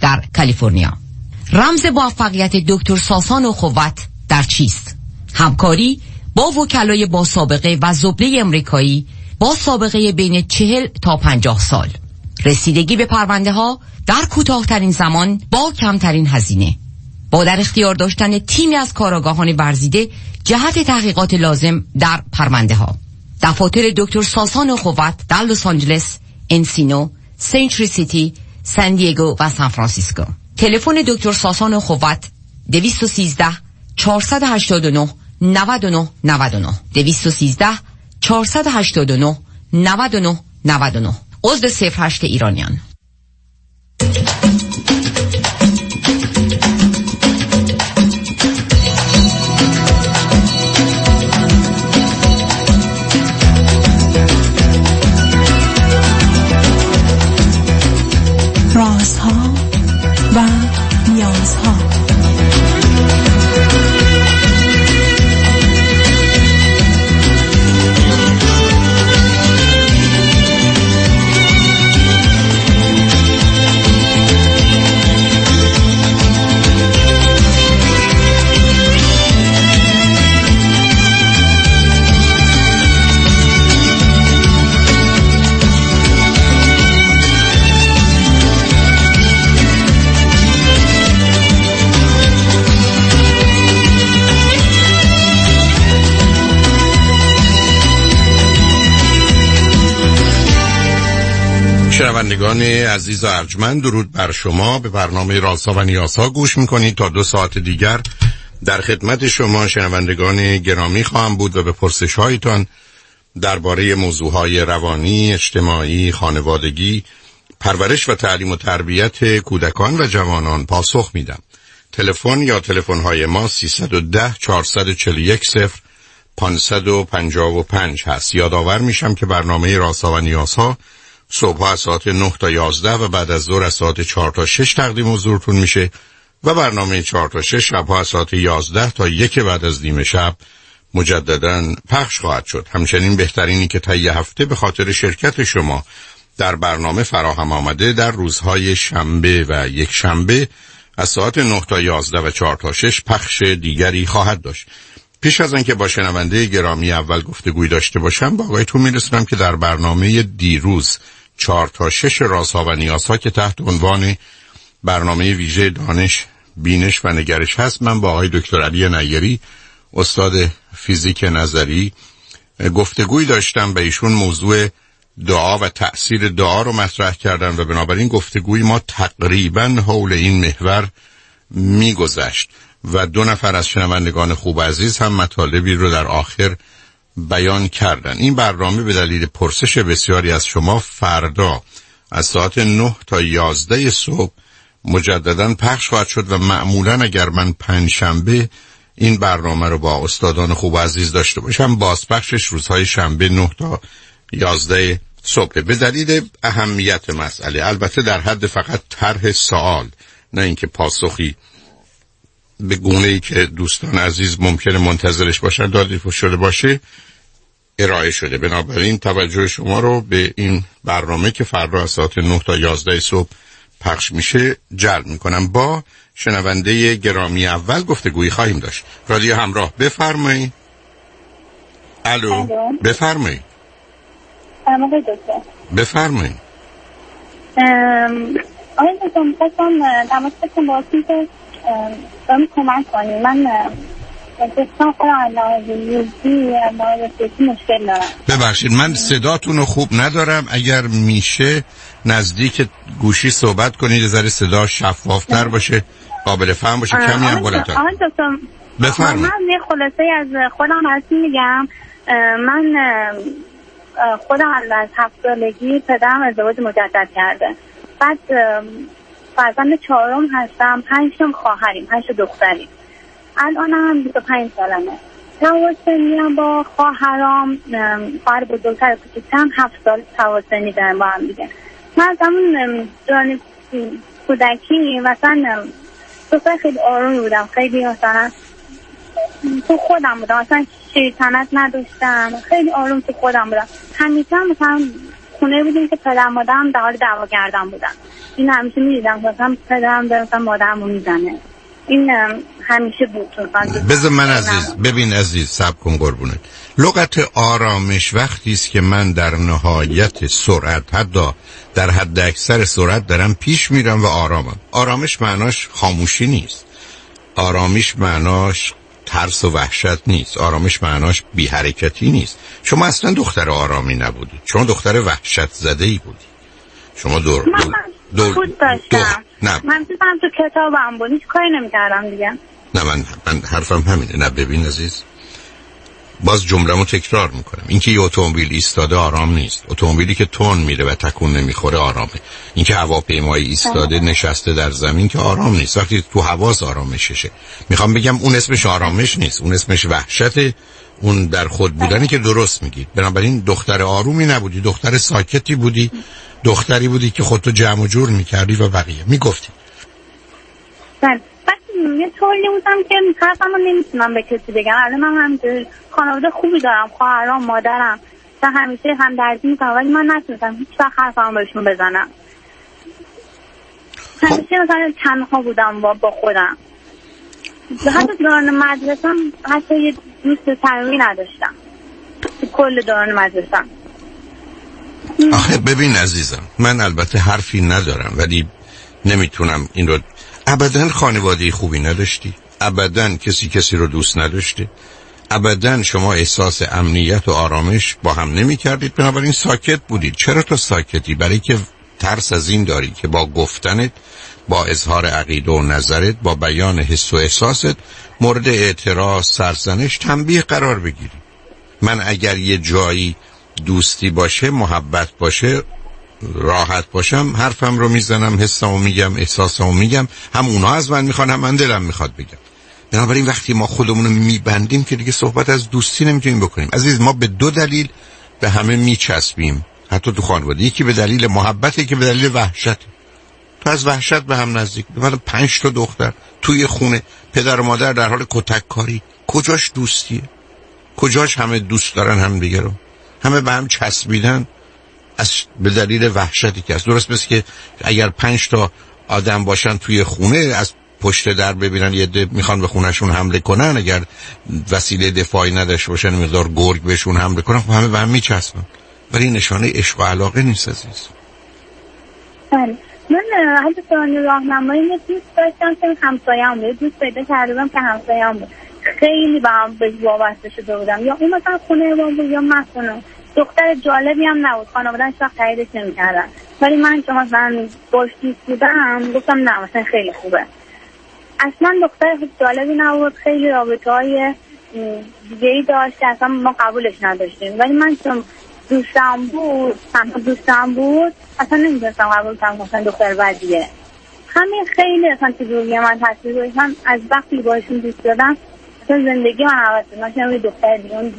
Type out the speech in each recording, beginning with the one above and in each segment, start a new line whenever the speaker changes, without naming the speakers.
در کالیفرنیا. رمز موفقیت دکتر ساسان اخوت در چیست؟ همکاری با وکلای با سابقه و زبده امریکایی با سابقه بین 40 تا 50 سال، رسیدگی به پرونده ها در کوتاه‌ترین زمان با کمترین هزینه، با در اختیار داشتن تیمی از کارآگاهان ورزیده جهت تحقیقات لازم در پرونده ها. دفاتر دکتر ساسان اخوت در لس آنجلس، انسینو، سنچری سیتی، سان دیگو و سان فرانسیسکو. تلفن دکتر ساسان اخوت 213 489 99 99 213 489 99 99. عضو 08 ایرانیان.
رازها و نیازها.
شنوندگان عزیز و ارجمند، درود بر شما. به برنامه رازها و نیازها گوش میکنید. تا 2 ساعت دیگر در خدمت شما شنوندگان گرامی خواهم بود و به پرسش‌هایتان درباره موضوعهای روانی، اجتماعی، خانوادگی، پرورش و تعلیم و تربیت کودکان و جوانان پاسخ میدم. تلفن یا تلفن‌های ما 310 441 0555 هست. یادآور میشم که برنامه رازها و نیازها صبح از ساعت 9 تا 11 و بعد از ظهر از ساعت 4 تا 6 تقدیم حضورتون میشه و برنامه 4 تا 6 شبها از ساعت 11 تا 1 بعد از نیم شب مجدداً پخش خواهد شد. همچنین بهترینی که طی هفته به خاطر شرکت شما در برنامه فراهم آمده در روزهای شنبه و یک شنبه از ساعت 9 تا 11 و 4 تا 6 پخش دیگری خواهد داشت. پیش از آنکه با شنونده گرامی اول گفتگوی داشته باشم، با آقایتون میرسونم که در برنامه دیروز 4 تا 6 رازها و نیازها که تحت عنوان برنامه ویژه دانش، بینش و نگرش هست، من با آقای دکتر علی نیری، استاد فیزیک نظری، گفتگوی داشتم و ایشون موضوع دعا و تأثیر دعا رو مطرح کردن و بنابراین گفتگوی ما تقریبا حول این محور میگذشت و 2 نفر از شنوندگان خوب عزیز هم مطالبی رو در آخر بیان کردن. این برنامه به دلیل پرسش بسیاری از شما فردا از ساعت 9 تا 11 صبح مجددا پخش خواهد شد و معمولا اگر من 5 شنبه این برنامه رو با استادان خوب عزیز داشته باشم، بازپخشش روزهای شنبه 9 تا 11 صبح. به دلیل اهمیت مسئله، البته در حد فقط طرح سوال، نه اینکه پاسخی به گونه‌ای که دوستان عزیز ممکنه منتظرش باشن داده شده باشه ارائه شده. بنابراین توجه شما رو به این برنامه که فردا از ساعت 9 تا 11 صبح پخش میشه جلب میکنم. با شنونده گرامی اول گفتگویی خواهیم داشت. رادیو همراه، بفرمایید. الو، بفرمایید. بفرمایید.
آقای دکتر، می‌خواستم تماس بگیرم باهاتون که برام کمک کنید. من دوستان خودم علاوه‌ای مشکل دارم.
ببخشید من صداتون رو خوب ندارم، اگر میشه نزدیک گوشی صحبت کنید، ذره صدا شفافتر باشه، قابل فهم باشه، کمی هم بلندتر.
آقای دکتر
بفرمایید.
من یه خلاصه از خودم هستی میگم. من خودم از 7 سالگی پدرم ازدواج مجدد کرده. بعد فرزند 4م هستم، 5 تا خواهریم، 5 تا دختریم. الان هم 25 سالمه. تفاوت سنی با خواهرام، خواهر بزرگتر کوچکترم 7 سال تفاوت سنی داریم با هم دیگه. من از همون دوران کودکی مثلا دختر خیلی آروم بودم، خیلی مثلا تو خودم بودم، مثلا شیطنت نداشتم، خیلی آروم تو خودم بودم. همیشه مثلا خونه بودیم که پدر مادرم در حال دعوا کردن بودن. این همیشه می‌دیدم مثلا پدرم داره مثلا مادرمو میزنه. این همیشه بود.
بذار من عزیز ببین عزیز صبر کن قربونت. لغت آرامش وقتی است که من در نهایت سرعت حتی در حد اکثر سرعت دارم پیش میرم و آرامم. آرامش معناش خاموشی نیست. آرامش معناش ترس و وحشت نیست. آرامش معناش بی حرکتی نیست. شما اصلا دختر آرامی نبودید. شما دختر وحشت زده‌ای بودید. شما
خود داشتم. من دیدم تو کتابم بود. هیچ کاری نمی‌کردم دیگه.
نه من حرفم همینه. نه ببین عزیز، باز جمله‌مو تکرار میکنم. اینکه یه اتومبیل ایستاده آرام نیست. اتومبیلی که تون میره و تکون نمیخوره آرامه. اینکه هواپیمایی ایستاده نشسته در زمین که آرام نیست. وقتی تو حواس آرامششه. میخوام بگم اون اسمش آرامش نیست، اون اسمش وحشته. اون در خود بودنی که درست میگی. بنابراین دختر آرومی نبودی، دختر ساکتی بودی، دختری بودی که خودتو جمع و جور میکردی و بقیه میگفتی.
بله. یه طوری بودم که حرفمو نمیتونم به کسی بگم. الان من هم خانواده خوبی دارم، خواهرام، مادرم، و همیشه همدردی میکنم، ولی من نتونستم هیچ وقت حرفمو بهشون بزنم. همیشه مثلا تنها بودم با خودم. حتی دوران مدرسم حتی یه دوست صمیمی نداشتم. کل دوران مدرسم.
آخه ببین عزیزم، من البته حرفی ندارم ولی نمیتونم این رو. ابداً خانواده خوبی نداشتی، ابداً کسی رو دوست نداشته، ابداً شما احساس امنیت و آرامش با هم نمی کردید، بنابراین ساکت بودید. چرا تو ساکتی؟ برای که ترس از این داری که با گفتنت، با اظهار عقیده و نظرت، با بیان حس و احساست مورد اعتراض، سرزنش، تنبیه قرار بگیری. من اگر یه جایی دوستی باشه، محبت باشه، راحت باشم، حرفم رو میزنم، حسمو میگم، احساسمو میگم، هم اونا از من میخوان هم من دلم میخواد بگم. بنابراین وقتی ما خودمون رو میبندیم که دیگه صحبت از دوستی نمیتونیم بکنیم. عزیز، ما به دو دلیل به همه میچسبیم، حتی تو خانواده. یکی به دلیل محبت، یکی به دلیل وحشت. تو از وحشت به هم نزدیک. مثلا 5 تا دختر توی خونه، پدر و مادر در حال کتک کاری. کجاش دوستیه؟ کجاش همه دوست دارن هم دیگه رو؟ همه به هم چسبیدن به دلیل وحشتی که هست. درست مثل که اگر 5 تا آدم باشن توی خونه، از پشت در ببینن یه عده میخوان به خونهشون حمله کنن، اگر وسیله دفاعی نداشته باشن مقدار گرگ بهشون حمله کنن، خب همه به هم میچسبن. ولی نشانه عشق و علاقه نیست عزیز.
بله. من حتی دوران راهنمایی دوست داشتم که همسایه‌ام بود. دوست پیدا کردم که همسایه‌ام بود. خیلی به هم وابسته شده بودم. یا اون مثلا خونه ما بود یا من خونه. دختر جالبی هم نبود، خانواده‌اش وقت تاییدش نمی‌کردن، ولی من که مثلا باش دوست بودم گفتم نه مثلا خیلی خوبه. اصلا دختر جالبی نبود، خیلی رابطه‌های دیگه‌ای داشت که اصلا ما قبولش نداشتیم، ولی من چون دوستم بود اصلا نمی‌دونستم قبول کنم مثلا دختر بدیه. همین خیلی اصلا تو روی من تاثیر گذاشت. من از وقتی باشون دوست دادم اصلا زندگی من عوض شد. من شدم یه دختر دیگه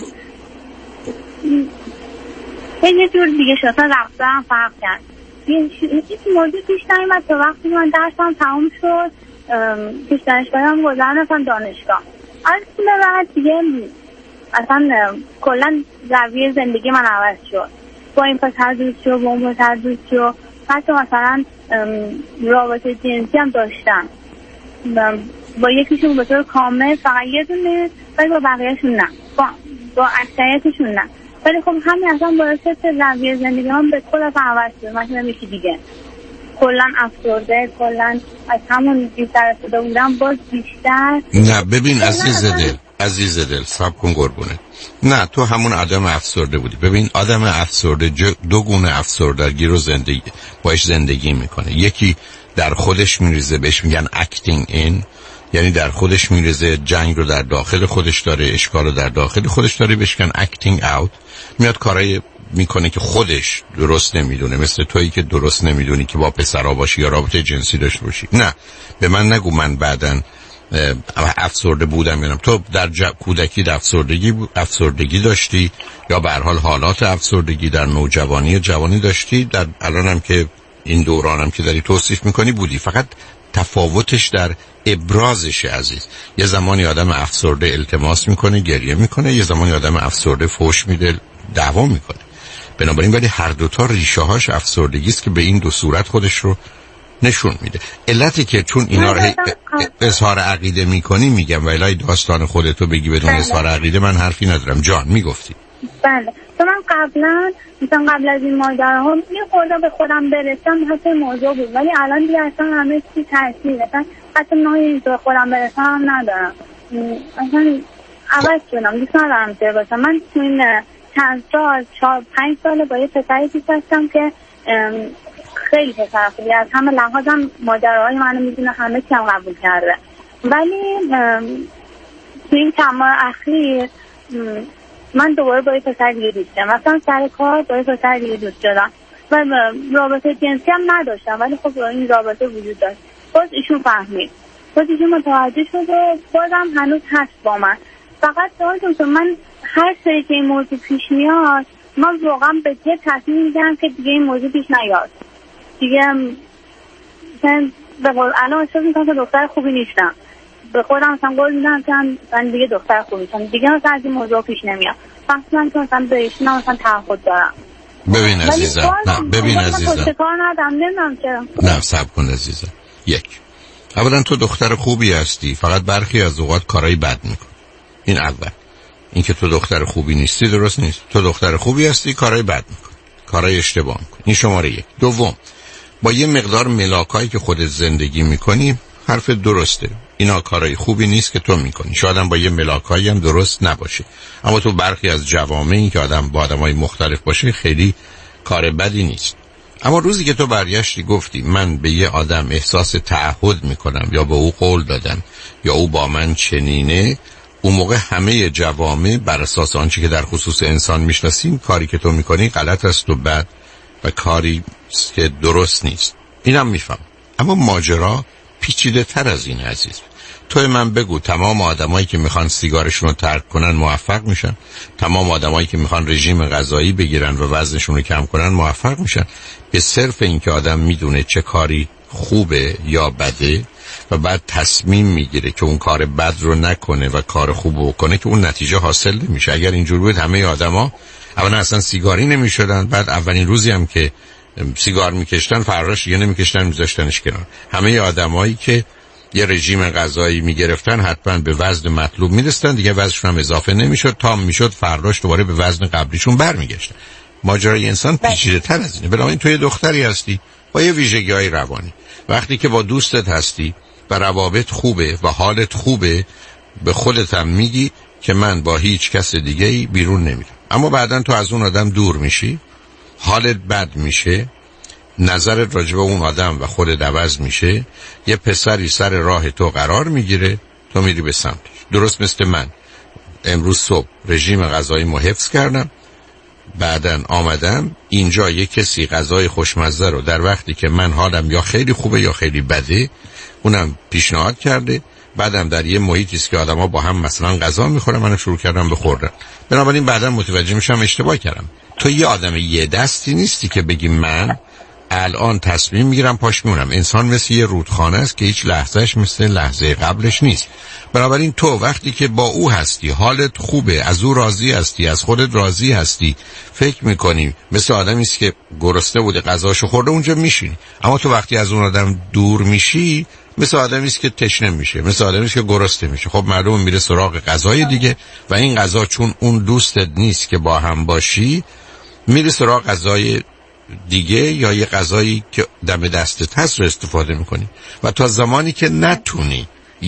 یه جور دیگه شد. اصلا رفتارم فرق کرد. هیچ موضوع پیش نمیاد تا وقتی من درسم تموم شد، پیش دانشگاهم گذاردم دانشگاه. از این به بعد دیگه اصلا کلا رویه زندگی من عوض شد. با این پسر دوست شد، با اون پسر دوست شد، حتی مثلا رابطه جنسی هم داشتم با یکیشون به طور کامل، فقط یه دونه، ولی با بقیهشون نه، با اکثریتشون نه. ولی خب همین اصلا باعث رویه زندگی هم به کل اصلا عوض شد. مثلا یکی دیگه کلا افسرده، کلا از همون بیشتر شده بودم باز بیشتر.
نه ببین عزیز دل صبر کن قربونه. نه تو همون آدم افسرده بودی. ببین آدم افسرده دو گونه افسردگی رو باش زندگی میکنه. یکی در خودش میریزه، بهش میگن acting in، یعنی در خودش میریزه، جنگ رو در داخل خودش داره، اشکال رو در داخل خودش داره، بهش میگن acting out. میاد کارهای میکنه که خودش درست نمیدونه، مثل تویی که درست نمیدونی که با پسرا باشی یا رابطه جنسی داشته باشی. نه به من نگو من بعدن افسرده بودم. یعنی تو در کودکی افسردگی داشتی، یا به هر حال حالات افسردگی در نوجوانی جوانی داشتی، در الانم که این دورانم که داری توصیف میکنی بودی. فقط تفاوتش در ابرازشه عزیز. یه زمانی آدم افسرده التماس میکنه، گریه میکنه، یه زمانی آدم افسرده فوش میده، دعوا میکنه. بنابراین ولی هر دوتا ریشه هاش افسردگی است که به این دو صورت خودش رو نشون میده. علتی که چون اینا رو اظهار عقیده میکنی میگم، ولی داستان خودتو بگی بدون اظهار عقیده من حرفی ندارم. جان میگفتی؟
بله، تو من قبل از این ماجراها میخوردم به خودم برسم حتی موضوع بود، ولی الان دیگه اصلا همه چی تاثیر اصلا حتی نهایی به خودم برسم هم ندارم. اصلا عوض شدم، دوست ندارم چه باشم. من تو این چند سال 4-5 ساله با یه پسری پیش هستم که خیلی پسر خوبی از همه لحاظم ماجراهای منو میدونه، همه چی هم قبول کرده، ولی تو این چند ماه اخیر من دوباره با یه پسر دیگه دوست شدم. مثلا سر کار با یه پسر دیگه دوست شدم و رابطه جنسی هم نداشتم، ولی خب این رابطه وجود داشت. باز ایشون فهمید، باز ایشون متوجه شد و بازم هنوز هست با من. فقط سوالتون من هر سری که این موضوع پیش میاد من واقعا به یه تصمیم میگم که دیگه این موضوع پیش نیاد. دیگه الان احساس میکنم که دختر خوبی نیستم، به خودم مثلا قول میدم که من دیگه دختر خوبی نیستم، دیگه مثلا از این موضوع پیش نمیاد. فقط که مثلا به ایشون مثلا تعهد دارم.
ببین عزیزم، ببین عزیزم، نه صبر کن عزیزم. یک، اولا تو دختر خوبی هستی، فقط برخی از اوقات کارهای بد میکنی. این اول. این که تو دختر خوبی نیستی درست نیست. تو دختر خوبی هستی، کارهای بد میکنی، کارهای اشتباه میکنی. این شماره یک. دوم، با یه مقدار ملاکایی که خودت زندگی میکنی حرف درسته، اینا کارهای خوبی نیست که تو میکنی. شاید هم با یه ملاکایی هم درست نباشه، اما تو برخی از جوامعی که آدم با آدمای مختلف باشه خیلی کار بدی نیست. اما روزی که تو برگشتی گفتی من به یه آدم احساس تعهد میکنم یا به او قول دادم یا او با من چنینه، اون موقع همه جوامع بر اساس آنچه که در خصوص انسان میشناسیم کاری که تو میکنی غلط است و بد و کاری که درست نیست. اینم میفهم. اما ماجرا پیچیده تر از این عزیز. تو من بگو تمام آدمایی که میخوان سیگارشون رو ترک کنن موفق میشن، تمام آدمایی که میخوان رژیم غذایی بگیرن و وزنشون رو کم کنن موفق میشن، به صرف اینکه آدم میدونه چه کاری خوبه یا بده و بعد تصمیم میگیره که اون کار بد رو نکنه و کار خوب رو کنه که اون نتیجه حاصل نمیشه. اگر اینجور بود همه آدما اولا اصلا سیگاری نمیشدن، بعد اولین روزی هم که سیگار میکشتن فراش دیگه نمیکشتن، میذاشتنش کنار. همه آدمایی که یه رژیم غذایی میگرفتن حتما به وزن مطلوب میرسن، دیگه وزنشون هم اضافه نمیشد، تام میشد، فراش دوباره به وزن قبلیشون برمیگشتن. ماجرای انسان پیچیده تر از اینه. بنابراین تو یه دختری هستی با یه ویژگی‌های روانی، وقتی که با دوستت هستی و روابط خوبه و حالت خوبه، به خودت هم میگی که من با هیچ کس دیگه‌ای بیرون نمیرم. اما بعدن تو از اون آدم دور میشی، حالت بد میشه، نظرت راجع به اون آدم و خودت عوض میشه، یه پسری سر راه تو قرار میگیره، تو میری به سمتش. درست مثل من امروز صبح رژیم غذایی حفظ کردم، بعدن آمدم اینجا یه کسی غذای خوشمزه رو در وقتی که من حالم یا خیلی خوبه یا خیلی بده اونم پیشنهاد کرده، بعدم در یه محیطی است که آدما با هم مثلا غذا میخورن، منم شروع کردم به خوردن. بنابراین بعداً متوجه میشم اشتباه کردم. تو یه آدم یه دستی نیستی که بگی من الان تصمیم میگیرم پاش میمونم. انسان مثل یه رودخانه است که هیچ لحظهش مثل لحظه قبلش نیست. بنابراین تو وقتی که با او هستی، حالت خوبه، از او راضی هستی، از خودت راضی هستی، فکر میکنی مثل آدمی است که گرسنه بوده غذاشو خورده، اونجا میشینی. اما تو وقتی از اون آدم دور میشی مثل آدمی است که تشنه میشه، مثل آدمی است که گرسنه میشه. خب معلومه میره سراغ غذای دیگه و این غذا چون اون دوستت نیست که با هم باشی، میره سراغ غذای دیگه یا یه غذایی که دم دستت هست رو استفاده میکنی. و تا زمانی که نتونی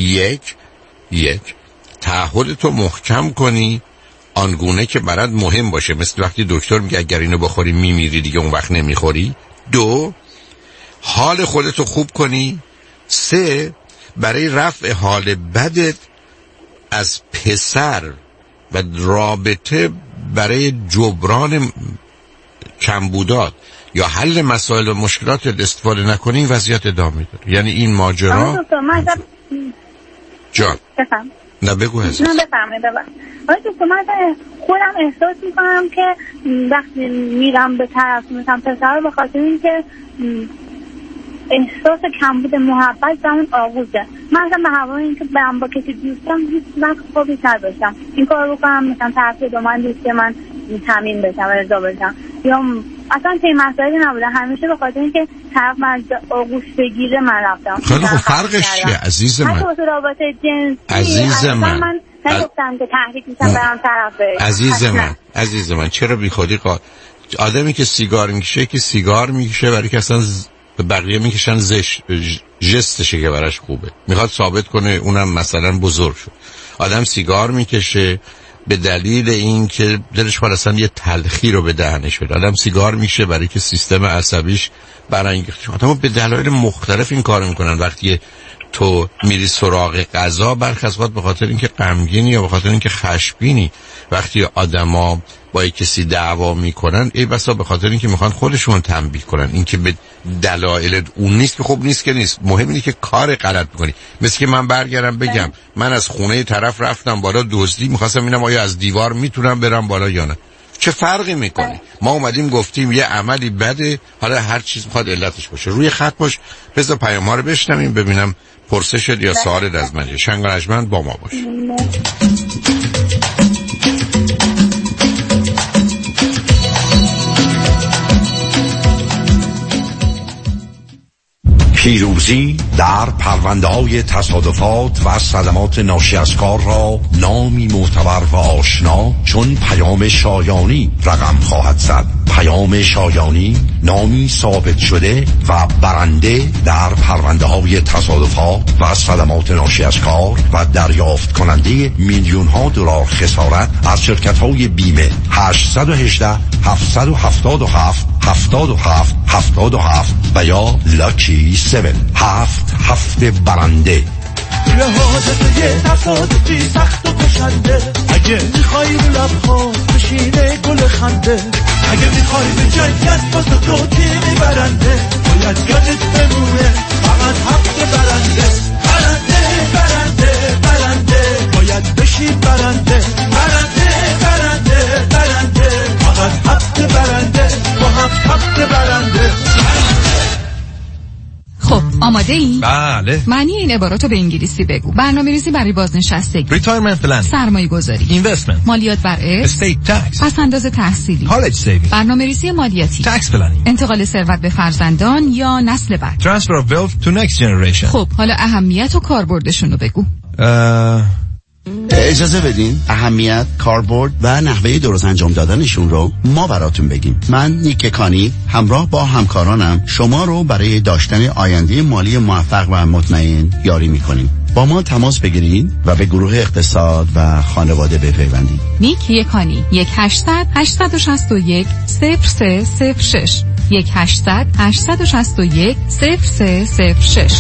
یک تعهدتو محکم کنی آنگونه که برات مهم باشه، مثل وقتی دکتر میگه اگر اینو بخوری میمیری دیگه اون وقت نمیخوری. 2 حال خودتو خوب کنی. 3 برای رفع حال بدت از پسر و رابطه برای جبران کمبودات یا حل مسائل و مشکلات استفاده نکنی، این وضعیت ادامه داره. یعنی این ماجرا جان
بفهم.
نه بگو هستم.
نه بفهمه دکتر، من خودم احساس میکنم که وقتی میرم به طرف مثلا پسر به خاطر اینکه احساس کمبود محبت در اون آغوزه. من اصلا به هوای اینکه برم با کسی دوستم هیچ وقت خوابی نداشتم این کار رو کنم، مثلا طرف دو من دوست من تامین بشم و رضا بشم، یا اصلا چه مسائلی نبوده، همیشه به خاطر اینکه طرف من آغوش بگیره من رفتم.
خیلی خب فرقش چیه عزیز من؟
حتی واسه رابطه جنسی
عزیز من
نگفتم که تحریک میشم برم طرف.
عزیز من چرا بی خودی آدمی که سیگار میکشه که سیگار میکشه برای که اصلا بقیه میکشن جستشه که براش خوبه، میخواد ثابت کنه اونم مثلا بزرگ شد. آدم سیگار میکشه به دلیل این که دلش خواهد اصلا یه تلخی رو به دهنش بده. آدم سیگار میکشه برای که سیستم عصبیش برانگیخته شد. آدم به دلایل مختلف این کار میکنن. وقتی تو میری سراغ غذا برخی از وقت به خاطر اینکه غمگینی یا به خاطر اینکه خشمگینی. وقتی آدما با کسی دعوا میکنن ای بسا به خاطر اینکه میخوان خودشون تنبیه کنن. اینکه به دلایل اون نیست که خوب نیست که نیست، مهم اینه که کار غلط میکنی. مثل که من برگردم بگم من از خونه طرف رفتم بالا دزدی، میخواستم ببینم آیا از دیوار میتونم برم بالا یا نه. چه فرقی میکنه؟ ما اومدیم گفتیم یه عملی بده، حالا هر چیز میخواد علتش باشه. روی خط باش، بذار پیام‌ها رو بشنویم ببینم پرسش شد یا سوال از من. شنگرجمند با ما باش.
پیروزی در پرونده‌های تصادفات و صدمات ناشی از کار را نامی معتبر و آشنا چون پیام شایانی رقم خواهد زد. پیام شایانی نامی ثابت شده و برنده در پرونده‌های تصادفات و صدمات ناشی از کار و دریافت کننده میلیون‌ها دلار خسارت از شرکت‌های بیمه. 818 777 77 77 و یا لاکی 7 هفت برنده.
لحاظت یه تصادفی سخت و کشنده، اگه میخوایی رو لبخواه بشینه گل خنده، اگه میخوایی به جنگت واسه تو تیمی برنده، باید یادت بمونه فقط هفت برنده. برنده برنده برنده باید بشی برنده. برنده برنده برنده فقط هفت برنده با هفت برنده.
خب آماده ای؟
بله.
معنی این عباراتو به انگلیسی بگو. برنامه‌ریزی برای بازنشستگی،
Retirement plan،
سرمایه‌گذاری،
Investment،
مالیات بر ارث،
Estate tax،
پس‌انداز تحصیلی،
College saving،
برنامه‌ریزی مالیاتی،
Tax planning،
انتقال ثروت به فرزندان یا نسل بعد،
Transfer of wealth to next generation.
خب حالا اهمیت و کاربردشون رو بگو.
اجازه بدین اهمیت، کاربرد و نحوه درست انجام دادنشون رو ما براتون بگیم. من نیک کانی همراه با همکارانم شما رو برای داشتن آینده مالی موفق و مطمئن یاری میکنیم. با ما تماس بگیرید و به گروه اقتصاد و خانواده بپیوندید.
نیک یکانی 1800 861 0306 1800 861 0306.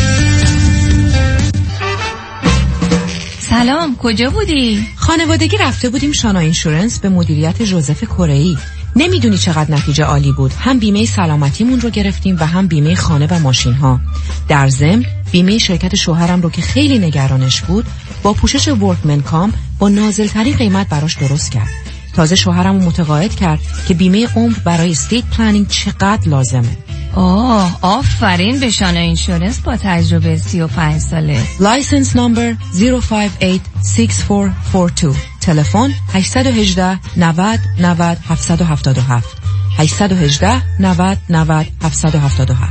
سلام، کجا بودی؟
خانوادگی رفته بودیم شانا اینشورنس به مدیریت ژوزف کره‌ای. نمیدونی چقدر نتیجه عالی بود. هم بیمه سلامتیمون رو گرفتیم و هم بیمه خانه و ماشین ها. در ضمن بیمه شرکت شوهرم رو که خیلی نگرانش بود با پوشش ورکمن کام با نازل‌ترین قیمت براش درست کرد. تازه شوهرم رو متقاعد کرد که بیمه عمر برای استیت پلنینگ چقدر لازمه.
آفرین به شانا اینشورنس با تجربه 35 ساله.
لایسنس نمبر 0586442. تلفن 818 90 90 777 818 90 90 777.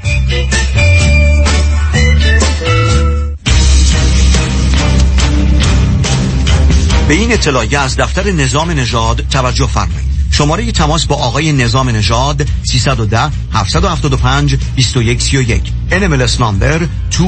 به این اطلاعیه از دفتر نظام نژاد توجه فرمایید. شماره تماس با آقای نظام نژاد 310 775 2131. NMLS نمبر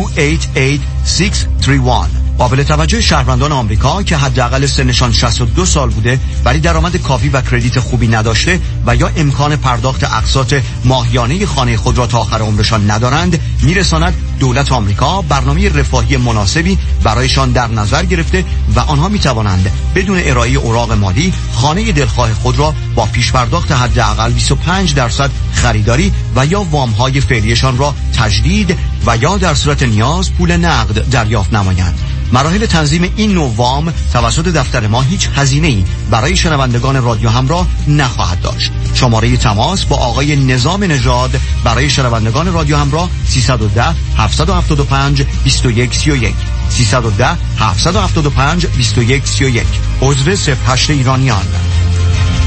288631. قابل توجه شهروندان آمریکا که حداقل سنشان 62 سال بوده ولی درآمد کافی و کردیت خوبی نداشته و یا امکان پرداخت اقساط ماهیانه خانه خود را تا آخر عمرشان ندارند، میرساند دولت آمریکا برنامه رفاهی مناسبی برایشان در نظر گرفته و آنها میتوانند بدون ارائه اوراق مالی خانه دلخواه خود را با پیش پرداخت حداقل 25% خریداری و یا وام‌های فعلیشان را تجدید و یا در صورت نیاز پول نقد دریافت نمایند. مراحل تنظیم این نوع وام توسط دفتر ما هیچ هزینه‌ای برای شنوندگان رادیو همراه نخواهد داشت. شماره تماس با آقای نظام نژاد برای شنوندگان رادیو همراه 310 775 2131 310 775 2131. عضو 08 ایرانیان.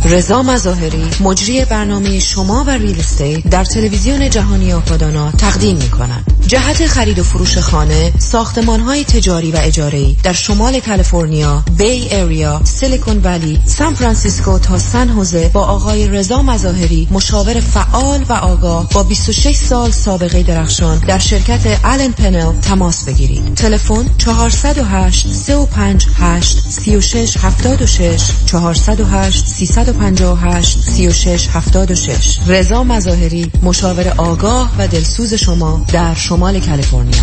رضا مظاهری مجری برنامه شما و ریل استیت در تلویزیون جهانی آپادانا تقدیم می‌کند. جهت خرید و فروش خانه، ساختمان‌های تجاری و اجاره‌ای در شمال کالیفرنیا، بی ایریا، سیلیکون ولی، سان فرانسیسکو تا سن هوزه با آقای رضا مظاهری، مشاور فعال و آگاه با 26 سال سابقه درخشان در شرکت آلن پنل تماس بگیرید. تلفن 408 358 3676 408 358 3676. رضا مظاهری، مشاور آگاه و دلسوز شما در شمال کالیفرنیا.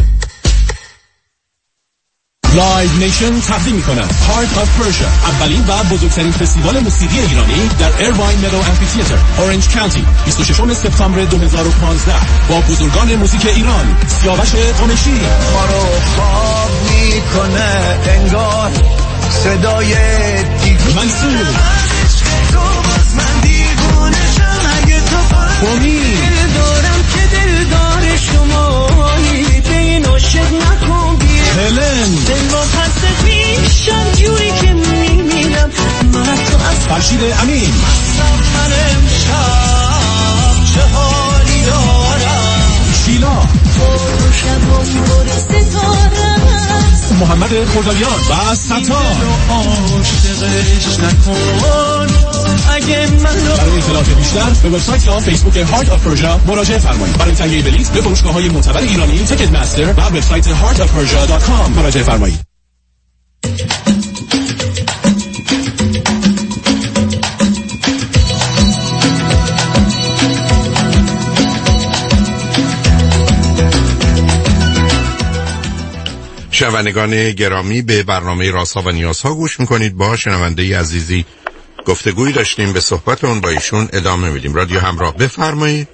لایو نیشن تقدیم می‌کند هارت آف پرشیا، اولین و بزرگترین فستیوال موسیقی ایرانی در ایرواین مدو امفی‌تئاتر، اورنج کانتی، 26 سپتامبر 2015 با بزرگان موزیک ایران، سیاوش قمیشی.
ما رو خواب میکنه انگار صدای
منصور،
من دیوونشم اگه تو
امید
دارم که دلدار شمایی به این عاشق نکن بیر
هلن،
دل با پست میشم جوری که میمیرم من از تو از
فرشید امین.
من امشب چه حالی دارم
شیلا،
شب و ستارم
محمد خردادیان و ستار.
عاشقش نکن اگه من
برای اطلاعات بیشتر به وبسایت یا فیسبوک هارت آف پرشیا مراجعه فرمایید. برای تهیه بلیط به فروشگاه‌های معتبر ایرانی تیکت مستر و وبسایت heartofpersia.com مراجعه فرمایید.
شنوندگان گرامی، به برنامه رازها و نیازها گوش میکنید. با شنونده عزیزی گفتگویی داشتیم، به صحبت اون با ایشون ادامه میدیم. رادیو همراه، بفرمایید.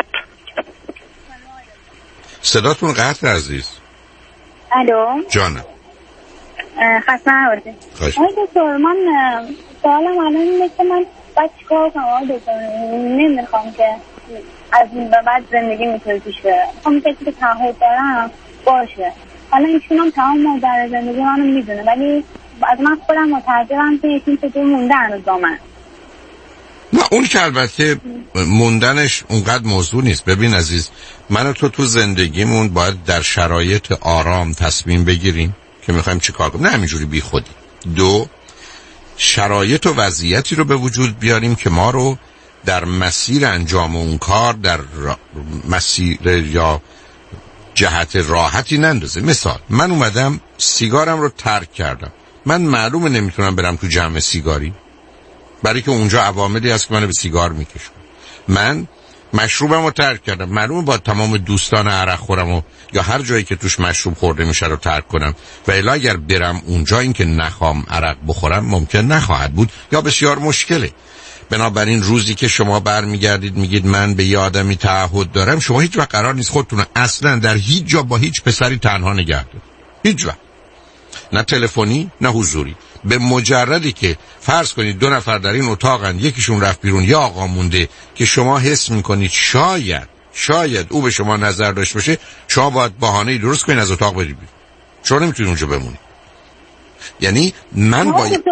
صداتون قطع عزیز.
الو
جانم.
خسته نباشید.
خواهش.
دکتر، من سوالم الان اینه که من باید چیکار کنم دکتر؟ نمیخوام که از این به بعد زندگی میتونه پیش بره. میخوام کسی که تعهد دارم باشه. حالا ایشونم تمام ماجرای زندگی منو میدونه، ولی از من خودم متعجبم که ایشون چطور مونده هنوز با من.
نه اون که البته موندنش اونقدر موضوع نیست. ببین عزیز، من و تو زندگیمون باید در شرایط آرام تصمیم بگیریم که میخوایم چی کار کنیم، نه همینجوری بی خودی. دو، شرایط و وضعیتی رو به وجود بیاریم که ما رو در مسیر انجام اون کار در مسیر یا جهت راحتی نندازه. مثال، من اومدم سیگارم رو ترک کردم، من معلومه نمیتونم برم تو جمع سیگاری، برای که اونجا عواملی هست که منو به سیگار میکشن. من مشروبم رو ترک کردم، معلومه با تمام دوستان عرق خورم یا هر جایی که توش مشروب خورده میشه رو ترک کنم، و الا اگر برم اونجا این که نخوام عرق بخورم ممکن نخواهد بود یا بسیار مشکله. بنابراین روزی که شما برمیگردید میگید من به یه آدمی تعهد دارم، شما هیچ وقت قرار نیست خودتون اصلا در هیچ جا با هیچ پسری تنها نگه دارید. هیچ وقت، نه تلفنی نه حضوری. به مجردی که فرض کنید 2 نفر در این اتاقن، یکیشون رفت بیرون یا آقا مونده که شما حس میکنید شاید او به شما نظر داشته باشه، شما باید بهانه‌ای درست کنید از اتاق برید بیرون. شما نمیتونید اونجا بمونید. یعنی من باید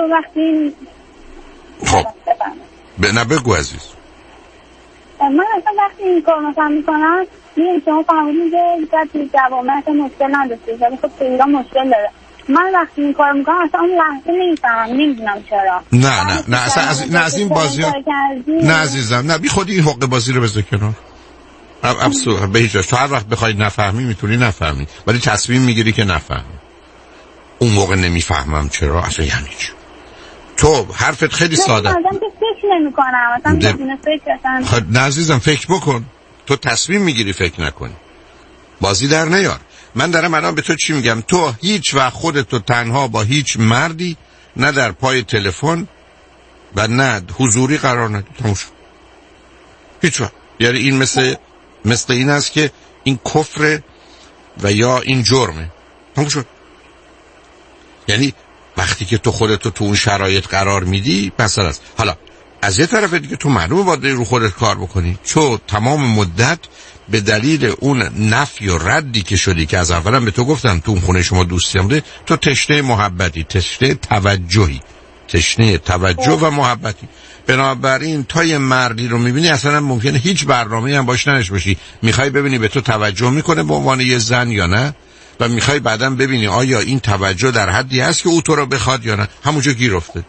خب نه بگو عزیز.
من اصلا وقتی این کار مثلا میکنم میگم شما فهمیدین که توی جوامع مشکل نداشتید، ولی خب تو ایران مشکل داره. من وقتی این کار میکنم اصلا اون لحظه نمیفهمم، نمیدونم چرا.
نه اصلا از این بازی نه عزیزم، نه بی خودی این حقوق بازی رو بذار کنار. ابسولوت به هیچ وجه. تو هر وقت بخوای نفهمی میتونی نفهمی، ولی تصمیم میگیری که نفهمی. اون موقع نمیفهمم چرا، اصلا یعنی چی؟ تو حرفت خیلی ساده.
من فکر نمی‌کنم، مثلا بدون فکر اصلا.
نه عزیزم، فکر بکن. تو تصمیم میگیری فکر نکنی. بازی در نیار. من دارم الان به تو چی میگم؟ تو هیچ وقت خودتو تنها با هیچ مردی، نه در پای تلفن و نه حضوری قرار ندی. تموش. هیچ وقت. یعنی این مثل این است که این کفر و یا این جرمه. تموم شد. یعنی وقتی که تو خودتو تو اون شرایط قرار میدی پس است. حالا از یه طرف دیگه تو معلومه باید رو خودت کار بکنی، چون تمام مدت به دلیل اون نفی و ردی که شدی که از اولم به تو گفتم تو اون خونه شما دوستی همده، تو تشنه محبتی، تشنه توجهی، تشنه توجه و محبتی. بنابراین تا یه مردی رو میبینی اصلا ممکنه هیچ برنامه‌ای هم باش نداشته باشی، میخوای ببینی به تو توجه میکنه به عنوان یه زن یا نه، و میخوای بعداً ببینی آیا این توجه در حدی هست که او تو رو بخواد یا نه. همونجا گیر افته.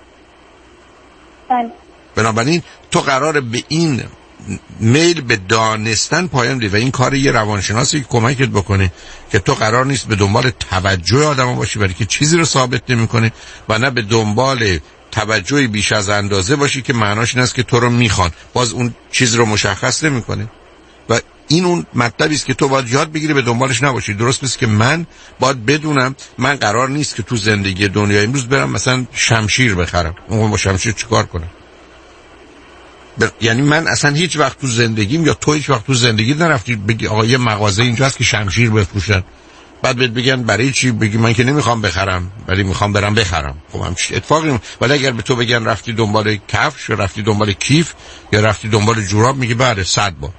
بنابراین تو قراره به این میل به دانستن پایان بدی و این کار یه روانشناسی که کمکت بکنه که تو قرار نیست به دنبال توجه آدم باشی برای که چیزی رو ثابت نمیکنه، و نه به دنبال توجهی بیش از اندازه باشی که معناش این است که تو رو میخوان، باز اون چیز رو مشخص نمیکنه. و این اون مطلبی است که تو باید یاد بگیری به دنبالش نباشی. درست مثل که من باید بدونم من قرار نیست که تو زندگی دنیا امروز برم مثلا شمشیر بخرم، اون با شمشیر چیکار کنم؟ یعنی من اصلا هیچ وقت تو زندگیم یا تو هیچ وقت تو زندگی نرفتی بگی آقا یه مغازه اینجا هست که شمشیر بفروشن، بعد بهت بگن برای چی؟ بگی من که نمیخوام بخرم ولی میخوام برم بخرم. خب هم اتفاقی ولی اگر به تو بگن رفتی دنبال کفش یا رفتی دنبال کیف یا رفتی دنبال جوراب، میگی بله 100 بار.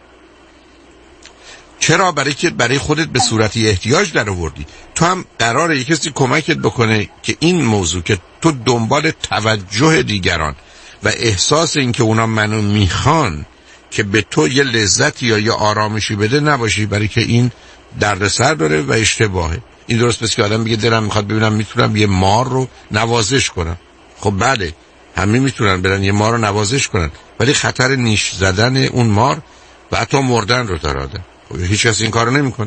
چرا؟ برای که برای خودت به صورتی احتیاج در آوردی. تو هم قراره یک کسی کمکت بکنه که این موضوع که تو دنبال توجه دیگران و احساس این که اونا منو میخوان که به تو یه لذتی یا یه آرامشی بده نباشی، برای که این دردسر داره و اشتباهه. این درست مثل که آدم بگه دلم میخواد ببینم میتونم یه مار رو نوازش کنم. خب بله همه میتونن برن یه مار رو نوازش کنن، ولی خطر نیش زدن اون مار و حتی مردن رو داره آدم. خب هیچ کس این کارو نمیکنه.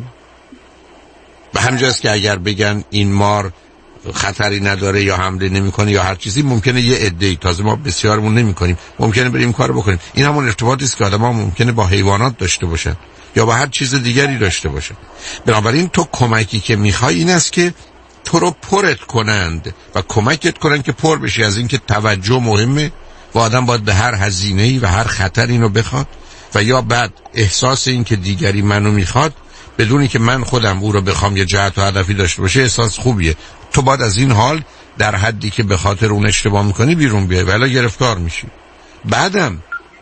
به همینجاست که اگر بگن این مار خطری نداره یا حمله نمیکنه یا هر چیزی، ممکنه یه عده‌ای، تازه ما بسیارمون نمیکنیم، ممکنه بریم کارو بکنیم. این همون ارتباطی است که آدم‌ها ممکنه با حیوانات داشته باشن یا با هر چیز دیگری داشته باشن. بنابراین تو کمکی که میخوای این است که تو رو پرت کنند و کمکت کنند که پر بشی از این که توجه مهمه و آدم باید به هر هزینه‌ای و هر خطر اینو بخواد، و یا بعد احساس این که دیگری منو میخواد بدونی که من خودم او رو بخوام یه جهت و هدفی داشته باشه احساس خوبیه. تو باید از این حال در حدی که به خاطر اون اشتباه میکنی بیرون بیای ولی گرفتار میشی. بعدم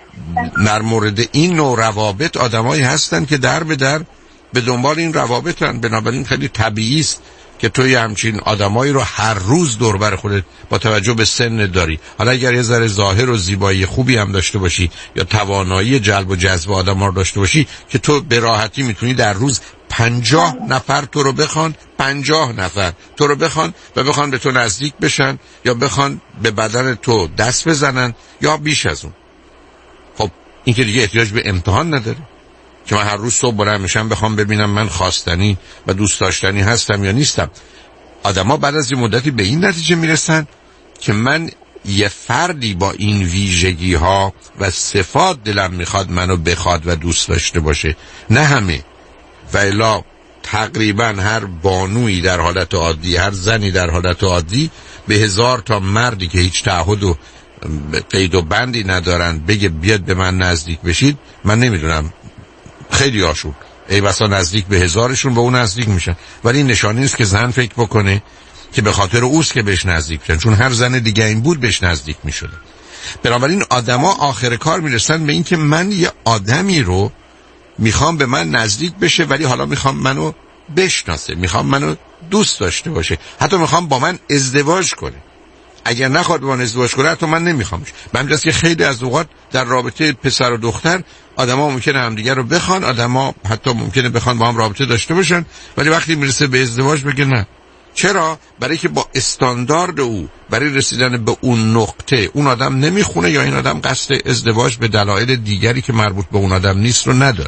در مورد این نوع روابط آدمایی هستن که در به در به دنبال این روابطن. بنابراین خیلی طبیعی است که توی همچین آدمایی رو هر روز دور بر خودت با توجه به سن داری. حالا اگر یه ذره ظاهر و زیبایی خوبی هم داشته باشی یا توانایی جلب و جذب آدم‌ها رو داشته باشی که تو به راحتی میتونی در روز 50 نفر تو رو بخوان، 50 نفر تو رو بخوان و بخوان به تو نزدیک بشن یا بخوان به بدن تو دست بزنن یا بیش از اون. خب این که دیگه احتیاج به امتحان نداره که من هر روز صبح بلند میشم بخوام ببینم من خواستنی و دوست داشتنی هستم یا نیستم. آدما بعد از یه مدتی به این نتیجه میرسن که من یه فردی با این ویژگی ها و صفات دلم میخواد منو بخواد و دوست داشته باشه، نه همه. و الا تقریبا هر بانویی در حالت عادی، هر زنی در حالت عادی به 1000 تا مردی که هیچ تعهد و قید و بندی ندارن بگه بیاد به من نزدیک بشید، من نمیدونم خیلی هاشون ای بسا نزدیک به 1000شون به اون نزدیک میشن. ولی این نشانه نیست که زن فکر بکنه که به خاطر اوست که بهش نزدیک میشن، چون هر زن دیگه این بود بهش نزدیک میشده. بنابراین آدما آخر کار میرسن به این که من یه آدمی رو میخوام به من نزدیک بشه ولی حالا میخوام منو بشناسه، میخوام منو دوست داشته باشه، حتی میخوام با من ازدواج کنه. اگر نخواد با من ازدواج کنه حتی من نمیخوامش. به همین جاست که خیلی از اوقات در رابطه پسر و دختر آدما ممکنه همدیگه رو بخوان، آدما حتی ممکنه بخوان با هم رابطه داشته باشن، ولی وقتی میرسه به ازدواج بگه نه. چرا؟ برای که با استاندارد او برای رسیدن به اون نقطه اون آدم نمیخونه یا این آدم قصد ازدواج به دلایل دیگری که مربوط به اون آدم نیست رو نداره.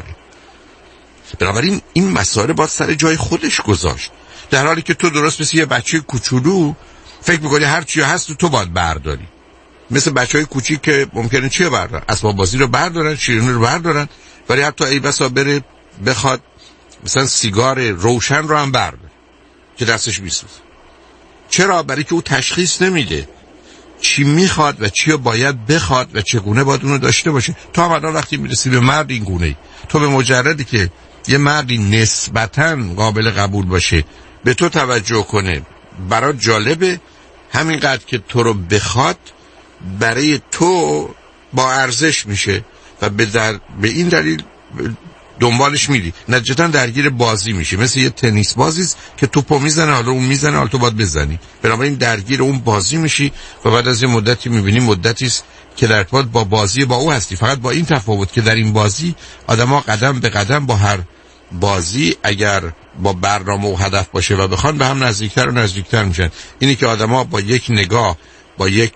بنابراین این مسائل باید سر جای خودش گذاشت، در حالی که تو درست مثل یه بچه کوچولو فکر میکنی هر چی هست تو باید برداری. مثل بچهای کوچیک که ممکنه چی بردارن؟ اسباب بازی رو بردارن، شیرینی رو بردارن، ولی حتی ای بسا بره بخواد مثلا سیگار روشن رو هم برداره که دستش میسوزه. چرا؟ برای که او تشخیص نمیده چی میخواد و چی باید بخواد و چگونه باید اونو داشته باشه. تو هم الان وقتی میرسی به مرد این گونه‌ای، تو به مجردی که یه مردی نسبتاً قابل قبول باشه به تو توجه کنه، برات جالبه، همینقدر که تو رو بخواد برای تو با ارزش میشه و به این دلیل دنبالش میری، نتیجتا درگیر بازی میشی. مثل یه تنیس بازیست که توپو میزنه، حالا اون میزنه، حالا تو باید بزنی. بنابراین درگیر اون بازی میشی و بعد از یه مدتی میبینی مدتیست که در ارتباط با بازی با او هستی. فقط با این تفاوت که در این بازی آدما قدم به قدم با هر بازی اگر با برنامه و هدف باشه و بخوان به هم نزدیکتر و نزدیکتر میشن. اینی که آدما با یک نگاه، با یک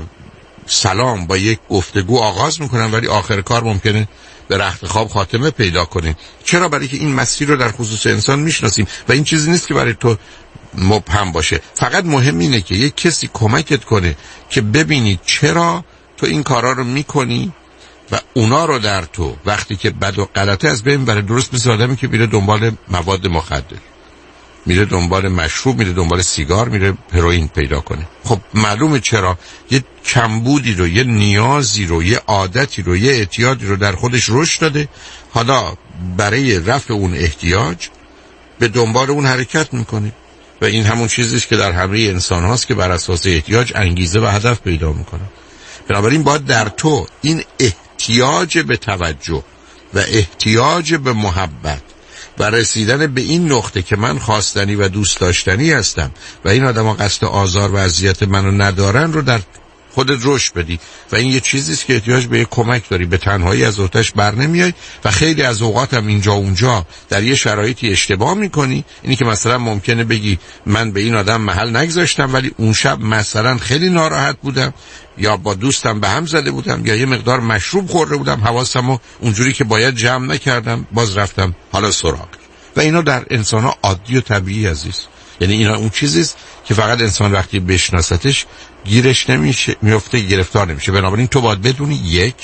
سلام، با یک گفتگو آغاز میکنن ولی آخر کار ممکنه به رخت خواب خاتمه پیدا کنین. چرا؟ برای که این مسیر رو در خصوص انسان میشناسیم و این چیزی نیست که برای تو مبهم باشه. فقط مهم اینه که یک کسی کمکت کنه که ببینی چرا تو این کارا رو میکنی و اونا رو در تو وقتی که بد و غلطه از بین بره. درست مثل آدمی که میره دنبال مواد مخدر، میره دنبال مشروب، میره دنبال سیگار، میره هروئین پیدا کنه. خب معلومه چرا. یه کمبودی رو، یه نیازی رو، یه عادتی رو، یه احتیاجی رو در خودش رشد داده. حالا برای رفع اون احتیاج به دنبال اون حرکت میکنه و این همون چیزیست که در همه انسان هاست که بر اساس احتیاج انگیزه و هدف پیدا میکنه. بنابراین باید در تو این احتیاج به توجه و احتیاج به محبت و رسیدن به این نقطه که من خواستنی و دوست داشتنی هستم و این آدم ها قصد آزار و اذیت منو ندارن رو در خودت رشد بدی و این یه چیزیست که احتیاج به یه کمک داری. به تنهایی از آتش بر نمیای و خیلی از اوقات هم اینجا اونجا در یه شرایطی اشتباه میکنی. اینی که مثلا ممکنه بگی من به این آدم محل نگذاشتم ولی اون شب مثلا خیلی ناراحت بودم یا با دوستم به هم زده بودم یا یه مقدار مشروب خورده بودم، حواسمو اونجوری که باید جمع نکردم، باز رفتم حالا سراغ. و اینا در انسان ها عادی و طبیعی عزیز. یعنی اینا اون چیزیست که فقط انسان وقتی بشناستش گیرش نمیشه، میفته، گرفتار نمیشه. بنابراین تو باید بدونی یک،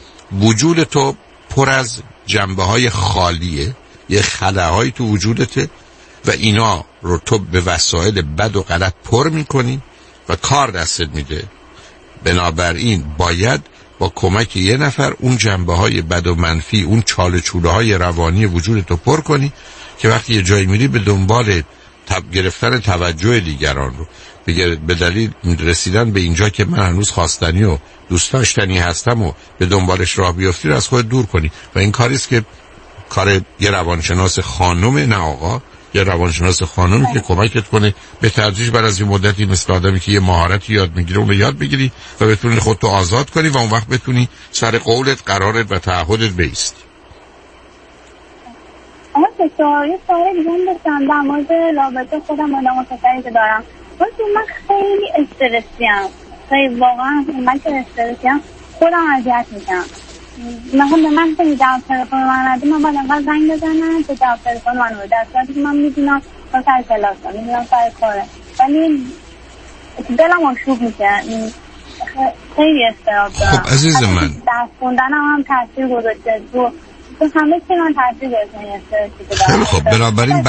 وجود تو پر از جنبه های خالیه، یه خلاهایی تو وجودته و اینا رو تو به وسایل بد و غلط پر میکنی و کار دستت میده. بنابراین باید با کمک یه نفر اون جنبه های بد و منفی، اون چاله چوله های روانی وجودتو پر کنی که وقتی یه جایی میری به دنبال گرفتن توجه دیگران رو به دلیل رسیدن به اینجا که من هنوز خواستنی و دوست داشتنی هستم و به دنبالش راه بیفتی رو از خود دور کنی. و این کاریست که کار یه روانشناس خانم، نه آقا، یه روانشناس خانمی که کمکت کنه به تدریج بعد از یه مدتی مثل آدمی که یه مهارتی یاد میگیره اون رو یاد بگیری و بتونی خودتو آزاد کنی و اون وقت بتونی سر قولت، قرارت و تعهدت بایستی.
اما یه سوال دیگه هم داشتم در مورد رابطه خودم و متفقی که دارم. من خیلی استرسیم، خیلی واقعا من که استرسیم خودم اذیت میشم. من خیلی جواب تلفن من ندیم، من باید انقدر زنگ بزنم که جواب تلفن من رو در صورتی که من میدونم من سر کلاسم، میدونم سر کاره، ولی دلم آشوب میشه، خیلی استراب دارم.
خب عزیز من
درس خوندنم هم تاثیر گذاشته، تو همه چی من تاثیر گذاشته.
خیلی خب بنابراین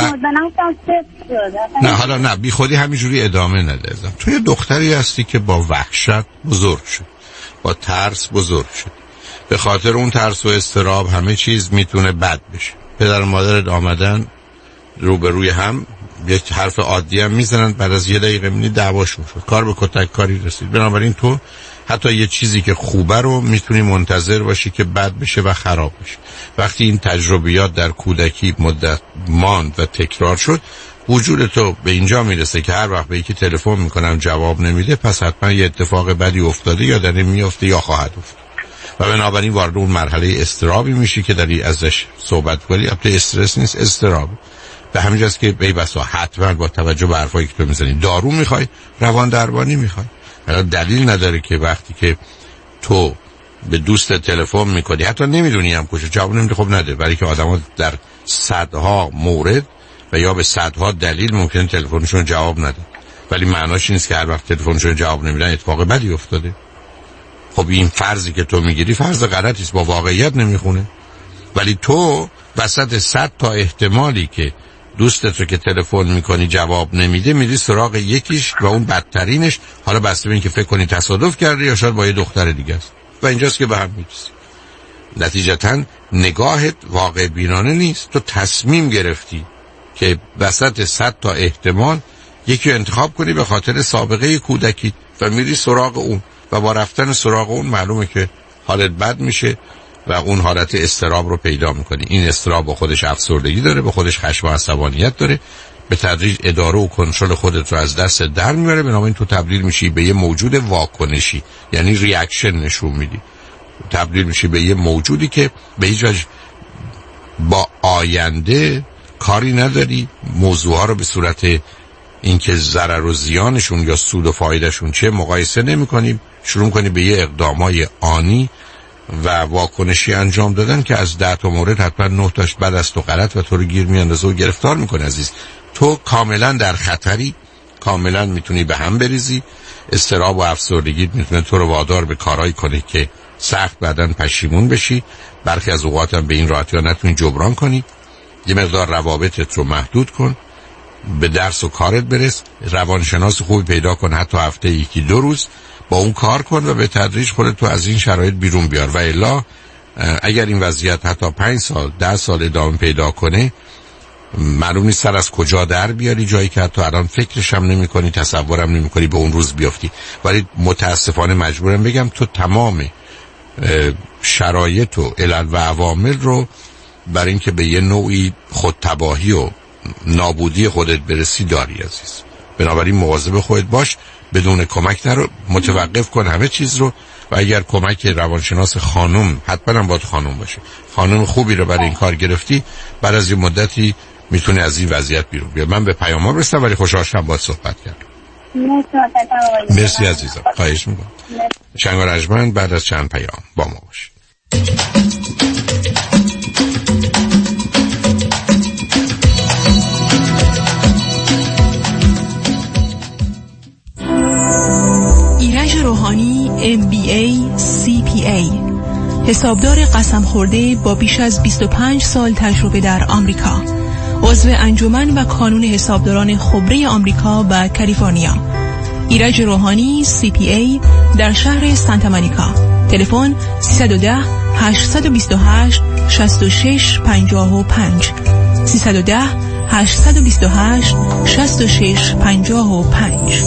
نه حالا نه بی خودی همینجوری ادامه نده. تو یه دختری هستی که با وحشت بزرگ شد، با ترس بزرگ شد. به خاطر اون ترس و اضطراب همه چیز میتونه بد بشه. پدر و مادرت آمدن روبروی هم یک حرف عادی هم میزنن، بعد از یه دقیقه میبینی دعواشون شد، کار به کتک کاری رسید. بنابراین تو حتی یه چیزی که خوبه رو میتونی منتظر باشی که بد بشه و خراب بشه. وقتی این تجربیات در کودکی مدت ماند و تکرار شد، وجود تو به اینجا میرسه که هر وقت به یکی تلفن میکنم جواب نمیده، پس حتما یه اتفاق بدی افتاده یا داره میفته یا خواهد افتاد و بنابراین وارد اون مرحله استرابی میشی که داری ازش صحبت کنی. البته استرس نیست، استراب. به همین جاست که بی بسا حتما با توجه به حرفایی که تو میزنی دارو میخوای، روان درمانی میخوای. دلیل نداره که وقتی که تو به دوست تلفن میکنی حتی نمیدونی هم کجا جواب نمیده، خب نده، برای که آدما در صدها مورد و یا به صدها دلیل ممکنه تلفنشون جواب نده، ولی معناش نیست که هر وقت تلفنشون جواب نمیدن اتفاق بدی افتاده. خب این فرضی که تو میگیری فرض غلطی است، با واقعیت نمیخونه. ولی تو وسط 100 تا احتمالی که دوستت رو که تلفن میکنی جواب نمیده میری سراغ یکیش و اون بدترینش، حالا بسته به این که فکر کنی تصادف کرده یا شاید با یه دختر دیگه است و اینجاست که به هم میرسی. نتیجتا نگاهت واقع بینانه نیست. تو تصمیم گرفتی که وسط 100 تا احتمال یکی رو انتخاب کنی به خاطر سابقه کودکی و میری سراغ اون و با رفتن سراغ اون معلومه که حالت بد میشه و اون حالت اضطراب رو پیدا میکنی. این اضطراب با خودش افسردگی داره، با خودش خشم و عصبانیت داره، به تدریج اداره و کنترل خودت رو از دست در میبره، بنابراین تو تبدیل میشی به یه موجود واکنشی، یعنی ریاکشن نشون میدی، تبدیل میشی به یه موجودی که به هیچ وجه با آینده کاری نداری، موضوعها رو به صورت اینکه ضرر و زیانشون یا سود و فایدهشون چه مقایسه نمی‌کنی، شروع کنی به یه اقدامای آنی و واکنشی انجام دادن که از 10 تا مورد حتما 9 تاش بد است و غلط و تو رو گیر میاندازه و گرفتار میکنه. عزیز، تو کاملا در خطری، کاملا میتونی به هم بریزی. اضطراب و افسردگی میتونه تو رو وادار به کارهایی کنه که سخت بعداً پشیمون بشی. برخی از اوقات هم به این راحتی ها نتونی جبران کنی. یه مقدار روابطت رو محدود کن، به درس و کارت برس، روانشناس خوبی پیدا کن، حتی هفته 1-2 روز با اون کار کن و به تدریج خودت تو از این شرایط بیرون بیار. و الا اگر این وضعیت حتی 5 سال 10 سال ادامه پیدا کنه، معلوم نیست سر از کجا در بیاری، جایی که حتی الان فکرش هم نمی کنی، تصورم نمی کنی به اون روز بیافتی. ولی متاسفانه مجبورم بگم تو تمام شرایط و علل و عوامل رو برای اینکه به یه نوعی خودتباهی و نابودی خودت برسی داری عزیز. بنابراین مواظب خودت باش، بدون کمک نرو، متوقف کن همه چیز رو. و اگر کمک روانشناس خانم، حتما هم باید خانم باشه، خانم خوبی رو برای این کار گرفتی، بعد از یه مدتی میتونه از این وضعیت بیرون بیاد. من به پیام ها برسم ولی خوشحال شدم باهات صحبت کردم. مرسی عزیزم، خواهش میکنم. شنگ و رجمند بعد از چند پیام با ما باشید.
ایرج روحانی MBA CPA، حسابدار قسم خورده با بیش از 25 سال تجربه در آمریکا، عضو انجمن و کانون حسابداران خبره آمریکا و کالیفرنیا. ایرج روحانی CPA در شهر سانتا مونیکا. تلفن 310 828 6655 310 828 6655.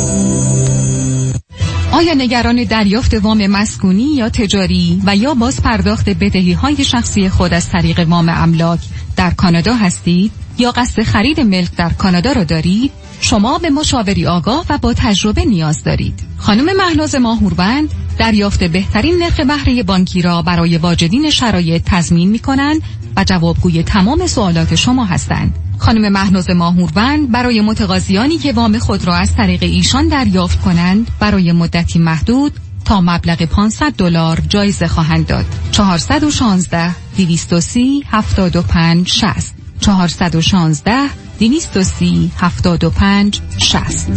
آیا نگران دریافت وام مسکونی یا تجاری و یا باز پرداخت بدهی‌های شخصی خود از طریق وام املاک در کانادا هستید یا قصد خرید ملک در کانادا را دارید؟ شما به مشاوری آگاه و با تجربه نیاز دارید. خانم مهناز ماهوربند دریافت بهترین نرخ بهره بانکی را برای واجدین شرایط تضمین می‌کنند و جوابگوی تمام سوالات شما هستند. خانم مهناز ماهوربند برای متقاضیانی که وام خود را از طریق ایشان دریافت کنند برای مدتی محدود تا مبلغ $500 جایزه خواهند داد. 416 230 75 60 416 230 75 60.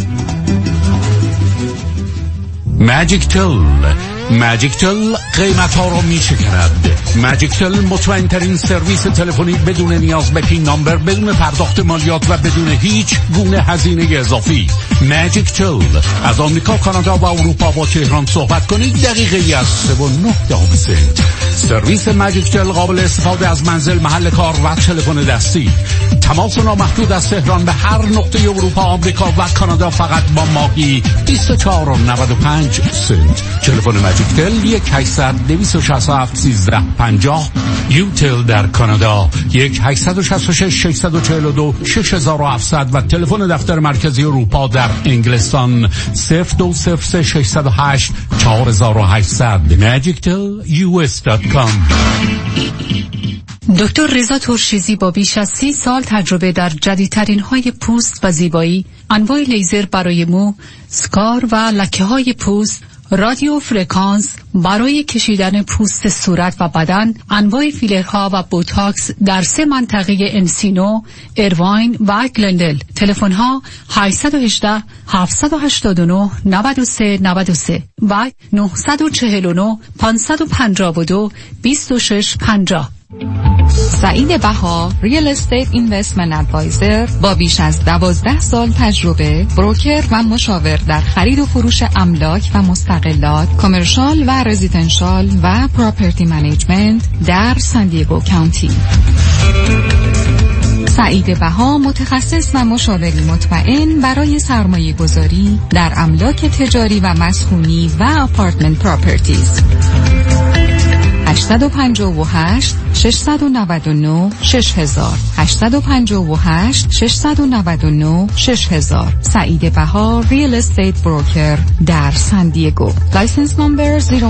ماجیک تل قیمت ها را می شکند. ماجیک تل مطمئن ترین سرویس تلفنی بدون نیاز به پین نامبر، بدون پرداخت مالیات و بدون هیچ گونه هزینه اضافی. ماجیک تل از آمریکا، کانادا و اروپا با تهران صحبت کنید دقیقه از 3.9 سنت. سرویس ماجیک تل قابل استفاده از منزل، محل کار و تلفن دستی. تماس نامحدود از تهران به هر نقطه اروپا، آمریکا و کانادا فقط با ماهی 24.95 سنت. تلفن ماجیک تل 1-800-267-1350. یوتل در کانادا 1-866-642-6700 و تلفن دفتر مرکزی اروپا در انگلستان 02-608-4800. magictel.us.com.
دکتر رضا ترشیزی با بیش از 30 سال تجربه در جدیدترین های پوست و زیبایی، انواع لیزر برای مو، سکار و لکه های پوست، رادیو فرکانس برای کشیدن پوست صورت و بدن، انواع فیلرها و بوتاکس در 3 منطقه انسینو، ایرواین و گلندل. تلفن ها 818 789 93 93 و 949 552 2650.
سعید بها، ریل استیت اینوستمنت ادوایزر با بیش از 12 سال تجربه، بروکر و مشاور در خرید و فروش املاک و مستقلات، کامرشال و رزیدنشال و پراپرتی منیجمنت در سان دیگو کانتی. سعید بها متخصص و مشاوری مطمئن برای سرمایه گذاری در املاک تجاری و مسکونی و آپارتمنت پراپرتیز. 818-998-646 858 699 6000 858 699 6000. سعید بهار ریل استیت بروکر در سان دیگو. لایسنس نمبر 01860395.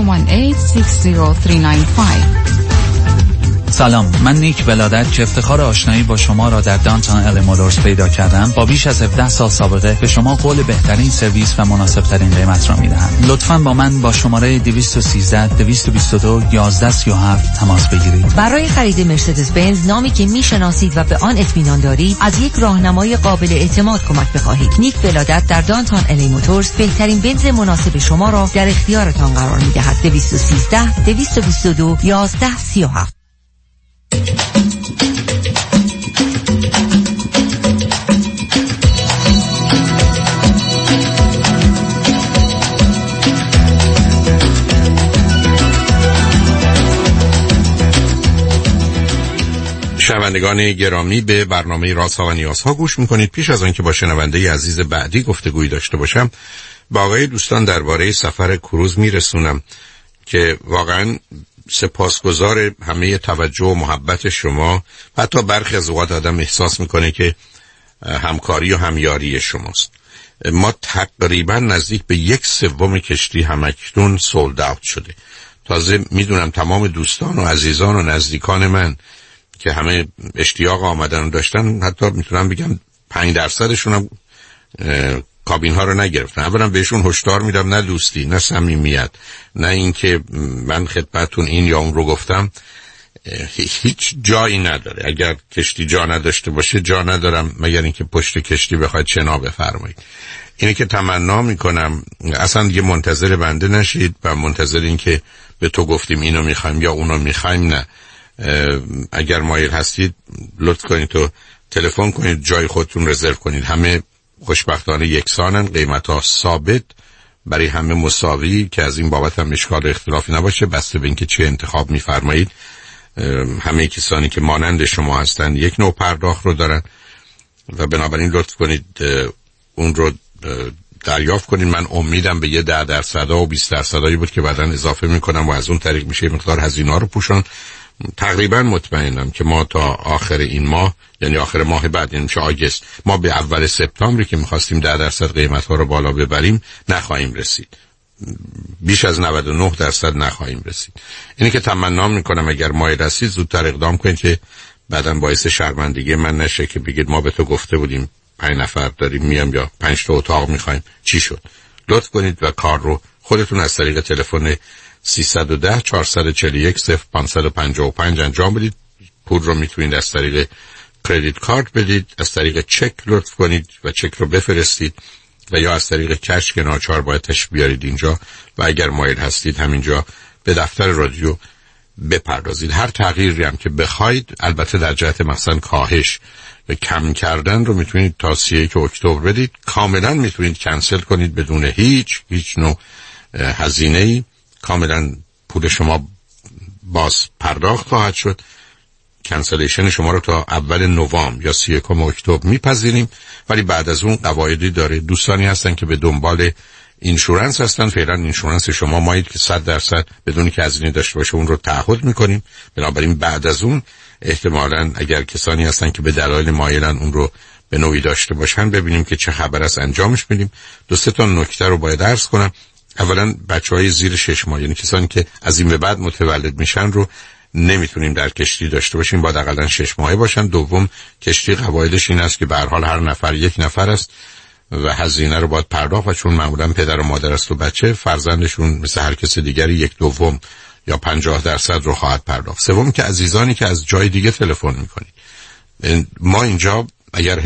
سلام، من نیک ولادت که افتخار آشنایی با شما را در دانتون ال مولورز پیدا کردم. با بیش از 17 سال سابقه به شما قول بهترین سرویس و مناسب ترین قیمت را میدهم. لطفاً با من با شماره 213 222 1137 تماس بگیرید.
برای خرید مرسدس بنز، نامی که میشناسید و به آن اطمینان دارید، از یک راهنمای قابل اعتماد کمک بخواهید. نیک ولادت در دانتون ال موتورز بهترین بنز مناسب شما را در اختیارتان قرار میدهد. 213 222 1137.
شنوندگان گرامی، به برنامه رازها و نیازها گوش میکنید. پیش از آنکه با شنونده عزیز بعدی گفتگویی داشته باشم، با آقای دوستان درباره سفر کروز میرسونم که واقعا سپاسگزار همه توجه و محبت شما. حتی برخی از اوقات آدم احساس میکنه که همکاری و همیاری شماست. ما تقریبا نزدیک به 1/3 کشتی همکنون سولد اوت شده. تازه میدونم تمام دوستان و عزیزان و نزدیکان من که همه اشتیاق آمدن و داشتن، حتی میتونم بگم 5% هم کابین ها رو نگرفتن. اولا بهشون هشدار میدم نه دوستی، نه صمیمیت، نه اینکه من خدمتتون این یا اون رو گفتم، هیچ جایی نداره. اگر کشتی جا نداشته باشه جا ندارم، مگر اینکه پشت کشتی بخواید شنا بفرمایید. اینه که تمنا میکنم اصلا دیگه منتظر بنده نشید و منتظر این که به تو گفتیم اینو میخوایم یا اونو میخوایم نه. اگر مایل هستید لطف کنید تو تلفن کنید، جای خودتون رزرو کنید. همه خوشبختانه یکسانن، قیمت‌ها ثابت، برای همه مساوی، که از این بابت هم اشکال اختلافی نباشه. بسته به اینکه چه انتخاب می‌فرمایید، همه کسانی که مانند شما هستن یک نوع پرداخت رو دارن و بنابراین لطف کنید اون رو دریافت کنید. من امیدم به یه 10% و 20% بود که بعداً اضافه میکنم و از اون طریق میشه مقدار هزینه‌ها رو پوشان. تقریبا مطمئنم که ما تا آخر این ماه، یعنی آخر ماه بعد، یعنی میشه آگست، ما به اول سپتامبری که میخواستیم 10% قیمت‌ها رو بالا ببریم نخواهیم رسید. بیش از 99% نخواهیم رسید. اینه که تمنا میکنم اگر مایل هستید زودتر اقدام کنید که بعداً باعث شرمندگی من نشه که بگید ما به تو گفته بودیم 5 نفر داریم میام یا 5 تا اتاق میخوایم، چی شد؟ لطف کنید و کار رو خودتون از طریق تلفن 310 441 0555 انجام بدید. پول رو میتونید از طریق کردیت کارت بدید، از طریق چک لطف کنید و چک رو بفرستید، و یا از طریق کش که ناچار باید تشریف بیارید اینجا و اگر مایل هستید همینجا به دفتر رادیو بپردازید. هر تغییری هم که بخواید، البته در جهت مثلا کاهش و کم کردن، رو میتونید تا 31 اکتبر بدید. کاملا میتونید کنسل کنید بدون هیچ نوع هزینه‌ای. کاملا پول شما باز پرداخت خواهد شد. کنسلیشن شما رو تا اول نوامبر یا 31 اکتبر میپذیریم، ولی بعد از اون قواعدی داره. دوستانی هستن که به دنبال اینشورنس هستن. فعلا اینشورنس شما مایید که 100% بدون که هزینه داشته باشه اون رو تعهد میکنیم. بنابراین بعد از اون احتمالاً اگر کسانی هستن که به دلایل مایلن اون رو به نوعی داشته باشن، ببینیم که چه خبر است، انجامش میدیم. 2-3 تا نکته رو باید عرض کنم. اولا بچهای زیر 6 ماه، یعنی کسانی که از این به بعد متولد میشن، رو نمیتونیم در کشتی داشته باشیم، باید حداقل 6 ماهه باشن. دوم، کشتی قواعدش این است که به هر حال هر نفر 1 نفر است و هزینه رو باید پرداخت، و چون معمولا پدر و مادر است و بچه، فرزندشون مثل هر کس دیگری 1/2 یا 50% رو خواهد پرداخت. سوم که عزیزانی که از جای دیگه تلفن میکنید، ما اینجا اگر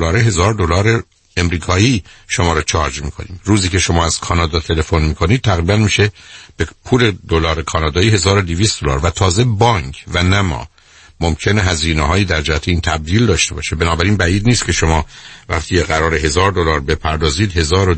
$1000 امریکایی شما رو چارج میکنیم. روزی که شما از کانادا تلفن میکنید تقریبا میشه به پول دلار کانادایی $1200 و تازه بانک و نما ممکنه هزینه‌هایی در جهت این تبدیل داشته باشه. بنابراین بعید نیست که شما وقتی قرار $1000 بپردازید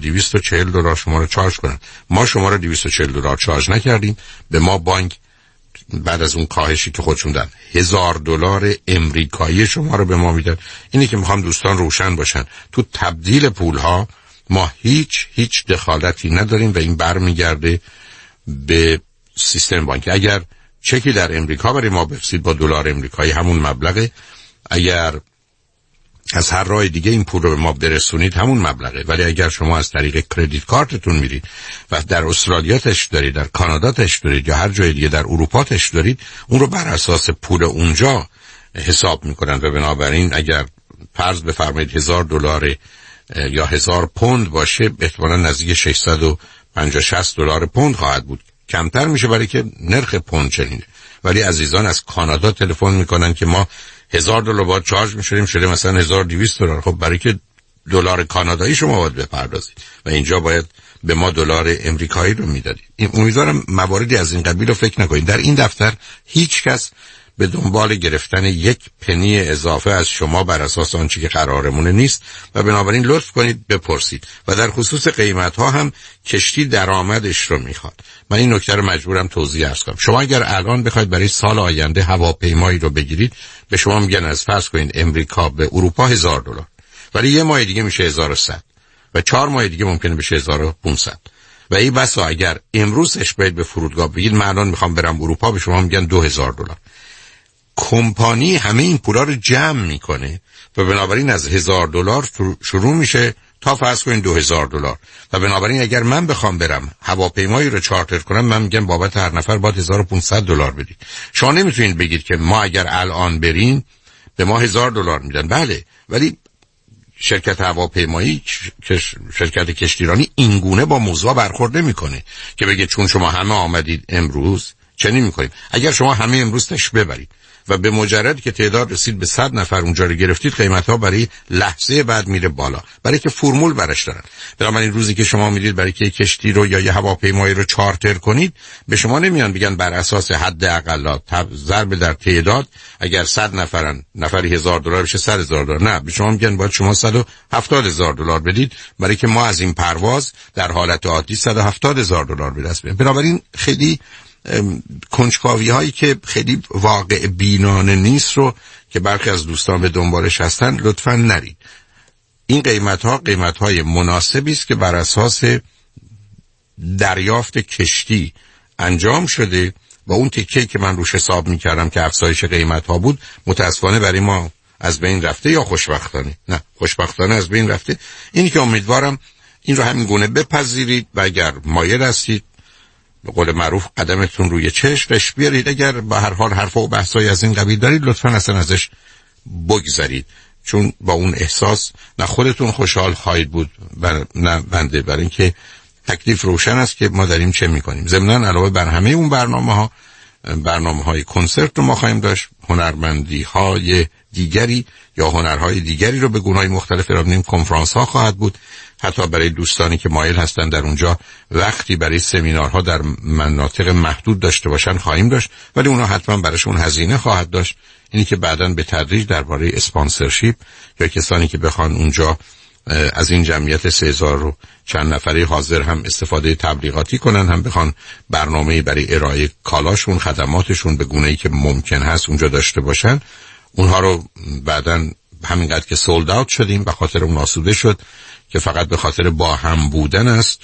$1240 شما رو چارج کنن. ما شما رو $240 چارج نکردیم، به ما بانک بعد از اون کاهشی که خودشون دادن $1000 امریکایی شما رو به ما میدن. اینی که میخوام دوستان روشن باشن، تو تبدیل پولها ما هیچ دخالتی نداریم و این برمیگرده به سیستم بانکی. اگر چکی در امریکا برای ما بفرستید با دلار امریکایی همون مبلغه، اگر از هر راه دیگه این پول رو به ما برسونید همون مبلغه. ولی اگر شما از طریق کردیت کارتتون میرید و در استرالیا تش دارید، در کانادا تش دارید یا هر جای دیگه در اروپا تش دارید، اون رو بر اساس پول اونجا حساب میکنن و بنابراین اگر فرض بفرمایید $1000 یا 1000 پوند باشه، احتمالاً نزدیک 650-60 دلار پوند خواهد بود. کمتر میشه برای که نرخ پوند چنینه. ولی عزیزان از کانادا تلفن میکنن که ما $1000 باید چارج میشوریم، شده مثلا $1200. خب برای که دلار کانادایی شما باید بپردازید و اینجا باید به ما دلار امریکایی رو میدادید. امیدوارم مواردی از این قبیل رو فکر نکنید. در این دفتر هیچ کس به دنبال گرفتن یک پنی اضافه از شما بر اساس آنچه که قرارمونه نیست و بنابراین لطف کنید بپرسید. و در خصوص قیمت ها هم کشتی درآمدش رو میخواد. من این نکته رو مجبورم توضیح عرض کنم. شما اگر الان بخواید برای سال آینده هواپیمایی رو بگیرید، به شما میگن از فرض کنید امریکا به اروپا $1000، ولی یه ماه دیگه میشه 1100 و 4 ماه دیگه ممکنه بشه 1500. و این بسا اگر امروزش باید به فرودگاه بگید من الان میخوام برم اروپا، به شما میگن $2000. کمپانی همه این پولا رو جمع میکنه و بنابراین از $1000 شروع میشه تا فرض کنین $2000. و بنابراین اگر من بخوام برم هواپیمایی رو چارتر کنم، من میگم بابت هر نفر باید $1500 بدید. شما نمیتونید بگید که ما اگر الان بریم به ما $1000 میدن. بله، ولی شرکت هواپیمایی، شرکت کشتیرانی این گونه با موضوع برخورد نمیکنه که بگه چون شما همه آمدید امروز چنین میکنیم. اگر شما همه امروز تش ببرید و به مجرد که تعداد رسید به 100 نفر اونجا رو گرفتید، قیمت‌ها برای لحظه بعد میره بالا، برای که فرمول برش دارن. بنابراین روزی که شما میدید برای که کشتی رو یا یه هواپیمایی رو چارتر کنید، به شما نمیان بگن بر اساس حد اقلات ضرب در تعداد اگر 100 نفرن نفری $1000 بشه $100,000. نه، به شما میگن باید شما $170,000 بدید برای که ما از این پرواز در حالت عادی $170,000 به دست بیاریم. بنابراین خیلی کنجکاوی هایی که خیلی واقع بینانه نیست رو که برخی از دوستان به دنبالش هستن لطفاً نرید. این قیمت های مناسبی است که بر اساس دریافت کشتی انجام شده و اون تکه‌ای که من روش حساب می‌کردم که افزایش قیمت ها بود، متاسفانه برای ما از بین رفته یا خوشبختانه؟ نه، خوشبختانه از بین رفته. اینی که امیدوارم این رو همین گونه بپذیرید و اگر مایل هستید به قول معروف قدمتون روی چشمش بیارید. اگر به هر حال حرف و بحثایی از این قبیل دارید لطفاً اصلا ازش بگذرید، چون با اون احساس نه خودتون خوشحال خواهید بود و نه بنده، برای اینکه تکلیف روشن است که ما داریم چه میکنیم. ضمناً علاوه بر همه اون برنامه‌های کنسرت رو ما خواهیم داشت، هنرمندی‌های دیگری یا هنرهای دیگری رو به گونه‌های مختلف ارائه می‌دیم. کنفرانس‌ها خواهد بود، حتی برای دوستانی که مایل هستن در اونجا وقتی برای سمینارها در مناطق محدود داشته باشن خواهیم داشت، ولی اونا حتما براشون هزینه خواهد داشت. اینی که بعداً به تدریج درباره اسپانسرشیپ یا کسانی که بخوان اونجا از این جمعیت 3000 و چند نفره حاضر هم استفاده تبلیغاتی کنن، هم بخوان برنامه‌ای برای ارائه کالاشون، خدماتشون به گونه‌ای که ممکن هست اونجا داشته باشن، اونها رو بعداً همینقدر که سولد اوت شدیم به خاطر اون آسوده شد که فقط به خاطر با هم بودن است،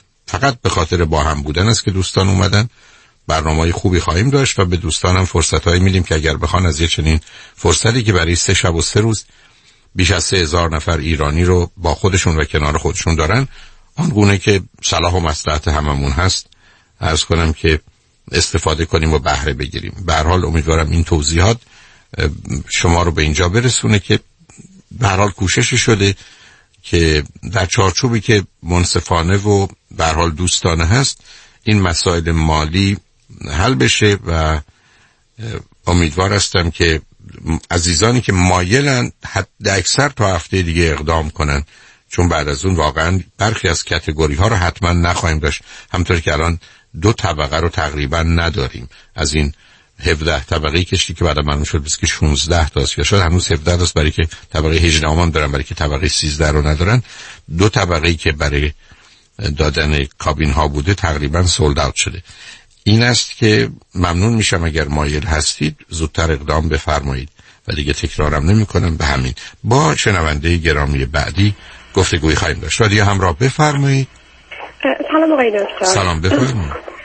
که دوستان اومدن. برنامه‌های خوبی خواهیم داشت و به دوستانم فرصت‌هایی میدیم که اگر بخوان از یه چنین فرصتی که برای 3 شب و 3 روز بیش از 3000 نفر ایرانی رو با خودشون و کنار خودشون دارن، آنگونه که صلاح و مصلحت هممون هست، عرض کنم که استفاده کنیم و بهره بگیریم. به هر حال امیدوارم این توضیحات شما رو به اینجا برسونه که به هر حال کوششی شده که در چارچوبی که منصفانه و به هر حال دوستانه هست این مسائل مالی حل بشه و امیدوار هستم که عزیزانی که مایلن حد اکثر تا هفته دیگه اقدام کنن، چون بعد از اون واقعا برخی از کاتگوری ها رو حتما نخواهیم داشت. همطور که الان 2 طبقه رو تقریبا نداریم. از این 17 طبقه کشتی که بعد معلوم شد که 16 تاست یا شاید هنوز 17 تاست، برای که طبقه 18 هم دارن، برای که طبقه 13 رو ندارن. 2 طبقه‌ای که برای دادن کابین ها بوده تقریبا سولد اوت شده. این است که ممنون میشم اگر مایل هستید زودتر اقدام بفرمایید و دیگه تکرارم نمی کنم. به همین با شنونده گرامی بعدی گفتگوی خواهیم داشت. رادیو همراه، بفرمایید.
سلام آقای دکتر.
سلام، بفرمایید.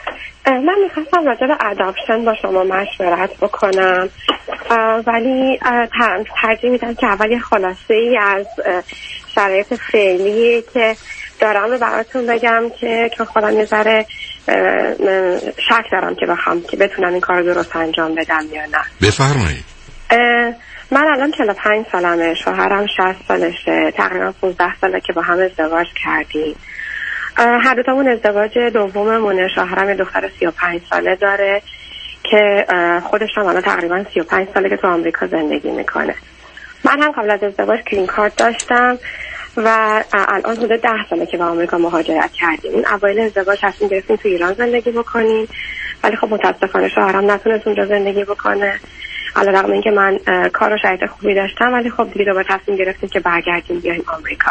من میخواستم راجع به اداپشن با شما مشورت بکنم، ولی ترجیح میدم که اول یه خلاصه ای از شرایط فعلی که دارم رو براتون بگم که خودم یه ذره شک دارم که بتونم این کار درست انجام بدم یا نه.
بفرمایید.
من الان 45 سالمه، شوهرم 60 سالشه، تقریبا 15 ساله که با هم ازدواج کردیم. هر دوتامون ازدواج دوممونه. شوهرم یه دختر 35 ساله داره که خودش هم الان تقریبا 35 ساله که تو آمریکا زندگی میکنه. من هم قبل از ازدواج گرین کارت داشتم و الان حدود 10 ساله که به آمریکا مهاجرت کردیم. این اوایل ازدواج تصمیم گرفتیم تو ایران زندگی بکنیم، ولی خب متاسفانه شوهرم نتونست اونجا زندگی بکنه. علیرغم اینکه من کار و شرایط خوبی داشتم، ولی خب دیگه دوباره تصمیم گرفتیم که برگردیم بیایم آمریکا.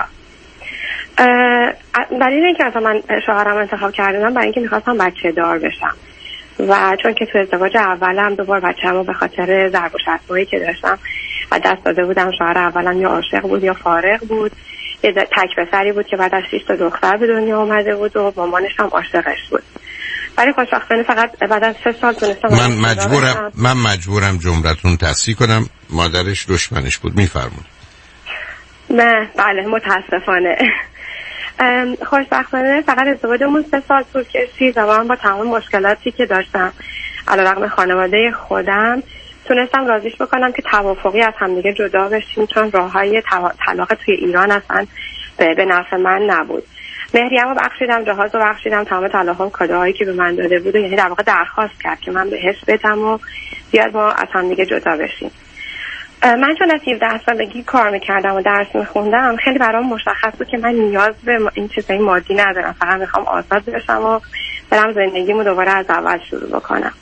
دلیل اینکه مثلا من شوهرم انتخاب کردم برای اینکه میخواستم بچه دار بشم و چون که تو ازدواج اولم دوبار بچه‌مو به خاطر ضرب و شتمایی که داشتم و دست داده بودم. شوهر اولم یا عاشق بود یا فارغ بود، یه تک پسری بود که بعد از 6 تا دختر به دنیا اومده بود و مامانش هم عاشقش بود. ولی خوشبختانه فقط بعد از 3 سال تونستم.
من مجبورم جملتون تصحیح کنم. مادرش دشمنش بود. میفرمایید.
نه بله متاسفانه. خوشبختانه فقط ازدواجمون 3 سال طول کشید و من با تمام مشکلاتی که داشتم علیرغم خانواده خودم تونستم راضیش بکنم که توافقی از همدیگه جدا بشیم، چون راههای طلاق توی ایران اصلا به نفع من نبود. مهریه‌مو بخشیدم، جهازو بخشیدم، تمام طلاهام کادوهایی که به من داده بود، یعنی در واقع درخواست کرد که من بهش بدم و بیاد ما از همدیگه جدا بشیم. من چون از 17 سالگی کار میکردم و درس میخوندم، خیلی برام مشخص بود که من نیاز به این چیزای مادی ندارم، فقط میخوام آزاد بشم و برم زندگیمو دوباره از اول شروع بکنم.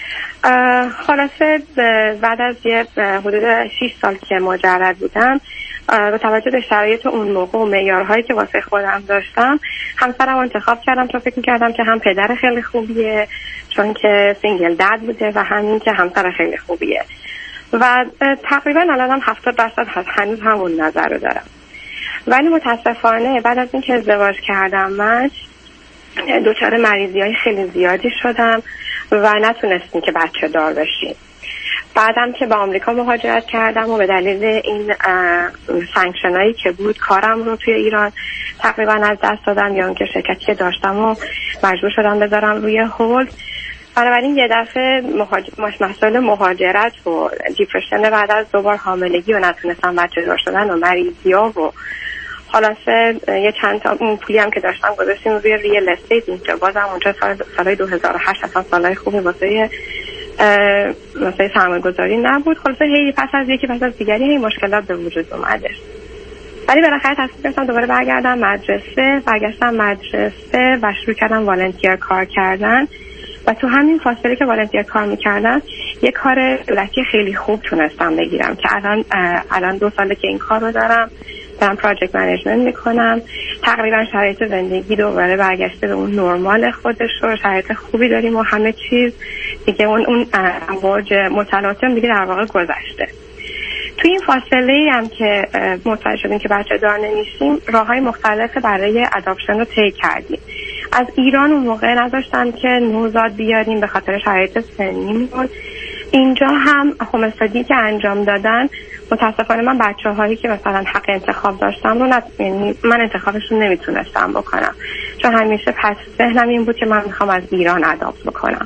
خلاصه بعد از یه حدود 6 سال که مجرد بودم، با توجه به شرایط اون موقع و معیارهایی که واسه خودم داشتم، همسرم انتخاب کردم چون فکر می‌کردم که هم پدر خیلی خوبیه، چون که سینگل دد بوده، و همین که همسر خیلی خوبیه. و تقریبا الانم 70% هنوز همون نظر رو دارم. ولی متاسفانه بعد از اینکه ازدواج کردم من دچار مریضی‌های خیلی زیادی شدم و نتونستیم که بچه دار بشیم. بعدم که به آمریکا مهاجرت کردم و به دلیل این سانکشنایی که بود کارم رو توی ایران تقریبا از دست دادم، یا اینکه شرکتی که داشتم و مجبور شدم بذارم روی هولد. بنابراین یه دفعه مسئله مهاجرت و دیپرشن بعد از دوبار حاملگی و نتونستم بچه دار شدن و مریضی‌ها و خلاصه یه چند تا اون پولی هم که داشتم گذاشتیم روی ریل استیت. اینجا بازم اونجا سال 2008 اصلا سالای خوبی واسه سرمایه‌گذاری نبود. خلاصه هی پس از دیگری هی مشکلات به وجود اومدش. ولی بالاخره تصمیم گرفتم دوباره برگردم مدرسه. برگشتم مدرسه و شروع کردم والنتیر کار کردن و تو همین فاصله که والنتیر کار میکردم یه کار دولتی خیلی خوب تونستم بگیرم که الان 2 ساله که این کار رو دارم پراجکت منیجمنت میکنم. تقریبا شرایط زندگی دوباره برگشته به اون نرمال خودش رو، شرایط خوبی داریم و همه چیز دیگه اون امواج متلاطم دیگه در واقع گذشته. توی این فاصله هم که متوجه شدیم که بچه دار نمیشیم، راههای مختلف برای اداپشن رو طی کردیم. از ایران اون موقع نذاشتن که نوزاد بیاریم به خاطر شرایط سنیمون. اینجا هم هومستادی که انجام دادن، متاسفانه من بچه‌هایی که مثلا حق انتخاب داشتم رو یعنی من انتخابشون نمیتونستم بکنم، چون همیشه پس ذهنم این بود که من میخوام از ایران اداپت بکنم.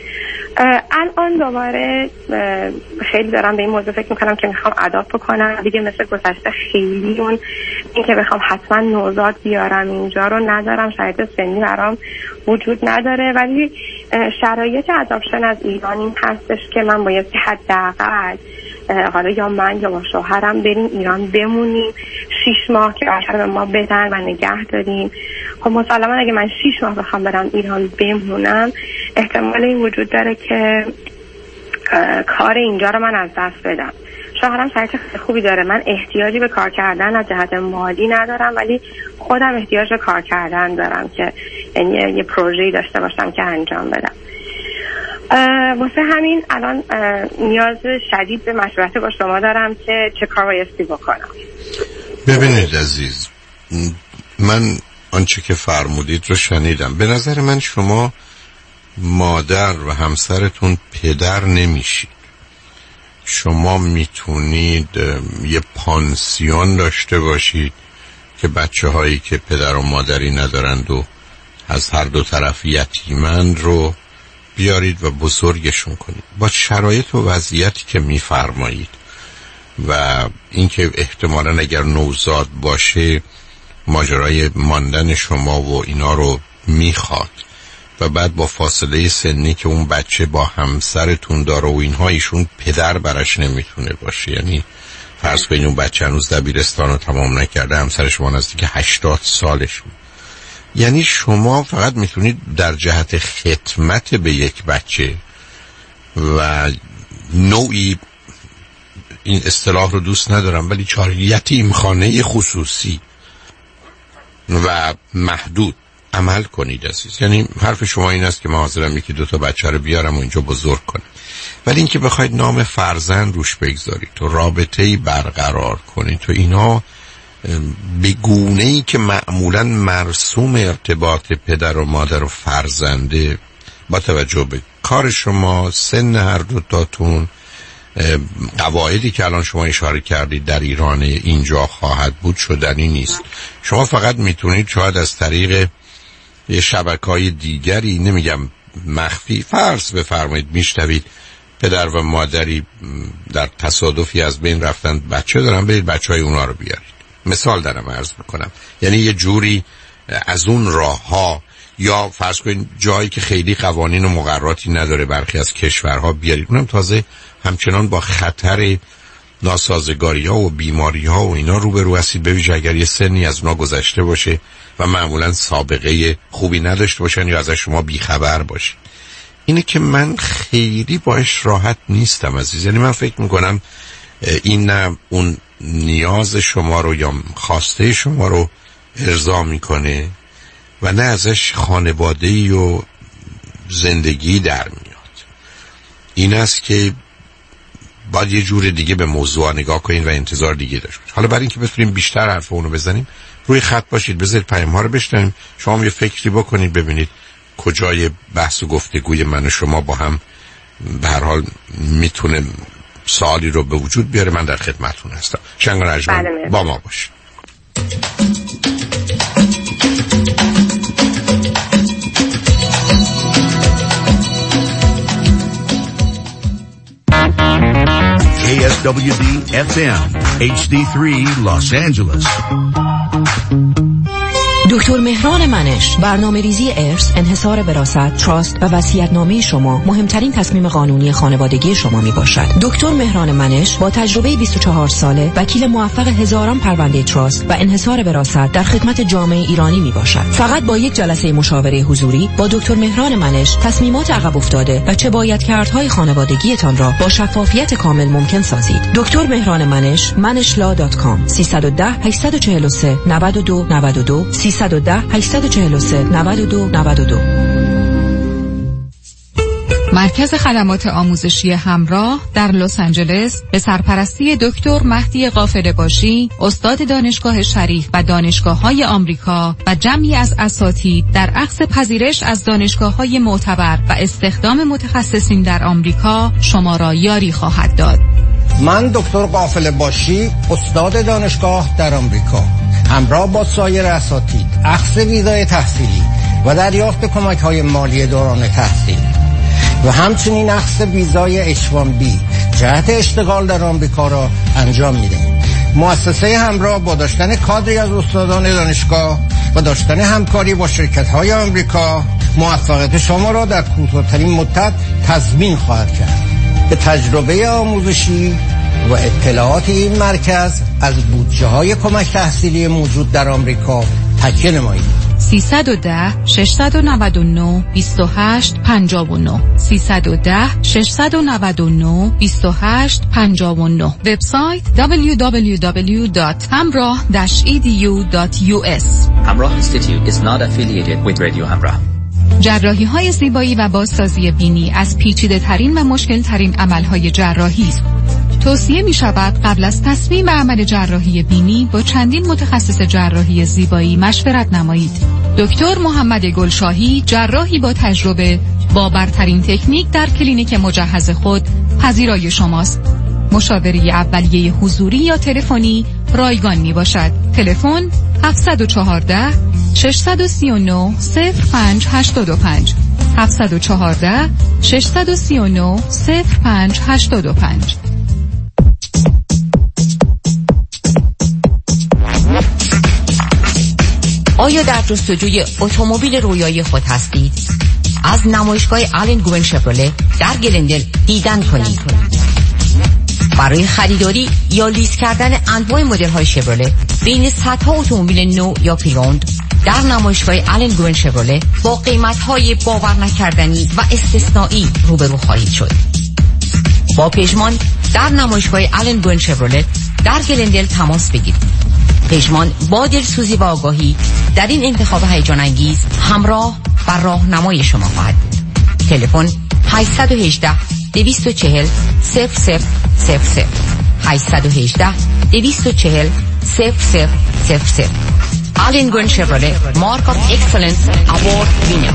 الان دوباره خیلی دارم به این موضوع فکر میکنم که میخوام اداپت بکنم دیگه. مثل گذشته خیلی اون این که بخوام حتما نوزاد بیارم اینجا رو ندارم، شرایط سنی برام وجود نداره. ولی شرایط اداپشن از ایران این هستش که من باید حداقل حالا یا من یا با شوهرم بریم ایران بمونیم 6 ماه که بچه به ما بدن و نگه داریم. خب مسلما اگه من 6 ماه بخوام برم ایران بمونم، احتمال این وجود داره که کار اینجا رو من از دست بدم. شوهرم شرایط خوبی داره، من احتیاجی به کار کردن از جهت مالی ندارم، ولی خودم احتیاج به کار کردن دارم که یعنی یه پروژه‌ای داشته باشم که انجام بدم. واسه همین الان نیاز شدید به مشورت با شما دارم که چه کار بایستی بکنم.
ببینید عزیز، من آنچه که فرمودید رو شنیدم. به نظر من شما مادر و همسرتون پدر نمیشید. شما میتونید یه پانسیون داشته باشید که بچه هایی که پدر و مادری ندارند و از هر دو طرف یتیمند رو بیارید و بزرگشون کنید با شرایط و وضعیتی که میفرمایید و اینکه احتمالاً اگر نوزاد باشه ماجرای ماندن شما و اینا رو میخواد و بعد با فاصله سنی که اون بچه با همسرتون داره و اینها ایشون پدر برش نمیتونه باشه. یعنی فرض کنید اون بچه هنوز دبیرستان رو تمام نکرده، همسر شما نزدیک 80 سالشون. یعنی شما فقط میتونید در جهت خدمت به یک بچه و نوعی، این اصطلاح رو دوست ندارم ولی یتیمخانه خصوصی و محدود عمل کنید عزیز. یعنی حرف شما این است که من حاضرم یکی دو تا بچه رو بیارم و اینجا بزرگ کنم، ولی اینکه بخواید نام فرزند روش بگذارید تو رابطه‌ای برقرار کنید تو اینا به گونه‌ای که معمولاً مرسوم ارتباط پدر و مادر و فرزنده با توجه به کار شما، سن هر دو تاتون، قواعدی که الان شما اشاره کردید در ایران اینجا خواهد بود شدنی نیست. شما فقط میتونید شاید از طریق یه شبکه‌های دیگری، نمیگم مخفی، فرض بفرمایید میشنوید پدر و مادری در تصادفی از بین رفتن بچه دارن، برید بچه‌های اونا رو بیارید. مثال دارم عرض میکنم. یعنی یه جوری از اون راه ها، یا فرض کنید جایی که خیلی قوانین و مقرراتی نداره برخی از کشورها بیارید، اونم تازه همچنان با خطر ناسازگاری ها و بیماری ها و اینا روبرو هستید، به ویژه اگر یه سنی از اونا گذشته باشه و معمولا سابقه خوبی نداشته باشن یا ازش شما بیخبر باشید. اینه که من خیلی باش راحت نیستم عزیز. یعنی من فکر میکنم این نه اون نیاز شما رو یا خواسته شما رو ارضا میکنه و نه ازش خانواده‌ای و زندگی در میاد. این است که باید یه جور دیگه به موضوع نگاه کنین و انتظار دیگه داشت. حالا برای اینکه بتونیم بیشتر حرف اونو بزنیم روی خط باشید، بذارید پیام‌ها رو بشنویم، شما یه فکری بکنید ببینید کجای بحث و گفتگوی من و شما با هم به هر حال میتونه سوالی رو به وجود بیاره. من در خدمتتون هستم. شنگ و نجمن با ما باش.
KSWD FM HD3 Los Angeles.
دکتر مهران منش، برنامه ریزی ارث، انحصار وراثت، تراست و وصیت‌نامه شما مهمترین تصمیم قانونی خانوادگی شما می باشد. دکتر مهران منش با تجربه 24 ساله، وکیل موفق هزاران پرونده تراست و انحصار وراثت در خدمت جامعه ایرانی می باشد. فقط با یک جلسه مشاوره حضوری با دکتر مهران منش تصمیمات عقب افتاده و چه باید کردهای خانوادگیتان را با شفافیت کامل ممکن سازید. دکتر مهران منش، manishla.com 310 843 92 92 310 843 92 92.
مرکز خدمات آموزشی همراه در لس آنجلس به سرپرستی دکتر مهدی غافله‌باشی، استاد دانشگاه شریف و دانشگاه‌های آمریکا و جمعی از اساتید در اخذ پذیرش از دانشگاه‌های معتبر و استخدام متخصصین در آمریکا شما را یاری خواهد داد.
من دکتر غافله‌باشی، استاد دانشگاه در آمریکا، همراه با سایر اساتید اخذ ویزای تحصیلی و دریافت کمک‌های مالی دوران تحصیل و همچنین اخذ ویزای H1B جهت اشتغال در آمریکا را انجام می‌دهیم. مؤسسه همراه با داشتن کادری از استادان دانشگاه و داشتن همکاری با شرکت‌های آمریکا موفقیت شما را در کوتاه‌ترین مدت تضمین خواهد کرد. به تجربه آموزشی و اطلاعات این مرکز از بودجه‌های کمک تحصیلی موجود در آمریکا تکیه نمایید.
310 699 28 59 310 699 28 59. وبسایت www.hamrah-edu.us.
Hamrah Institute is not affiliated with Radio Hamrah.
جراحی‌های زیبایی و بازسازی بینی از پیچیده‌ترین و مشکل‌ترین عمل‌های جراحی است. توصیه می شود قبل از تصمیم به عمل جراحی بینی با چندین متخصص جراحی زیبایی مشورت نمایید. دکتر محمد گلشاهی، جراحی با تجربه با برترین تکنیک در کلینیک مجهز خود پذیرای شماست. مشاوره اولیه حضوری یا تلفنی رایگان می باشد. تلفن 714 639 0585 714 639 0585.
آیا در جستجوی اتومبیل رویایی خود هستید؟ از نمایشگاه آلن گوین شفرله در گلندل دیدن کنید. برای خریداری یا لیز کردن انواع مدل‌های شفرله بین صدها اتومبیل نو یا پری‌اوند در نمایشگاه آلن گوین شفرله با قیمت‌های باور نکردنی و استثنایی روبرو خواهید شد. با پژمان در نمایشگاه آلن گوین شفرله در گلندل تماس بگیرید. پژمان با دلسوزی و آگاهی در این انتخاب هیجان انگیز همراه و راهنمای شما خواهد بود. تلفن 818 240 0000 818 240 0000. آلن گوین شفرله مارک آف اکسلنس اوارد وینر.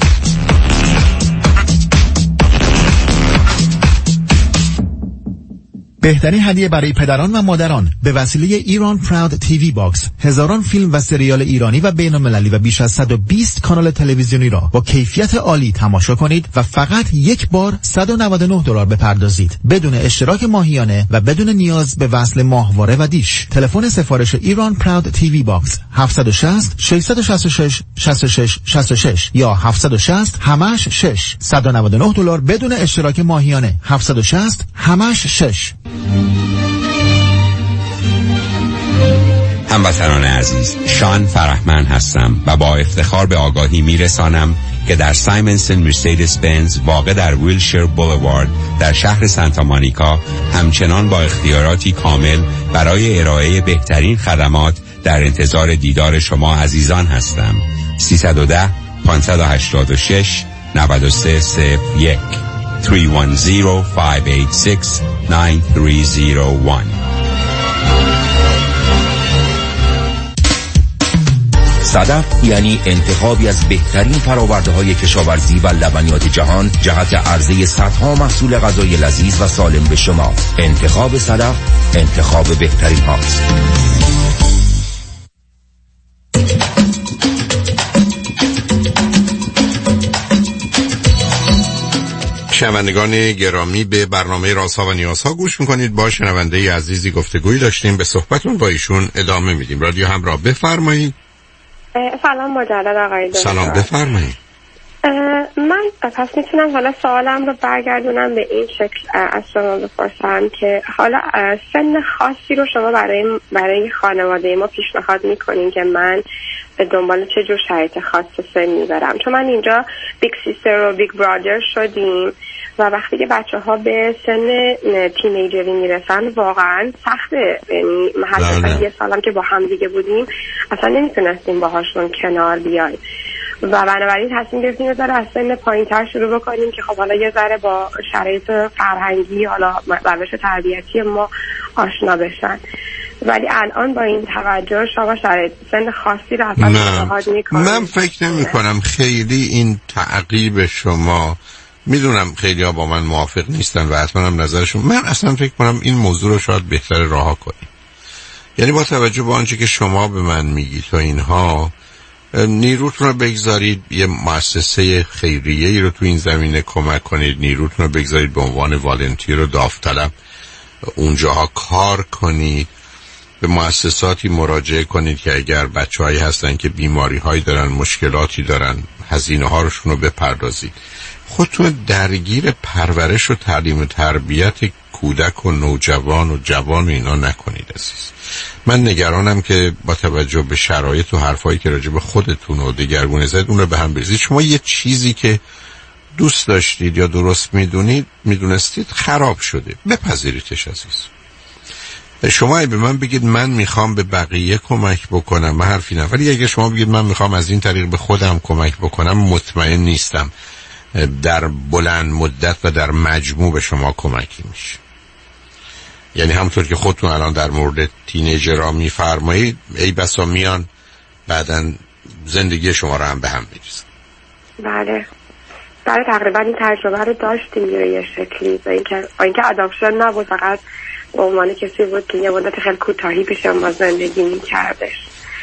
بهترین هدیه برای پدران و مادران به وسیله ایران پراود تیوی باکس، هزاران فیلم و سریال ایرانی و بین‌المللی و بیش از 120 کانال تلویزیونی را با کیفیت عالی تماشا کنید و فقط یک بار $199 بپردازید بدون اشتراک ماهیانه و بدون نیاز به وصل ماهواره و دیش. تلفن سفارش ایران پراود تیوی باکس 760 666 66 66 یا 760 همش 6 $199 بدون اشتراک ماهیانه 760 همش 6.
هموطنان عزیز، شان فرحمند هستم و با افتخار به آگاهی میرسانم که در سایمنسن مرسدس بنز واقع در ویلشیر بولوارد در شهر سانتا مونیکا همچنان با اختیاراتی کامل برای ارائه بهترین خدمات در انتظار دیدار شما عزیزان هستم. 310 586 9301 310-586-9301.
صدف یعنی انتخابی از بهترین فرآورده‌های کشاورزی و لبنیات جهان جهت عرضه صدها محصول غذایی لذیذ و سالم به شما. انتخاب صدف انتخاب بهترین هاست.
شنوندگان گرامی، به برنامه رازها و نیازها گوش میکنید. با شنونده عزیزی گفتگویی داشتیم، به صحبتون با ایشون ادامه میدیم. رادیو همراه، بفرمایید.
سلام مجدد آقای دکتر.
سلام، بفرمایید.
من پس میتونم حالا سوالم رو برگردونم به این شکل از شما بپرسم که حالا سن خاصی رو شما برای خانواده ما پیشنهاد میکنین که من به دنبال چه جور شرایط خاص سنی برم؟ چون من اینجا بیگ سیستر و بیگ برادر شدیم و وقتی که بچه‌ها به سن تینیجری میرسن واقعا سخته. یعنی حتی یه سالم که با هم دیگه بودیم اصلا نمیتونستیم باهاشون کنار بیایم و بنابراین تصمیم گرفتیم یه ذره از سن پایین‌تر شروع بکنیم که خب حالا یه ذره با شرایط فرهنگی حالا روش تربیتی ما آشنا بشن. ولی الان با این توجه شما شرایط سن خاصی رو اصلا پیشنهاد می‌کنید؟
من فکر نمی‌کنم خیلی این تعقیب شما، میدونم خیلی ها با من موافق نیستن و حتما هم نظرشون، من اصلا فکر کنم این موضوع رو شاید بهتر رها کنیم. یعنی با توجه به آنچه که شما به من میگید و اینها، نیروتون رو بگذارید یه مؤسسه خیریه‌ای رو تو این زمینه کمک کنید، نیروتون رو بگذارید به عنوان والنتیر و داوطلب اونجاها کار کنید، به مؤسساتی مراجعه کنید که اگر بچه‌هایی هستن که بیماری‌هایی دارن، مشکلاتی دارن، هزینه‌هاشون رو بپردازید. خودتون درگیر پرورش و تعلیم و تربیت کودک و نوجوان و جوان و اینا نکنید عزیز. من نگرانم که با توجه به شرایط و حرفایی که راجع به خودتون و دیگرگونه زد اون رو به هم بریزید. شما یه چیزی که دوست داشتید یا درست میدونستید خراب شده، بپذیریدش عزیز. شما به من بگید من میخوام به بقیه کمک بکنم، من حرفی نه، ولی اگه شما بگید من میخوام از این طریق به خودم کمک بکنم، مطمئن نیستم در بلند مدت و در مجموع به شما کمکی میشه. یعنی همونطور که خودتون الان در مورد تینیجرها میفرمایید ای بسا میان بعدن زندگی شما رو هم به هم میریزن.
بله تقریبا این تجربه رو داشتیم یه شکلی، با اینکه اداپشن نبود، فقط به عنوان کسی بود که یه مدت خیلی کوتاهی پیش ما زندگی میکردش.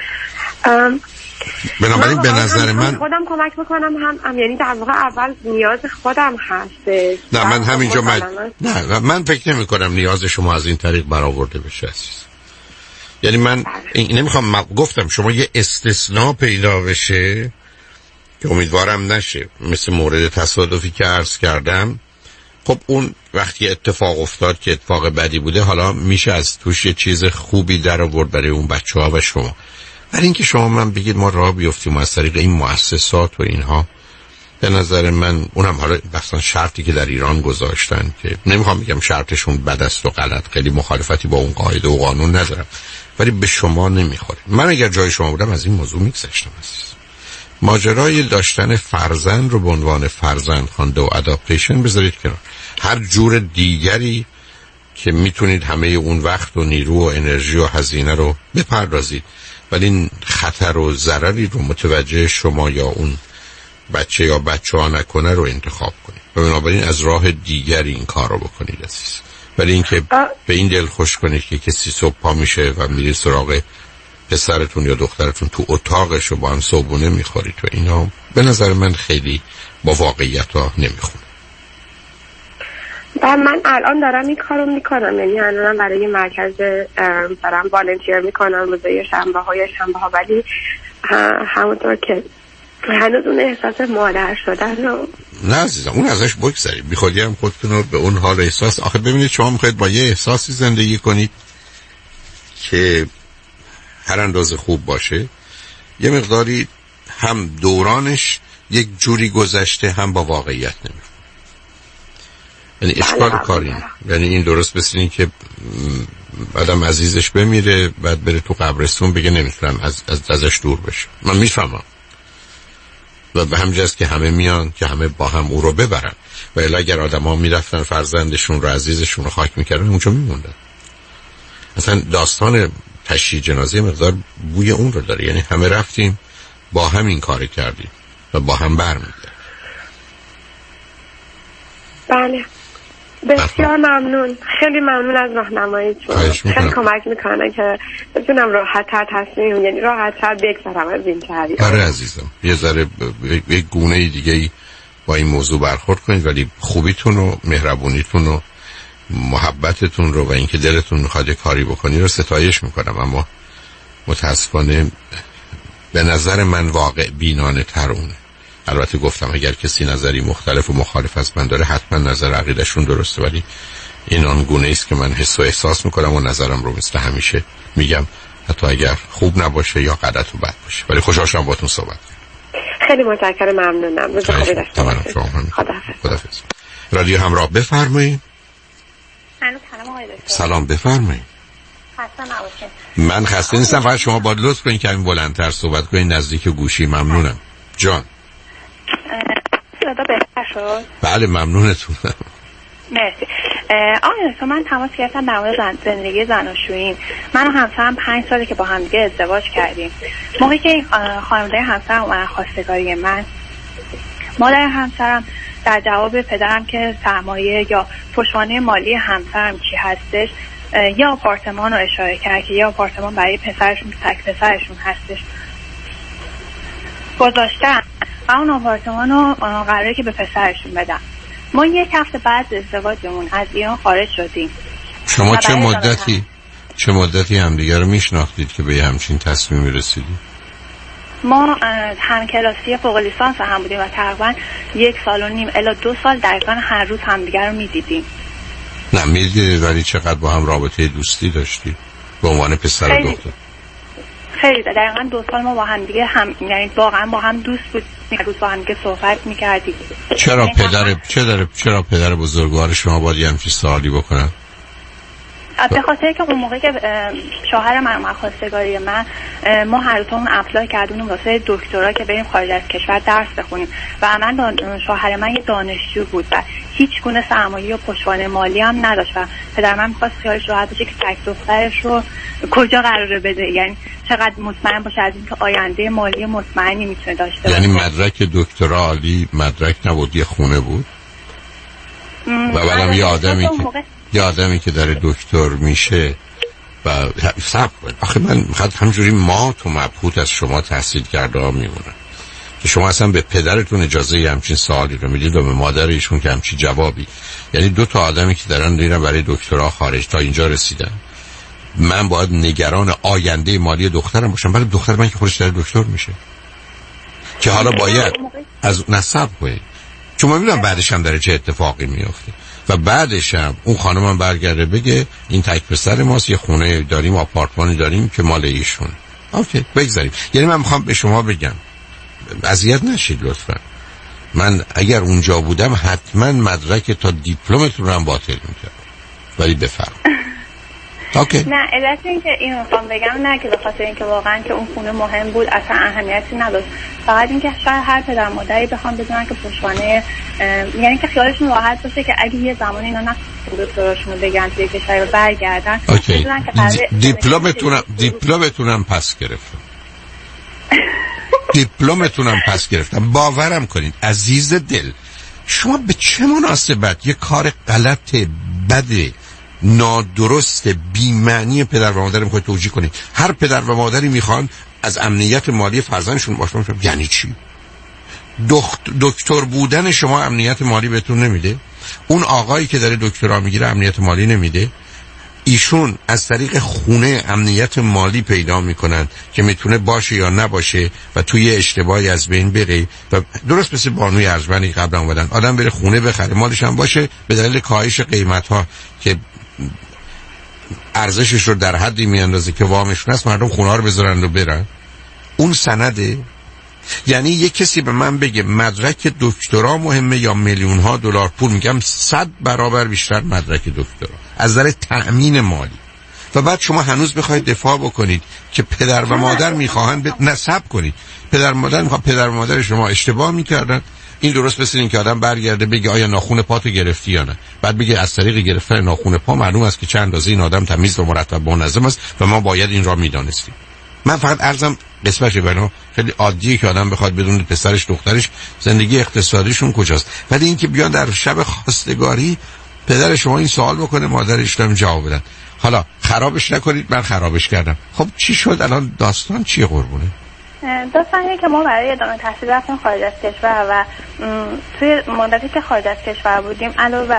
بنابراین به نظر من
خودم کمک میکنم هم یعنی در واقع اول نیاز خودم هستش.
نه من همینجا من فکر نمی کنم نیاز شما از این طریق برآورده بشه عزیز. یعنی من نمیخوام گفتم شما یه استثناء پیدا بشه که امیدوارم نشه، مثل مورد تصادفی که عرض کردم. خب اون وقتی اتفاق افتاد که اتفاق بدی بوده، حالا میشه از توش یه چیز خوبی در آورد برای اون بچه‌ها و شما. برای اینکه شما من بگید ما راه بیفتیم از طریق این مؤسسات و اینها، به نظر من اونم حالا مثلا شرطی که در ایران گذاشتن که نمیخوام بگم شرطشون بد است و غلط، خیلی مخالفتی با اون قاعده و قانون ندارم، ولی به شما نمیخوره. من اگر جای شما بودم از این موضوع میگذشتم عزیز. ماجرای داشتن فرزند رو به عنوان فرزند خوانده و اداپتیشن بذارید کنار. هر جور دیگری که میتونید همه اون وقت و نیرو و انرژی و هزینه رو بپردازید، ولی این خطر و ضرری رو متوجه شما یا اون بچه یا بچه ها نکنه رو انتخاب کنید و بنابراین از راه دیگری این کار رو بکنید عزیز. ولی اینکه به این دل خوش کنید که کسی صبح پا میشه و میره سراغ پسرتون یا دخترتون تو اتاقش و با هم صبحونه میخورید و اینا، به نظر من خیلی با واقعیت ها نمیخونه.
من الان دارم این کارو میکنم، یعنی الان برای مرکز دارم والنتیر میکنم روزای شنبه ها، ولی همونطور که هنوز اون احساس مادر شدن رو
نه عزیزم، اون ازش بگذارید. بی خودی هم خودتون رو به اون حال احساس، آخه ببینید شما میخواید با یه احساسی زندگی کنید که هر اندازه خوب باشه، یه مقداری هم دورانش یک جوری گذشته هم با واقعیت نمیخونه. یعنی اشکال کاری نه. یعنی این درست بسینی که آدم عزیزش بمیره بعد بره تو قبرستون بگه نمیتونم ازش دور بشه. من میفهمم و به همجاست که همه میان که همه با هم او رو ببرن و اگر آدم ها میرفتن فرزندشون رو عزیزشون رو خاک میکردن اونجا میموندن. مثلا داستان تشییع جنازه مقدار بوی اون رو داره، یعنی همه رفتیم با هم این کار کردیم و با هم برمیگردیم.
بله بسیار ممنون، خیلی ممنون از راهنماییتون، خیلی کمک میکنه که بتونم راحت‌تر تصمیم، یعنی راحت‌تر بگذرم از این جریان.
آره عزیزم، یه ذره یک گونه دیگه با این موضوع برخورد کنید، ولی خوبیتون و مهربونیتون و محبتتون رو و اینکه دلتون میخواد کاری بکنی رو ستایش میکنم، اما متاسفانه به نظر من واقع بینانه تر اونه. البته گفتم اگر کسی نظری مختلف و مخالف از من داره حتما نظر عقیدشون درسته، ولی این آن گونه است که من حس و احساس میکنم و نظرم رو مثل همیشه میگم، حتی اگر خوب نباشه یا غلط و بد باشه. ولی خوشحال شدم باهاتون صحبت کردم.
خیلی متشکرم، ممنونم. روز خوبی داشته باشید.
خداحافظ. رادیو همراه بفرمایید. سلام بفرمایید. من خسته نیستم، فقط شما باید لطف کنید کمی بلندتر صحبت کنید، نزدیک گوشی. ممنونم. جان
صدا بهتر شد؟
بله ممنونتونم.
مرسی. آقای من تماس گرفتم در مورد زندگی زناشویی. من و همسرم 5 ساله که با هم دیگه ازدواج کردیم. موقعی که خانواده همسرم اومدن خواستگاری من، مادر همسرم در جواب پدرم که سرمایه یا پشتوانه مالی همسرم چی هستش، یا آپارتمان رو اشاره کرد که یا آپارتمان برای پسرشون، تک پسرشون هستش گذاشتن و اون آپارتمان رو قراره که به پسرشون بدن. ما 1 هفته بعد ازدواجمون از ایران خارج شدیم.
شما چه مدتی همدیگر رو میشناختید که به همچین تصمیمی رسیدید؟
ما همکلاسی فوق لیسانس هم بودیم و تقریبا 1.5 سال الی 2 سال دقیقا هر روز همدیگر رو میدیدیم.
نه میدیدید، ولی چقدر با هم رابطه دوستی داشتید به عنوان پسر و دختر؟
خیلی دقیقا 2 سال ما با هم دیگه یعنی واقعا با هم دوست بودیم، روز با هم دیگه صحبت میکردیم.
چرا پدر بزرگوار شما باید همچین سوالی بکنن؟
به خاطر که اون موقع که شوهر من خواستگاری ما هر دوتامون اپلای کردیم واسه دکترا که بریم خارج از کشور درس بخونیم و شوهر من یه دانشجو بود و هیچ گونه سرمایه و پشتوانه مالی هم نداشت و پدر من می‌خواست خیالش راحت باشه که تک دخترش رو کجا قراره بده، یعنی چقدر مطمئن باشه از اینکه آینده مالی مطمئنی میتونه داشته باشه.
یعنی مدرک دکترا عالی مدرک نبود، یه خونه بود. و بعدم یه آدمی که داره دکتر میشه و صبر کنید، آخه من همجوری ما تو مبهوت از شما تحصیل کرده ها میمونم که شما اصلا به پدرتون اجازه همچین سوالی رو میدید و به مادر ایشون که همچین جوابی. یعنی دو تا آدمی که دارن میرن برای دکترا خارج تا اینجا رسیدن، من باید نگران آینده مالی دخترم باشم؟ برای دختر من که خودش داره دکتر میشه که حالا باید از نصب کنید، چون من میدونم بعدش هم داره چه اتفاقی میفته و بعدش هم اون خانم برگرده بگه این تک پسر ماست، یه خونه داریم، آپارتمانی داریم که مال ایشون. اوکی بگذاریم. یعنی من میخوام به شما بگم اذیت نشید لطفا. من اگر اونجا بودم حتما مدرک تا دیپلمتون رو هم باطل میکردم، ولی بفرمایید. اوکی.
نه علت این که اینو میخوام بگم نه که به خاطر اینکه واقعا که اون خونه مهم بود اصلا اهمیتی نداشت، فقط اینکه شاید هر پدر مادری بخوام بدونن که پشتوانه، یعنی که خیالشون راحت باشه که اگه یه زمانی اینا دکتراشون رو بگن توی کشور رو برگردن.
اوکی. دیپلمتونم پس گرفتم. دیپلمتونم پس گرفتم. باورم کنید عزیز دل، شما به چه مناسبت یه کار غلط بده نادرست بی‌معنی پدر و مادر میخواید توجیه کنید؟ هر پدر و مادری میخوان از امنیت مالی فرزندشون باشن. یعنی چی؟ دکتر بودن شما امنیت مالی بهتون نمیده؟ اون آقایی که داره دکترا میگیره امنیت مالی نمیده؟ ایشون از طریق خونه امنیت مالی پیدا میکنن که میتونه باشه یا نباشه و توی اشتباهی از بین بره. و درست مثل بانوی ارجمندی قبلا اومدن، آدم بره خونه بخره مالش هم باشه، به دلیل کاهش قیمت ها که ارزشش رو در حدی میاندازه که وامشون است، مردم خونه ها رو بذارن و برن. اون سنده؟ یعنی یک کسی به من بگه مدرک دکترا مهمه یا میلیون ها دلار پول، میگم 100 برابر بیشتر مدرک دکترا از نظر تأمین مالی. و بعد شما هنوز بخواید دفاع بکنید که پدر و مادر میخواهن نسب کنید. پدر و مادر شما اشتباه میکردن. این درست مثل این که آدم برگرده بگه آیا ناخون پاتو گرفتی یا نه، بعد بگه از طریق گرفتن ناخون پا معلوم است که چند اندازه این آدم تمیز و مرتب و منظم است و ما باید این را میدانستیم. من فقط عرضم قسمتش بنا خیلی عادیه که آدم بخواد بدون پسرش دخترش زندگی اقتصادیشون کجاست، ولی اینکه بیان در شب خواستگاری پدر شما این سوال بکنه مادرش هم جواب بدن. حالا خرابش نکنید، من خرابش کردم. خب چی شد الان؟ داستان چیه قربونه؟
داستانیه که ما برای ادامه تحصیل رفتیم خارج از کشور و توی مدتی که خارج از کشور بودیم علاوه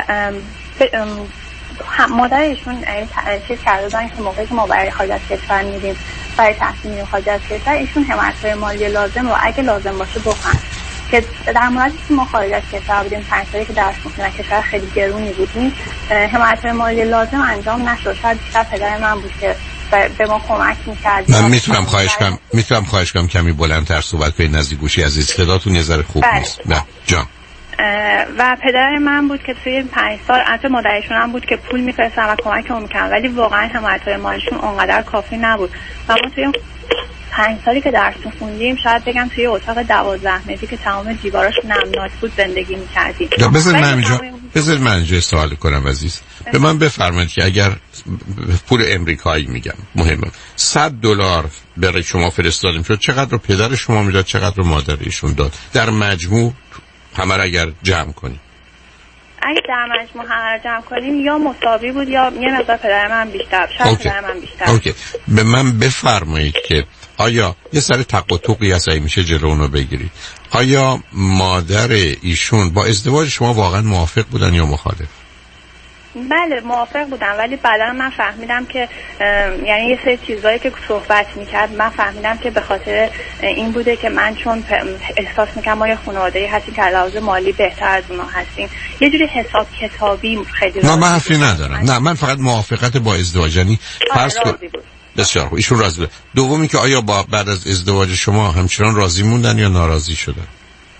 مادر ایشون چیز کرده بودن که موقعی که ما برای خارج از کشور میریم برای تحصیل میریم خارج از کشور، ایشون حمایت‌های مالی لازم و اگه لازم باشه بخواهن که در مورد که ما خارج از کشور بودیم 5 سالی که درس می‌خوندیم کشور خیلی گرونی بودیم، حمایت‌های مالی لازم انجام نشد. شاید بیشتر پدر من بود که به ما کمک می‌کرد.
من میتونم خواهش کنم کمی بلندتر صحبت کنید، نزدیک گوشی عزیز، صداتون یه ذره خوب نیست. نه جان.
و پدر من بود که توی 5 سال البته مادرشون هم بود که پول می‌فرستن و کمکمون می‌کردن، ولی واقعا حمایت‌های مالیشون اونقدر کافی نبود و ما توی 5 سالی که درس خوندیم شاید بگم توی اتاق 12 متری که تمام دیواراش نمناک بود زندگی می‌کردیم.
بذارید من اینجا سوال کنم عزیز. به من بفرمایید که اگر پول امریکایی میگم مهمه $100 برای شما فرستادیم شد، چقدر رو پدر شما میداد، چقدر رو مادر ایشون داد در مجموع همه رو اگر جمع کنیم؟
اگه در مجموع همه رو جمع کنیم یا مساوی بود یا یه مقدار پدر من بیشتر، شاید پدر من بیشتر.
اوکی. به من بفرمایید که آیا یه سر تق و توقی هست میشه جلو اونو بگیرید؟ آیا مادر ایشون با ازدواج شما واقعا موافق بودن یا مخالف؟
بله موافق بودم، ولی بعدا من فهمیدم که یعنی یه سری چیزایی که صحبت میکرد من فهمیدم که به خاطر این بوده که من چون احساس میکنم ما یه خانواده‌ای هستیم که علاوه مالی بهتر از اونا هستیم، یه جوری حساب کتابی خیلی
نه من حرفی ندارم. نه من فقط موافقت با ازدواج، یعنی فرض کن بسیار خوب ایشون راضی بود. دومی که آیا بعد از ازدواج شما همچنان راضی موندن یا ناراضی شدن؟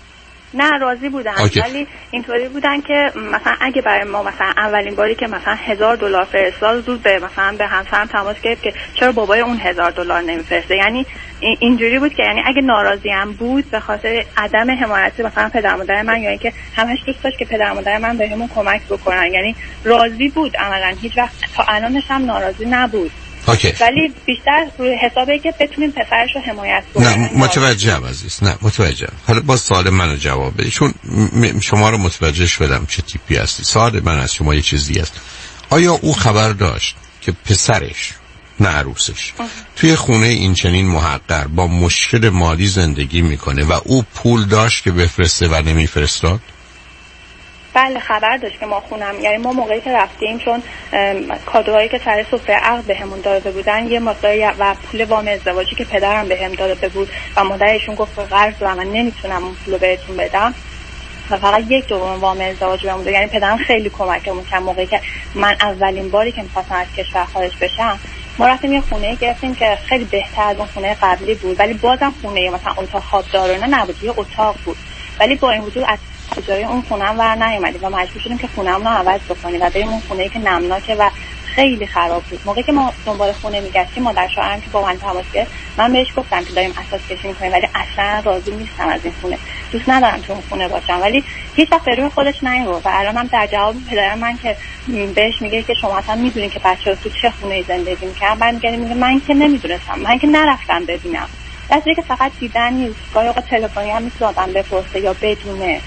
نه راضی بودن ولی اینطوری بودن که مثلا اگه برای ما مثلا اولین باری که مثلا $1000 فرستاد زود به مثلا به همسرم تماس گرفت که چرا بابای اون $1000 نمیفرسته. یعنی اینجوری بود که یعنی اگه ناراضی هم بود به خاطر عدم حمایت مثلا پدر مادر من یا اینکه همش دوست داشت که پدر مادر من بهمون کمک بکنن، یعنی راضی بود عملاً، هیچ وقت تا الانش هم ناراضی نبود. ولی بیشتر روی حسابه که بتونیم پسرش رو حمایت کنیم.
نه متوجهم عزیز، نه متوجهم. حالا باز سوال منو جواب بدید چون شما رو متوجه شدم چه تیپی هستی. سوال من از شما یه چیزی است، آیا او خبر داشت که پسرش نه عروسش توی خونه این چنین محقر با مشکل مالی زندگی میکنه و او پول داشت که بفرسته و نمیفرستاد؟
بله خبر داشت که ما خونم، یعنی ما موقعی که رفتیم چون کادوهایی که سر سفره عقد بهمون داده بودن یه مقداری و پول وام ازدواجی که پدرم بهم داده بود و مادرشون گفت قرض و من نمیتونم اون پولو بهتون بدم و فقط 1/2 وام ازدواج بهم داد. یعنی پدرم خیلی کمکمون کرد موقعی که من اولین باری که می‌خواستم از کشور خارج بشم. ما رفتیم یه خونه گرفتیم که خیلی بهتر از اون خونه قبلی بود ولی بازم خونه مثلا اتاق خوابدارانه نبود، یه اتاق بود، ولی با این وجود از جای اون خونم ور نیومدیم و مجبور شدیم که خونمون رو عوض بکنیم و بریم اون خونه‌ای که نمناکه و خیلی خراب بود. موقعی که ما دنبال خونه میگشتیم مادر شوهرم که با من تماس گرفت، من بهش گفتم که داریم اساس کشی می‌کنیم ولی اصلا راضی نیستم از این خونه، دوست ندارم تو اون خونه باشم، ولی هیچ وقت روی خودش نیومد و الانم در جواب پدرم من که بهش میگه که شما اصلا میدونین که بچه‌ها تو چه خونه‌ای زندگی می‌کنن، میگه من که نمیدونستم، من که نرفتم ببینم. دستی که فقط دیدن نیست، گاهی اوقات تلفنی هم میتونه آدم بپرسه یا بدونه.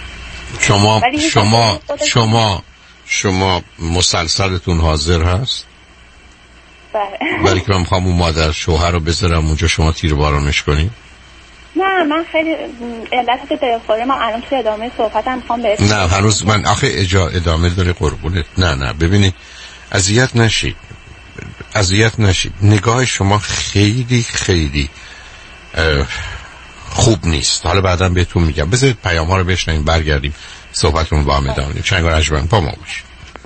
شما مسلسلتون حاضر هست؟
بله.
برای که من میخوام اون مادر شوهر رو بذارم اونجا شما تیربارانش کنید؟
نه من خیلی علت که دلخوره من الان توی ادامه صحبتم میخوام بهتون.
نه هنوز من آخه ادامه داره قربونت. نه ببینید اذیت نشید. نگاه شما خیلی خیلی خوب نیست. حالا بعدا بهتون میگم. بذارید پیام ها رو بشنویم برگردیم صحبتون با هم ادامه بدیم. چند گار عجبن با ما باشید.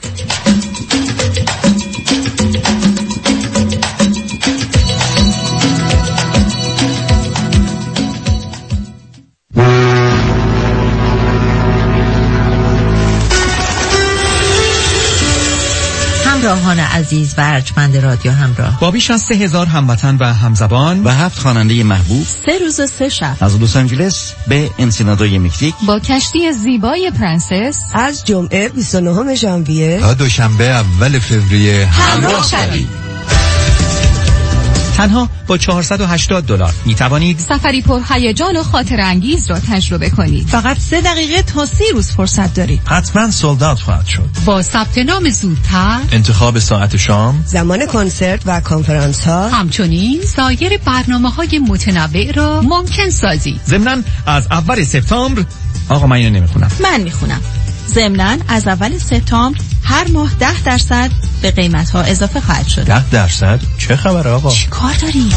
همراهان عزیز و ارجمند رادیو همراه،
با بیش از 3000 هموطن و همزبان
و 7 خواننده محبوب،
3 روز و 3 شب
از لس آنجلس به انسینادوی مکزیک
با کشتی زیبای پرنسس
از جمعه 29 ژانویه
تا دوشنبه اول فوریه
همراه شوید.
تنها با $480 می توانید
سفری پر هیجان و خاطر انگیز را تجربه کنید.
فقط 3 دقیقه تا 30 روز فرصت دارید.
حتما سولد اوت خواهد شد.
با ثبت نام زودتر،
انتخاب ساعت شام،
زمان کنسرت و کنفرانس ها،
همچنین سایر برنامه‌های متنوع را ممکن سازید.
ضمناً از اول سپتامبر آقا من اینو نمیخونم.
من میخونم. ضمناً از اول سپتامبر هر ماه 10% به قیمت ها اضافه خواهد شد.
10%؟ چه خبره آقا؟
چی کار داری؟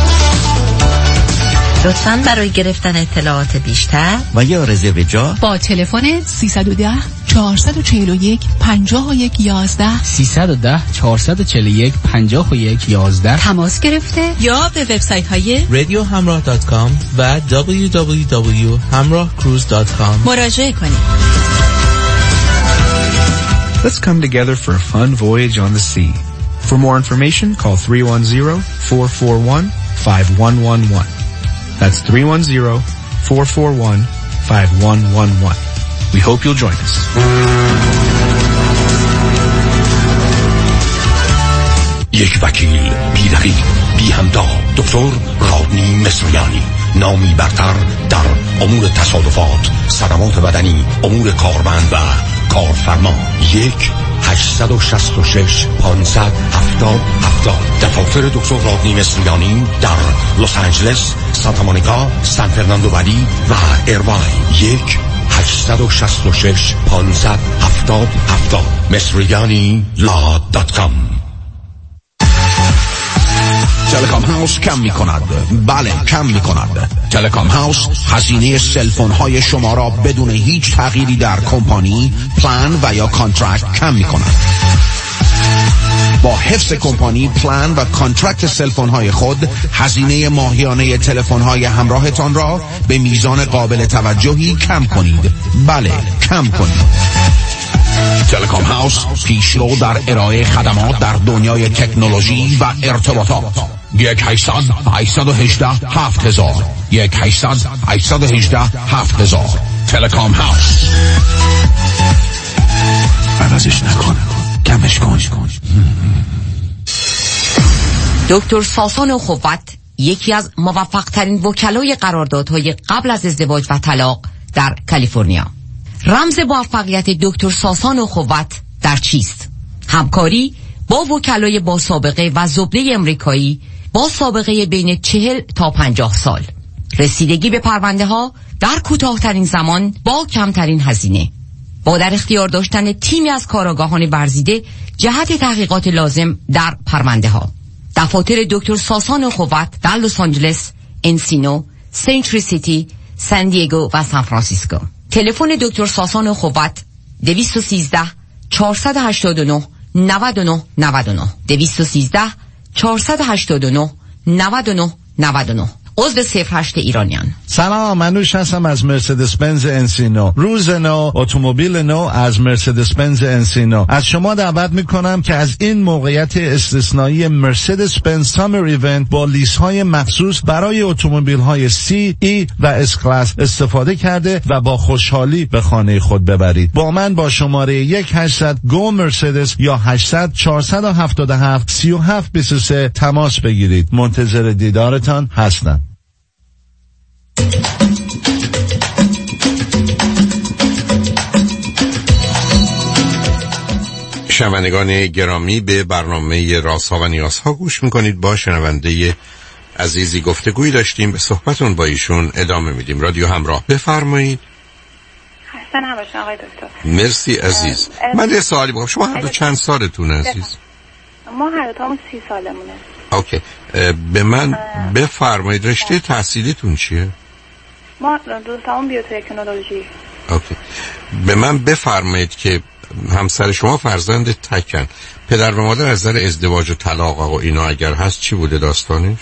لطفاً برای گرفتن اطلاعات بیشتر
و یا رزرو جا
با تلفن
310 441 5111
310 441 5111
تماس گرفته
یا به وبسایت های
radiohamrah.com و www.hamrahcruise.com
مراجعه کنید.
Let's come together for a fun voyage on the sea. For more information, call 310-441-5111. That's 310-441-5111. We hope you'll join us.
یک وکیل بی رقیب بی همتا، دکتر رادنی مصریانی، نامی برتر در امور تصادفات، صدمات بدنی، امور کارمند و کارفرما. 1-866-570-7070. دفاتر دکتر رادنی مصریانی در لس آنجلس، سانتا مونیکا، سان فرناندو ولی و ایرواین. 1-866-570-7070. مصریانی.com. تلکام هاوس کم می کند. بله کم می کند. تلکام هاوس هزینه سلفون های شما را بدون هیچ تغییری در کمپانی، پلان و یا کانترکت کم می کند. با حفظ کمپانی، پلان و کانترکت سلفون های خود هزینه ماهیانه تلفن های همراهتان را به میزان قابل توجهی کم کنید. بله، کم کنید. تلکام هاوس پیشرو در ارائه خدمات در دنیای تکنولوژی و ارتباطات. 1-800-818-7000 1-800-818-7000 تلکام هاوس. عوضش نکن، کمش کن.
دکتر ساسان اخوت یکی از موفق ترین وکلای قراردادهای قبل از ازدواج و طلاق در کالیفرنیا. رمز موفقیت دکتر ساسان اخوت در چیست؟ همکاری با وکلای با سابقه و زبده امریکایی با سابقه بین 40 تا 50 سال. رسیدگی به پرونده ها در کوتاه‌ترین زمان با کمترین هزینه. با در اختیار داشتن تیمی از کارآگاهان ورزیده جهت تحقیقات لازم در پرونده ها. دفاتر دکتر ساسان اخوت در لس آنجلس، انسینو، سنچری سیتی، سان دیگو و سان فرانسیسکو. تلفن دکتر ساسان اخوت 213 489 99 99 213 489 99 99. عضو 08 ایرانیان.
سلام، منوش هستم از مرسدس بنز انسینو. روز نو، اتومبیل نو از مرسدس بنز انسینو. از شما دعوت میکنم که از این موقعیت استثنایی مرسدس بنز سامر ایونت با لیس های مخصوص برای اتومبیل های سی، ای و اس کلاس استفاده کرده و با خوشحالی به خانه خود ببرید. با من با شماره 1-800 گو مرسدس یا 800 477 3723 تماس بگیرید. منتظر دیدارتان هستم.
شنوندگان گرامی، به برنامه رازها و نیازها گوش میکنید. با شنونده عزیزی گفتگویی داشتیم، به صحبتون با ایشون ادامه میدیم. رادیو همراه، بفرمایید.
خسته نباشید آقای دکتر.
مرسی عزیز. من یه سوالی بکنم، شما هر دو چند سالتونه عزیز؟
ما هر دوتامون 30 سالمونه.
اوکی، به من بفرمایید رشته تحصیلیتون چیه؟
ما دوستامون بیوتکنولوژی.
اوکی، به من بفرمایید که همسر شما فرزند تکن، پدر و مادر از نظر ازدواج و طلاق و اینا اگر هست چی بوده داستانش؟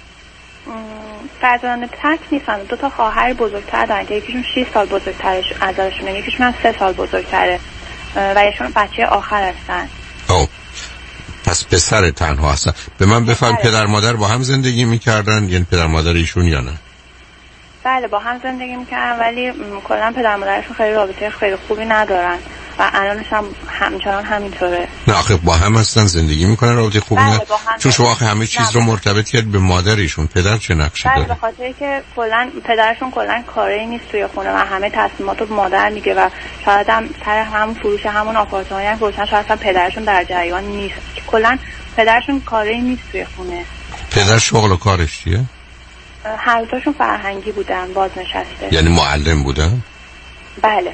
فرزند تک نیستن، 2 تا خواهر بزرگتر دارن که یکیشون 6 سال بزرگترش ازشونه، یکیشون هم 3 سال بزرگتره و یکیشون بچه آخر هستن.
پس پسر تنها هستن. به من بفرم پدر مادر با هم زندگی میکردن، یعنی پدر مادر ایشون یا نه؟
بله با هم زندگی میکردن، ولی کلا پدر مادرشون خیلی رابطه خیلی خوبی ندارن و الانش هم همچنان همینطوره.
نه آخه با هم هستن زندگی میکنن، رابطه خوبی ندارن. چون شما آخه همه چیز رو مرتبط کرد به مادر ایشون. پدر چه نقشی داره؟
به خاطر که کلا پدرشون کلا کاری نیست توی خونه و همه تصمیمات رو مادر میگه و شاید هم سر همون فروش همون آپارتمانی هم فروشن شاید هم پدرشون در جریان نیست. کلا پدرشون کاری نیست توی خونه.
پدر شغل و کارش چیه؟
هر دوشون فرهنگی بودن، بازنشسته.
یعنی معلم بودن؟
بله.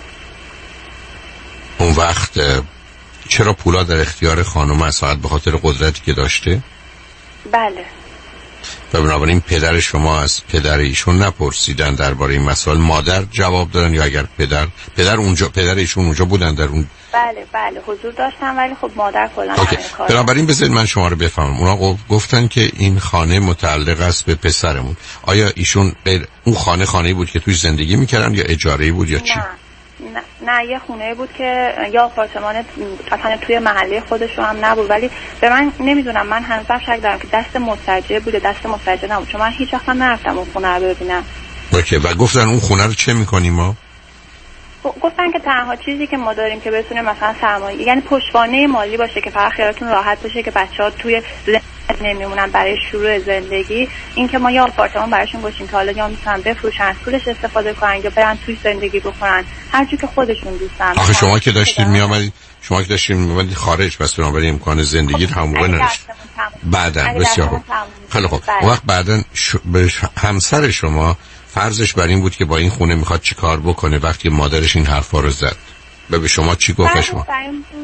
اون وقت چرا پولا در اختیار خانم است؟ فقط به خاطر قدرتی که داشته؟
بله.
و بنابراین پدر شما از پدر ایشون نپرسیدن درباره این مسائل؟ مادر جواب دادن یا اگر پدر ایشون اونجا بودن در اون؟
بله حضور داشتن، ولی خب مادر کلا
همین کار. بنابراین بذارید من شما رو بفهمم. اونا گفتن که این خانه متعلق است به پسرمون. آیا ایشون اون خانه‌ای بود که توش زندگی میکردن یا اجاره‌ای بود یا چی؟
نه یه خونه بود که یا آپارتمان اصلا توی محله خودشون هم نبود، ولی به من نمیدونم، من هنوزم شک دارم که دست مستاجر بوده، دست مستاجر نبود، چون من هیچ وقت نرفتم اون خونه رو ببینم.
اوکی، و گفتن اون خونه رو چه میکنیم ما؟
گفتن که تنها چیزی که ما داریم که بتونه مثلا سرمایه، یعنی پشتوانه مالی باشه که فقط خیالتون راحت باشه که بچه‌ها توی نمیمونن برای شروع زندگی، این که ما یا آپارتمان براشون گذاشتیم که حالا یا میتونن بفروشن از پولش استفاده کنن یا برن توی زندگی بکنن هر جور که خودشون دوست دارن.
آخه شما که داشتید میامدید خارج، پس بنابراین امکان زندگی هم موقع نداشت. بعدن بسیار خوب، خیلی خوب، اون وقت بعدن به همسر شما فرضش بر این بود که با این خونه میخواد چی کار بکنه وقتی مادرش این حرفا رو زد و به شما چی گفت؟ شما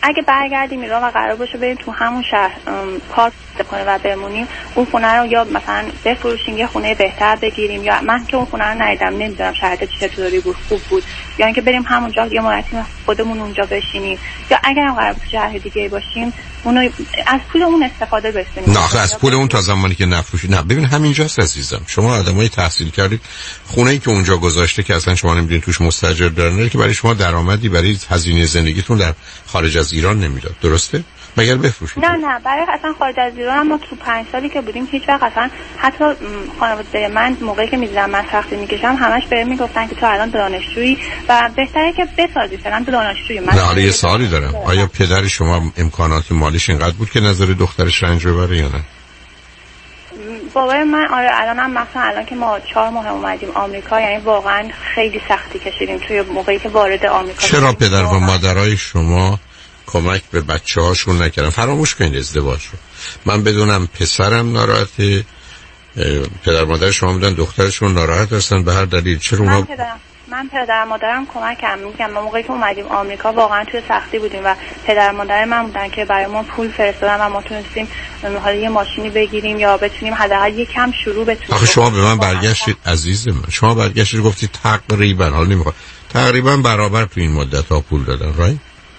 اگه برگردیم ایران و قرار باشه بریم تو همون شهر کار کنیم و بمونیم، اون خونه رو یا مثلا بفروشیم یه خونه بهتر بگیریم، یا من که اون خونه رو ندیدم نمیدونم شرایط چطوری بود، خوب بود، یا اینکه بریم همونجا یه مدتی خودمون اونجا بشینیم، یا اگر هم قرار باشه شهر دیگه باشیم اونو از پولمون استفاده بکنیم.
نه از پول اون تا زمانی که نفروشی. نه ببین همینجاست عزیزم، شما آدمای تحصیل کردید، خونه‌ای که اونجا گذاشته که اصلا شما نمیدونید توش مستاجر دارن که برای شما درآمدی برای هزینه زندگیتون در خارج از ایران نمیداد، درسته؟ مگر بفروشید؟
نه برای اصلا خارج از ایران ما تو 5 سالی که بودیم هیچ وقت اصلا حتی خانواده من موقعی که می‌دیدم من سختی می‌کشم همش بهم میگفتن که تو الان دانشجویی و بهتره که بسازی فعلا تو دانشجویی. من
نه یه سوالی دارم، آیا پدر شما امکانات مالیش اینقدر بود که نظر دخترش رنج ببره یا نه؟
بابای من آره الانم مثلا الان که ما 4 ماه اومدیم آمریکا، یعنی واقعا خیلی سختی کشیدیم توی موقعی که وارد آمریکا.
چرا پدر و مادرای شما کمک به بچه‌هاشون نکردن؟ فراموش کنید ازدواج رو. من بدونم پسرم ناراحته، پدر مادر شما بودن دخترشون ناراحت هستن به هر دلیل. چرا اونا
من پدر مادرم کمکم میگم موقعی که اومدیم آمریکا واقعا توی سختی بودیم و پدر مادر من بودن که برای ما پول فرستادن و ما تونستیم حالا یه ماشینی بگیریم یا بتونیم حداقل یه کم شروع بتونیم.
آخه شما به من برگشتید عزیز من، شما برگشتید گفتید تقریبا، حالا نمیخوام، تقریبا برابر تو این مدت ها پول دادن، رایت؟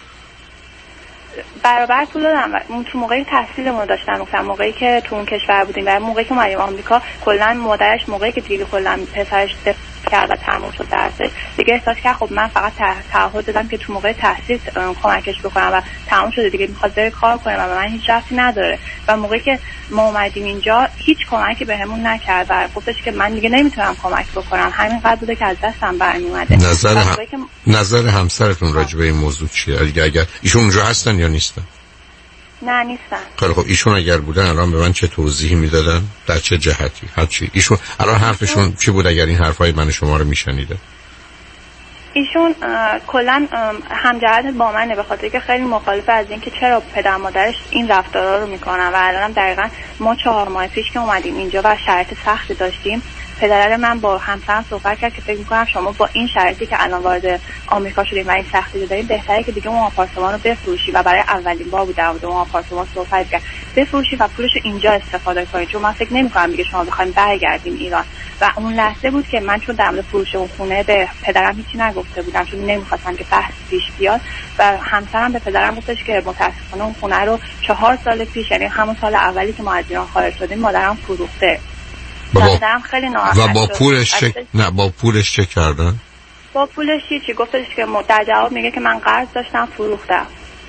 برابر پول دادم و تو موقعی تحصیلمون داشتم، مثلا موقعی که تو اون کشور بودیم و موقعی که اومدیم آمریکا کلا مادرش موقعی که دیگه کلا پسرش کرد و تموم شد درسش دیگه احساس کرد خب من فقط تعهد دادم که تو موقع تحصیل کمکش بکنم و تموم شده دیگه میخواد بره کار کنه و من هیچ ربطی نداره. و موقعی که ما اومدیم اینجا هیچ کمکی بهمون نکرد و گفتش که من دیگه نمیتونم کمک بکنم، همینقدر بوده که از دستم برمیومده.
نظر همسرتون راجع به این موضوع چیه؟ اگر ایشون اونجا هستن یا نیستن؟
نه نیستن.
خب ایشون اگر بودن الان به من چه توضیحی میدادن؟ در چه جهتی؟ هر چی. ایشون الان حرفشون چی بود اگر این حرفای من شما رو میشنیده؟
ایشون کلا همجهت با منه به خاطر که خیلی مخالفه از اینکه چرا پدر مادرش این رفتارا رو میکنن و الانم دقیقاً ما 4 ماه پیش که اومدیم اینجا و شرایط سختی داشتیم، پدر من با همسرم صحبت کرد که فکر می‌کنم شما با این شرایطی که الان وارد آمریکا شدیم و این سختی داریم بهتره که دیگه اون آپارتمان رو بفروشی و برای اولین بار بود در مورد اون آپارتمان صحبت کرد، بفروشی و پولش اینجا استفاده کنید، چون من فکر نمی‌کنم دیگه شما بخواید برگردیم ایران. و اون لحظه بود که من چون در مورد فروش اون خونه به پدرم هیچی نگفته بودم چون نمی‌خواستم که بحث پیش بیاد و همسرم به پدرم گفتش که متأسفانه اون خونه رو 4 سال پیش، یعنی همون سال اولی که ما از ایران خارج شدیم، مادرم فروخته. خیلی
و با پولش با پولش چه کردن؟
با پولش چی گفتش که در جواب میگه که من قرض داشتم فروختم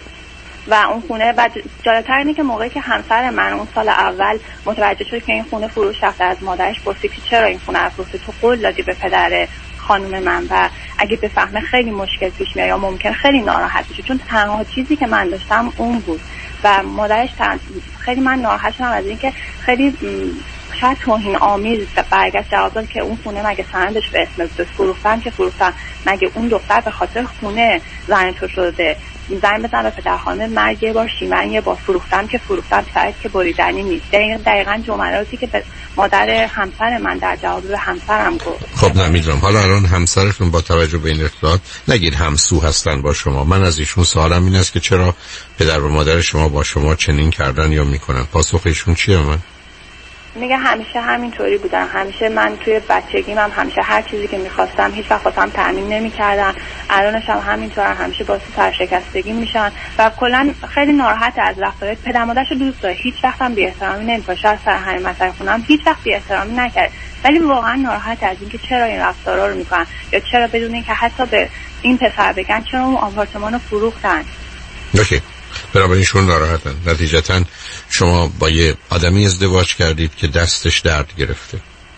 و اون خونه. بعد جالب‌تر اینه که موقعی که همسر من اون سال اول متوجه شد که این خونه فروش رفته، از مادرش پرسید که چرا این خونه رو فروختی، تو قول دادی به پدر خانم من و اگه بفهمه خیلی مشکل پیش میاد یا ممکن خیلی ناراحت بشه، چون تنها چیزی که من داشتم اون بود و مادرش خیلی من ناراحت شدم از اینکه خیلی شاید توهین آمیز برگشت جواب داد که اون خونه مگه سندش به اسم فروختن که فروختن، مگه اون دختر به خاطر خونه زن تو شده، زن بزن به پدر خانم مرگ یه بار شیمن یه بار فروختم که فروختم سرت که بریدنی نیست. دقیقاً جملاتی که به مادر همسر من در جواب به همسرم گفت.
خب نمیدونم حالا الان همسرتون با توجه به این اطلاعات نگید همسو هستن با شما، من از ایشون سوالم این است که چرا پدر و مادر شما با شما چنین کردن یا میکنن؟ پاسخ ایشون چیه؟ من
میگه همیشه همینطوری بودن، همیشه من توی بچگیم هم همیشه هر چیزی که میخواستم هیچ وقت واسم تامین نمیکردن، الانش هم همینطورن، همیشه باعث سرشکستگی میشن و کلا خیلی ناراحت از رفتار پدر مادرش رو دوست داره، هیچ وقت هم بی‌احترامی نمیکنه، شاید سر همین مسئله خونم هیچ وقت بی‌احترامی نکرد، ولی واقعا ناراحت از اینکه چرا این رفتارا رو میکنن یا چرا بدون اینکه حتی به این پسر بگن چرا اون آپارتمانو فروختن.
اوکی. بنابراینشون ناراحتن. نتیجتا شما با یه آدمی ازدواج کردید که دستش درد گرفته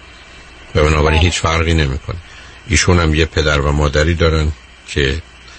و بنابراین هیچ فرقی نمیکنه. ایشون هم یه پدر و مادری دارن که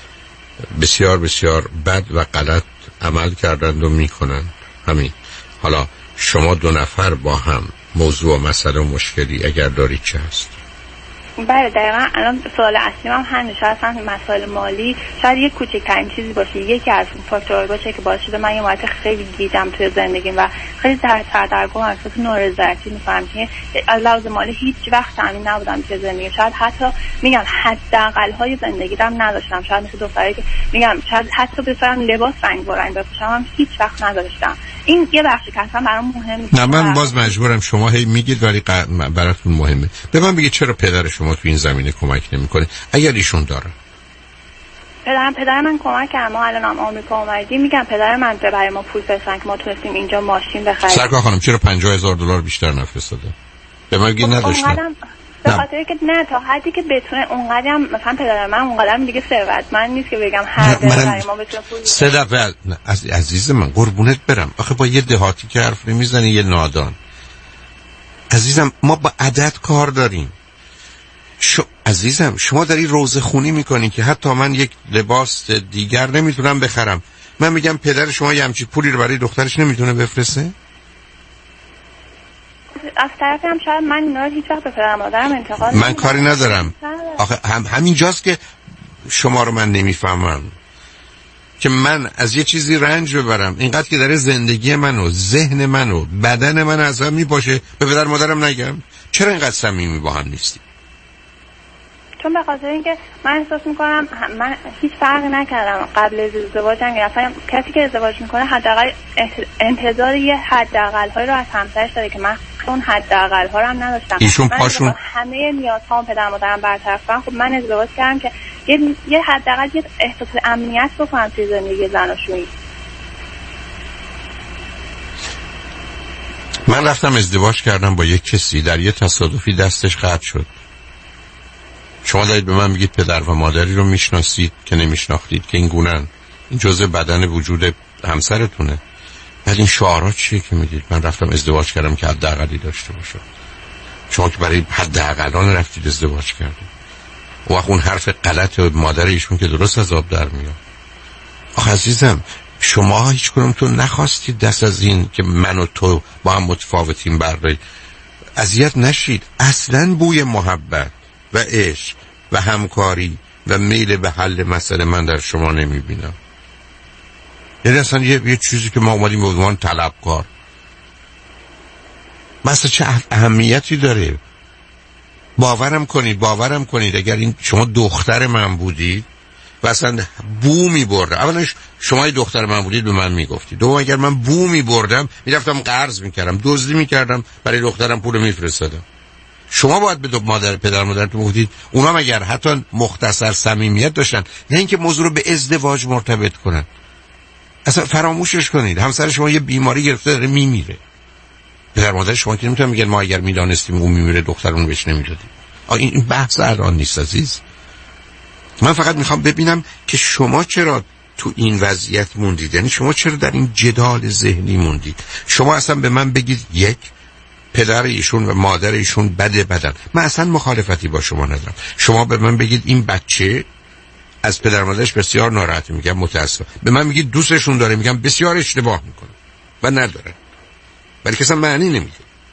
بسیار بسیار بد و غلط عمل کردند و میکنن. همین. حالا شما 2 نفر با هم موضوع و مسئله و مشکلی اگر دارید چه هست؟
بله دقیقا. الان سوال اصلی هم همین، شاید اصلا مسائل مالی شاید یک کوچکترین چیزی باشه، یکی از فاکتورها باشه که باعث شده من یه مدت خیلی گیجم توی زندگیم و خیلی سردرگم، احساس نارضایتی می‌کنم که از لحاظ مالی هیچ وقت تامین نبودم توی زندگی. شاید حتی میگم حداقل‌های زندگی رو نداشتم. شاید مثل دختری که میگم شاید حتی بذارم لباس رنگ برنگ بپوشم هم هیچ وقت نداشتم. این یه بخشی که اصلا برام مهم نیست.
نه من باز مجبورم، شما هی میگید ولی براتون مهمه. به من بگید چرا پدر شما تو این زمینه کمک نمیکنه اگر ایشون داره؟
پدر من کمک کرد. ما الان هم آمریکا اومدیم، میگم پدر من برای ما پول فرستن که ما تونستیم اینجا ماشین بخریم.
سرکار خانم چرا $50,000 بیشتر نفرستاده؟ به من بگید نداشتم.
به خاطر که نه تا حدی که بتونه اونقدر هم مثلا پدر من اونقدر دیگه ثروتمند نیست که بگم هر برای ما بتونه پول.
سه دفعه عزیز من قربونت برم، آخه با یه دهاتی که حرف نمیزنی، یه نادان. عزیزم ما با عدد کار داریم. عزیزم شما داری روزه خونی میکنی که حتی من یک لباس دیگر نمیتونم بخرم. من میگم پدر شما یه همچین پولی رو برای دخترش نمیتونه بفرسته؟
از طرفی هم شاید من اینا رو هیچ وقت به پدر مادرم انتقاد
من کاری ندارم. آخه همینجاست که شما رو من نمیفهمم که من از یه چیزی رنج ببرم اینقدر که داره زندگی منو، ذهن منو، بدن من از هم میپاشه، به پدر مادرم نگم چرا اینقدر صمیمی با هم نیستی؟
چون به خاطر اینکه من احساس میکنم من هیچ فرقی نکردم قبل از ازدواجم. اصلا کسی که ازدواج میکنه حداقل انتظار یه حداقل هایی رو از همسرش داره که من اون حداقل ها رو هم نداشتم.
ایشون پاشون
همه نیازهام پدر مادرم برطرف کردن. خب من ازدواج کردم که یه حداقل یه احساس امنیت بکنم توی زندگی زناشویی.
من رفتم ازدواج کردم با یک کسی، در یه تصادفی دستش قطع شد. شما دارید به من میگید پدر و مادری رو میشناسید که نمیشناختید که این گونه‌ن، این جزء بدن وجود همسرتونه. بعد این شعارها چیه که میگید؟ من رفتم ازدواج کردم که حداقلی داشته باشه. شما که برای حداقلان رفتید ازدواج کردید. اون حرف غلط مادر ایشون که درست از آب در میاد. آخه عزیزم شما هیچ کدومتون نخواستید دست از این که من و تو با هم متفاوتیم بردارید. اذیت نشید. اصلاً بوی محبت و عشق و همکاری و میل به حل مسئله من در شما نمیبینم. یعنی اصلا یه چیزی که ما اومدیم به عنوان طلبکار. مثلا چه اهمیتی داره؟ باورم کنید اگر این شما دختر من بودید و اصلا بو میبردم، اولش شما دختر من بودید به من میگفتید، دوم اگر من بو میبردم میرفتم قرض میکردم، دزدی میکردم، برای دخترم پول میفرستادم. شما باید به پدر مادرتون گفتید، اونا مگر حتی مختصر صمیمیت داشتن؟ نه اینکه موضوع رو به ازدواج مرتبط کنن. اصلا فراموشش کنید. همسر شما یه بیماری گرفته داره میمیره، پدر مادر شما که نمیتونن میگن ما اگر میدانستیم اون میمیره دخترمون بهش نمیدادیم. این بحث الان نیست عزیز. من فقط میخوام ببینم که شما چرا تو این وضعیت موندید، یعنی شما چرا در این جدال ذهنی موندید. شما اصلا به من بگید یک پدر ایشون و مادر ایشون بدن، من اصلا مخالفتی با شما ندارم. شما به من بگید این بچه از پدر مادرش بسیار ناراحته، میگم متاسفم. به من میگید دوستشون داره، میگم بسیار اشتباه میکنه و نداره، ولی کسا معنی نمیده.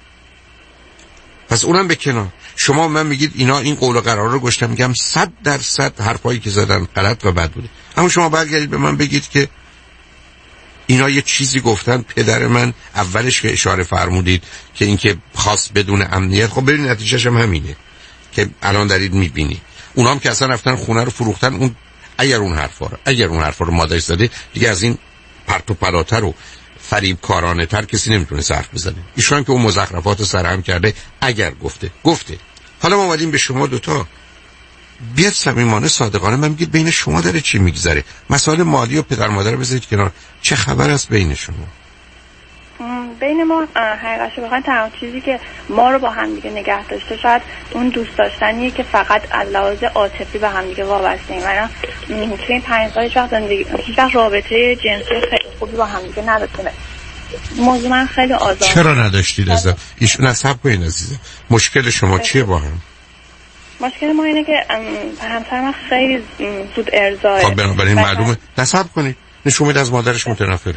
پس اونم به کنار. شما من میگید اینا این قول و قرار رو گشتم، میگم 100% حرفایی که زدن غلط و بد بوده. اما شما برگردید به من بگید که اینا یه چیزی گفتن، پدر من اولش که اشاره فرمودید که اینکه خاص بدون امنیت، خب ببین نتیجهش هم همینه که الان دارید میبینی. اونا هم که اصلا رفتن خونه رو فروختن. اون اگر اون حرفا رو مادرش زده دیگه از این پرت و پلاتر و فریب کارانه تر کسی نمیتونه حرف بزنه. ایشون که اون مزخرفات سرهم کرده اگر گفته. حالا ما اومدیم به شما دوتا بیاد صمیمانه صادقانه من میگید بین شما داره چی میگذره. مسائل مالی و پدر مادر بذارید کنار، چه خبر است بین شما؟
بین ما حقیقتش بخواین تنها چیزی که ما رو با هم دیگه نگه داشته شاید اون دوست داشتنیه که فقط از لحاظ عاطفی به هم دیگه وابسته ایم. من توی این 5 سال هیچ وقت رابطه جنسی خیلی خوبی با هم دیگه نداشتیم. موضوع من خیلی آزاد.
چرا نداشتید ازم؟ ایشون نصب کنین عزیزم. مشکل شما چیه با هم؟
مشکل ما اینه که همسر من خیلی زود ارضاه.
خب بنابراین معلومه نصب کنید. نشون میده از مادرش متنفره.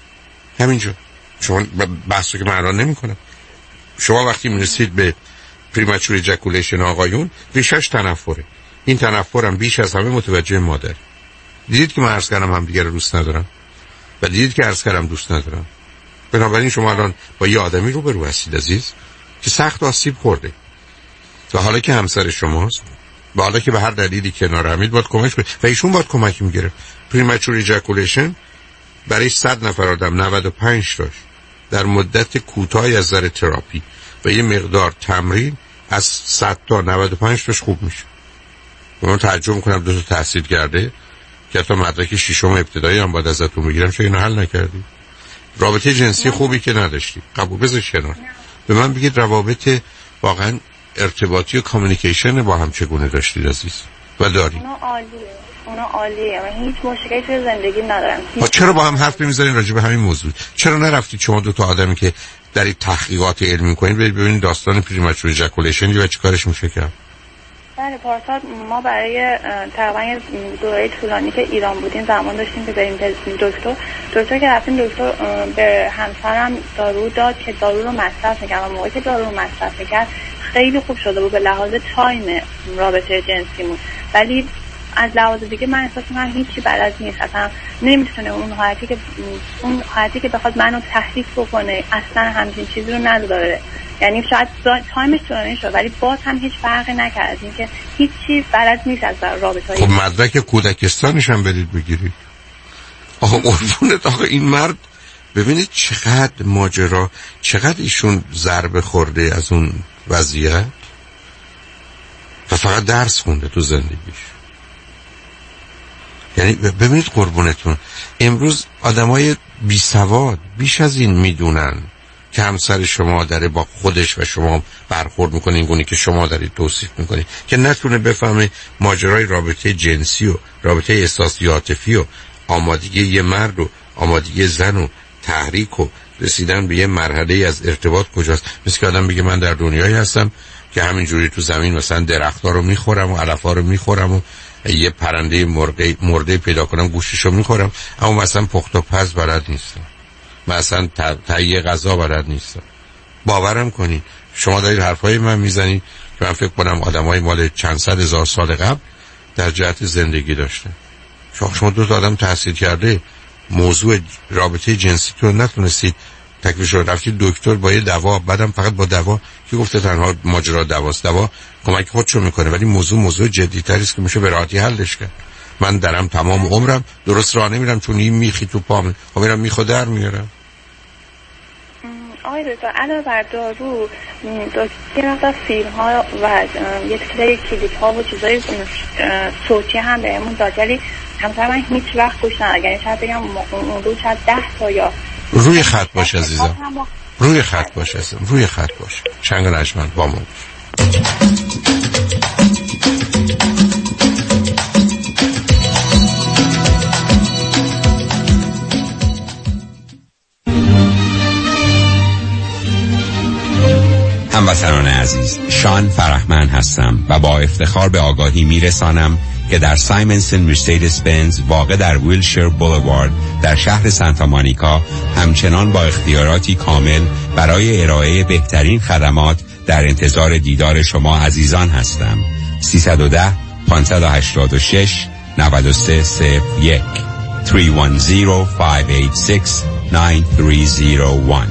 همینجا. شما بحثو که من الان نمی کنم. شما وقتی میرسید به پریمچور ایجاکولیشن آقایون ریشش تنفره. این تنفرم بیش از همه متوجه مادر. دیدید که من عرض کردم هم دیگه رو دوست ندارم و دیدید که عرض کردم دوست ندارم. بنابراین شما الان با یه آدمی روبرو هستید عزیز که سخت آسیب خورده و حالا که همسر شماست و حالا که به هر دلیلی کنار همید باید کمک کنید و ایشون باید کمک میگیره. پریمچور ایجاکولیشن برای 100 نفر آدم 95 تاش در مدت کوتاهی از نظر تراپی و یه مقدار تمرین از 100 تا 95 تاش خوب میشه. من تعجب میکنم 2 تا تحصیل کرده که حتی مدرک ششم ابتدایی هم باید ازتون بگیرم چه اینو حل نکردی؟ رابطه جنسی خوبی که نداشتی قبول بذارش کنار. به من بگید روابط واقعا ارتباطی و کامیونیکیشن با هم چگونه داشتید عزیز و دارید؟
اونا عالیه. من هیچ مشکلی توی زندگی ندارم.
چرا با هم حرف نمیزنین راجع به همین موضوع؟ چرا نرفتید شما 2 تا آدمی که در این تحقیقات علمی می‌کنید ببینید داستان پریمچور ایجاکولیشن یا چی کارش میشه کرد؟
بله پارسال ما برای تقریبا دوره طولانی که ایران بودیم زمان داشتیم که بریم دکتر که رفتیم دکتر به همسرم دارو داد که دارو رو مصرف می‌کرد و موقعی که دارو رو مصرف می‌کرد خیلی خوب شده بود به لحاظ تایم رابطه جنسیمون، ولی از لحاظ دیگه من احساس می‌کنم هیچی بلد نیست، اصلا نمی‌تونه اون حالتی که بخواد منو تحریک بکنه اصلا همچین چیزی رو نداره. یعنی شاید تایمش طولانی شد ولی باز هم هیچ فرقی نکرد، اینکه هیچی بلد نیست از رابطه‌های.
خب مدرک کودکستانش هم برید بگیرید. آقا قربونت آقا این مرد ببینید چقدر ماجرا، چقدر ایشون ضربه خورده از اون وضعیت و فقط درس خونده تو زندگیش. یعنی ببینید قربونتون امروز آدمای بی سواد بیش از این میدونن که همسر شما داره با خودش و شما برخورد میکنه اینگونه که شما دارید توصیف میکنید که نتونه بفهمه ماجرای رابطه جنسی و رابطه احساسی عاطفی و آمادگی یه مرد و آمادگی زن و تحریک و رسیدن به یه مرحله از ارتباط کجاست. مثل که آدم بگه من در دنیایی هستم که همینجوری تو زمین مثلا درخت‌ها رو میخورم و علف‌ها رو میخورم و یه پرنده مرده پیدا کنم گوشتشو میخورم، اما مثلا پخت و پز بلد نیستم، مثلا تهیه غذا بلد نیستم. باورم کنید شما دارید حرفای من میزنید که من فکر کنم آدمای مال چند صد هزار سال قبل در جهت زندگی داشتن. شما 2 تا آدم تحصیل کرده موضوع رابطه جنسی تو نتونستید تکلیفش رو رفتید دکتر با یه دوا، بعدم فقط با دوا که گفته تنها ماجرا دواست، دوا کمک خودشو میکنه ولی موضوع جدی‌تری است که میشه به راحتی حلش کرد. من درم تمام عمرم درست راه نمیرم چون این میخی تو پام، خب میرم میخو در میارم.
آقای دکتر علاوه بر دارو یه مقدار فیلم ها و یه سری کلیپ ها و چیزای صوتی هم بهمون داد ولی همسر من هیچ وقت گوش نداد. یعنی شاید بگم اون روز شاید 10 تا یا
روی خط باش عزیزم، روی خط باش عزیزم، روی خط باش. چنگ نجمن با ما
هموطنان عزیز، شان فرحمن هستم و با افتخار به آگاهی میرسانم که در سایمنسن مرسدس بنز واقع در ویلشیر بولوارد در شهر سانتا مونیکا همچنان با اختیاراتی کامل برای ارائه بهترین خدمات در انتظار دیدار شما عزیزان هستم. 310 586 9301 310 586 9301.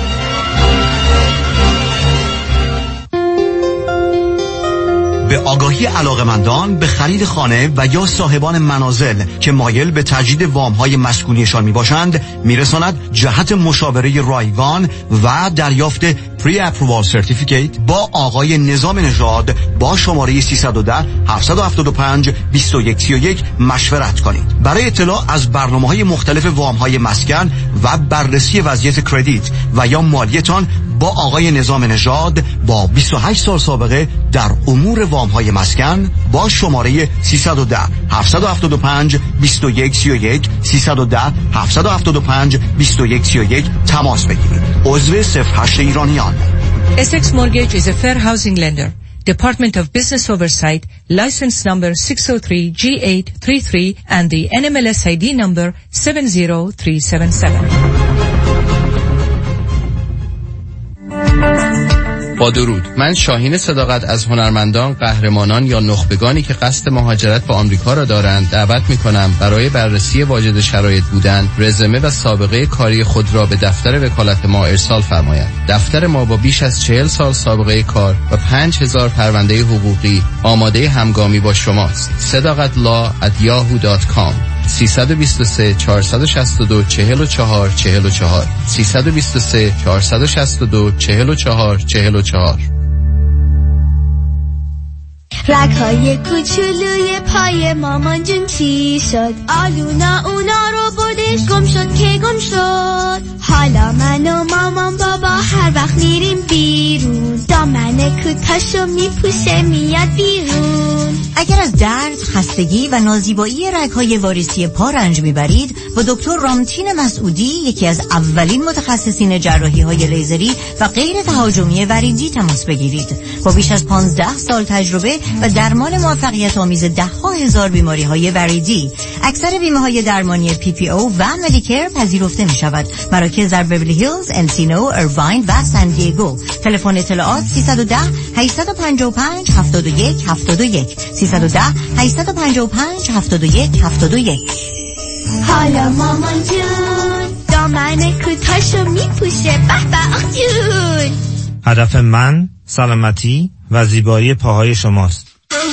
به آگاهی علاقمندان به خرید خانه و یا صاحبان منازل که مایل به تجدید وام‌های مسکونیشان میباشند میرساند جهت مشاوره رایگان و دریافت پری اپرووال سرتیفیکیت با آقای نظام نژاد با شماره 310 775 2131 مشورت کنید. برای اطلاع از برنامه‌های مختلف وام‌های مسکن و بررسی وضعیت کردیت و یا مالیتان با آقای نظام نژاد با 28 سال سابقه در امور وام‌های مسکن با شماره 310 775 2131 310 775 2131 تماس بگیرید. عضو 08 ایرانیان.
Essex Mortgage is a fair housing lender. Department of Business Oversight, license number 603G833 and the NMLS ID number 70377.
با درود، من شاهین صداقت از هنرمندان، قهرمانان یا نخبگانی که قصد مهاجرت به آمریکا را دارند دعوت می‌کنم برای بررسی واجد شرایط بودن، رزومه و سابقه کاری خود را به دفتر وکالت ما ارسال فرمایند. دفتر ما با بیش از 40 سال سابقه کار و 5000 پرونده حقوقی آماده همگامی با شماست. sadaqatlaw@yahoo.com 323 462 44 44 323 462 44 44.
رگ‌های کوچولوی پای مامان جون چی شد؟ آلونا اونا رو بردش، گم شد که گم شد. حالا من و مامان بابا هر وقت میریم بیرون، دامن کوتاشو میپوشه میاد بیرون.
اگر از درد، خستگی و نازیبایی رگ‌های واریسی پا رنج میبرید، با دکتر رامتین مسعودی، یکی از اولین متخصصین جراحی‌های لیزری و غیر تهاجمی وریدی تماس بگیرید. با بیش از 15 سال تجربه و درمان موفقیت آمیز ده‌ها هزار بیماری‌های وریدی، اکثر بیمه‌های درمانی PPO و مدیکر پذیرفته می‌شود. مراکز در بیولی هیلز، انسینو، ایرواین و سان دیگو. تلفن اطلاعات 310 855 71 71 310 855 71 71.
حالا مامان جون دامن کوتاشو میپوشه، به به آخ جون.
هدف من سلامتی و زیبایی پاهای شماست.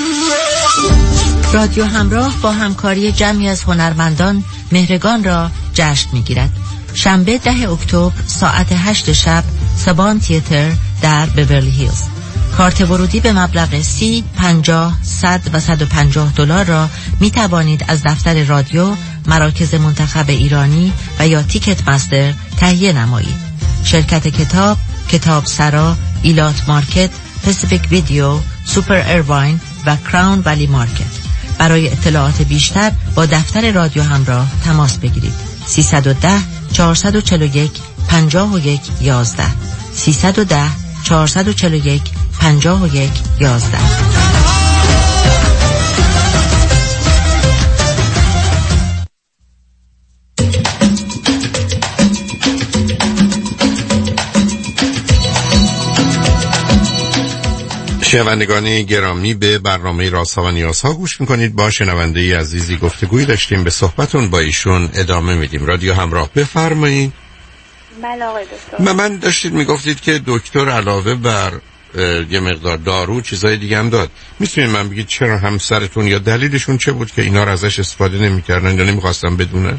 رادیو همراه با همکاری جمعی از هنرمندان مهرگان را جشن میگیرد. شنبه 10 اکتبر ساعت 8 شب سابان تیاتر در بیورلی هیلز. کارت ورودی به مبلغ 30، 50، 100 و $150 را می توانید از دفتر رادیو، مراکز منتخب ایرانی و یا تیکت مستر تهیه نمایید. شرکت کتاب، کتاب سرا، ایلات مارکت، پسیفیک ویدیو، سوپر ایرواین و کراون ولی مارکت. برای اطلاعات بیشتر با دفتر رادیو همراه تماس بگیرید. 310 441 51 11 310 441 51 11.
شنوندگان گرامی، به برنامه رازها و نیازها گوش میکنید. با شنونده عزیزی گفتگویی داشتیم، به صحبتون با ایشون ادامه میدیم. رادیو همراه، بفرمایید.
بله آقای دکتر.
من داشتید میگفتید که دکتر علاوه بر یه مقدار دارو چیزای دیگه هم داد. میتونید من بگید چرا همسرتون یا دلیلشون چه بود که اینا رو ازش استفاده نمیکردن یا نمیخواستن بدونن؟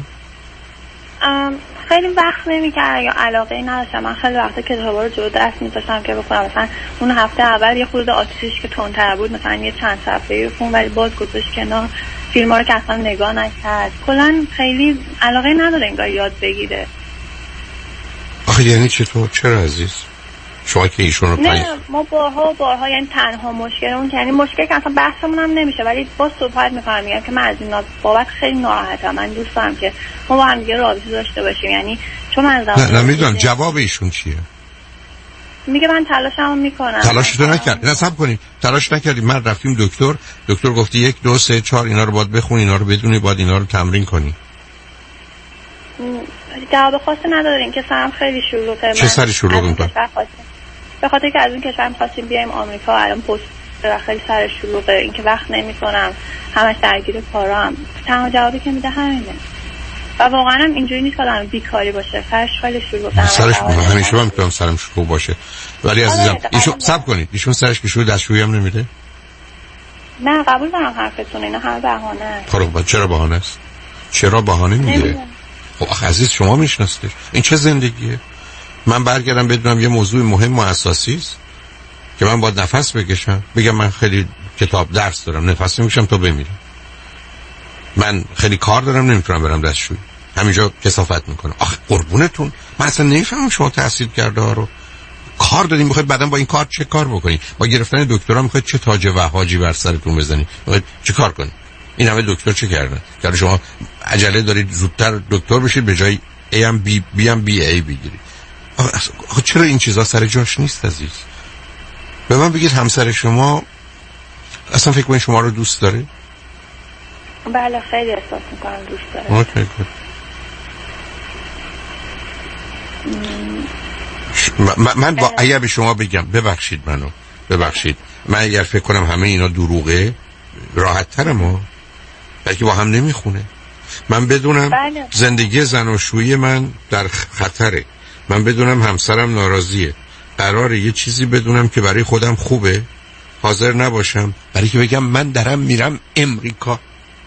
خیلی وقت نمی‌کردن یا علاقه نداشتم. من خیلی وقتا کتابا رو جلو دست می‌ذاشتم که بخونم. مثلا اون هفته اول یه خورده آتیشش که تندتر بود، مثلا یه چند صفحه‌ای خون، ولی باز گذاشت کنار. فیلم‌ها رو که اصلا نگاه نکرد. کلاً خیلی علاقه نداره انگار یاد بگیره.
آخه یعنی چطور؟ چرا عزیز؟ شما که ایشون رو
نه، ما بارها یعنی تنها مشکل اون، یعنی مشکل که اصلا بحثمون هم نمیشه، ولی باز صحبت میکنم، میگم که من از این بابت خیلی ناراحتم. من دوست دارم که ما با هم دیگه رابطه داشته باشیم. یعنی چون من
نه میدونم جواب ایشون چیه.
میگه من تلاشمو میکنم.
تلاشتو نکرد. نه صبر کنید. تلاش نکردیم. من رفتیم دکتر گفتی 1 2 3 4 اینا رو باید بخونی، اینا رو بدونی، باید اینا رو تمرین کنی.
جواب خاصی ندارین که سرم خیلی شلوغه.
چه سری شلوغ میکنه؟
به خاطر که از اون کشور می‌خواستیم بیایم آمریکا، الان پست خیلی سر شلوغه، اینکه وقت نمی‌کنم، همش درگیر کارام. تنها جوابی که میده همینه. و واقعا هم اینجوری نیست که آدم بیکاری باشه، سرش خیلی شلوغه.
سرش همیشه من میتونم سرم شلوغ باشه، ولی عزیزم ایشون صبر کنید، ایشون سرش که شروع دستشویی هم نمیده؟
نه قبول دارم حرفتون، اینا همه بهانه است.
خب چرا بهانه است؟ چرا بهانه میگیره؟ خب آخه عزیز شما میشناسیدش، این چه زندگیه؟ من برگردم بدونم یه موضوع مهم و اساسی است که من باید نفس بکشم، بگم من خیلی کتاب درس دارم، نفس نمیکشم تا بمیرم، من خیلی کار دارم نمیتونم برم دستشویی، همینجا کثافت میکنم. آخه قربونتون، من اصلا نمیفهمم شما تحصیل کرده ها رو کار دارین، میخواید بعداً با این کار چه کار بکنید؟ با گرفتن دکترا میخواید چه تاج وهاجی بر سرتون بزنید؟ میخواید چه کار کنید؟ این همه دکتر چه کردن که شما عجله دارید زودتر دکتر بشید به جای A هم B هم BA بگیرید؟ آخه چرا این چیزا سر جاش نیست عزیز؟ به من بگید همسر شما اصلا فکر کنید شما رو دوست داره؟
بله خیلی احساس میکنم دوست داره.
من اگر به شما بگم ببخشید من اگر فکر کنم همه اینا دروغه راحت ترم بلکه با هم نمیخونه. من بدونم زندگی زناشویی من در خطره، من بدونم همسرم ناراضیه، قراره یه چیزی بدونم که برای خودم خوبه، حاضر نباشم برای که بگم من دارم میرم امریکا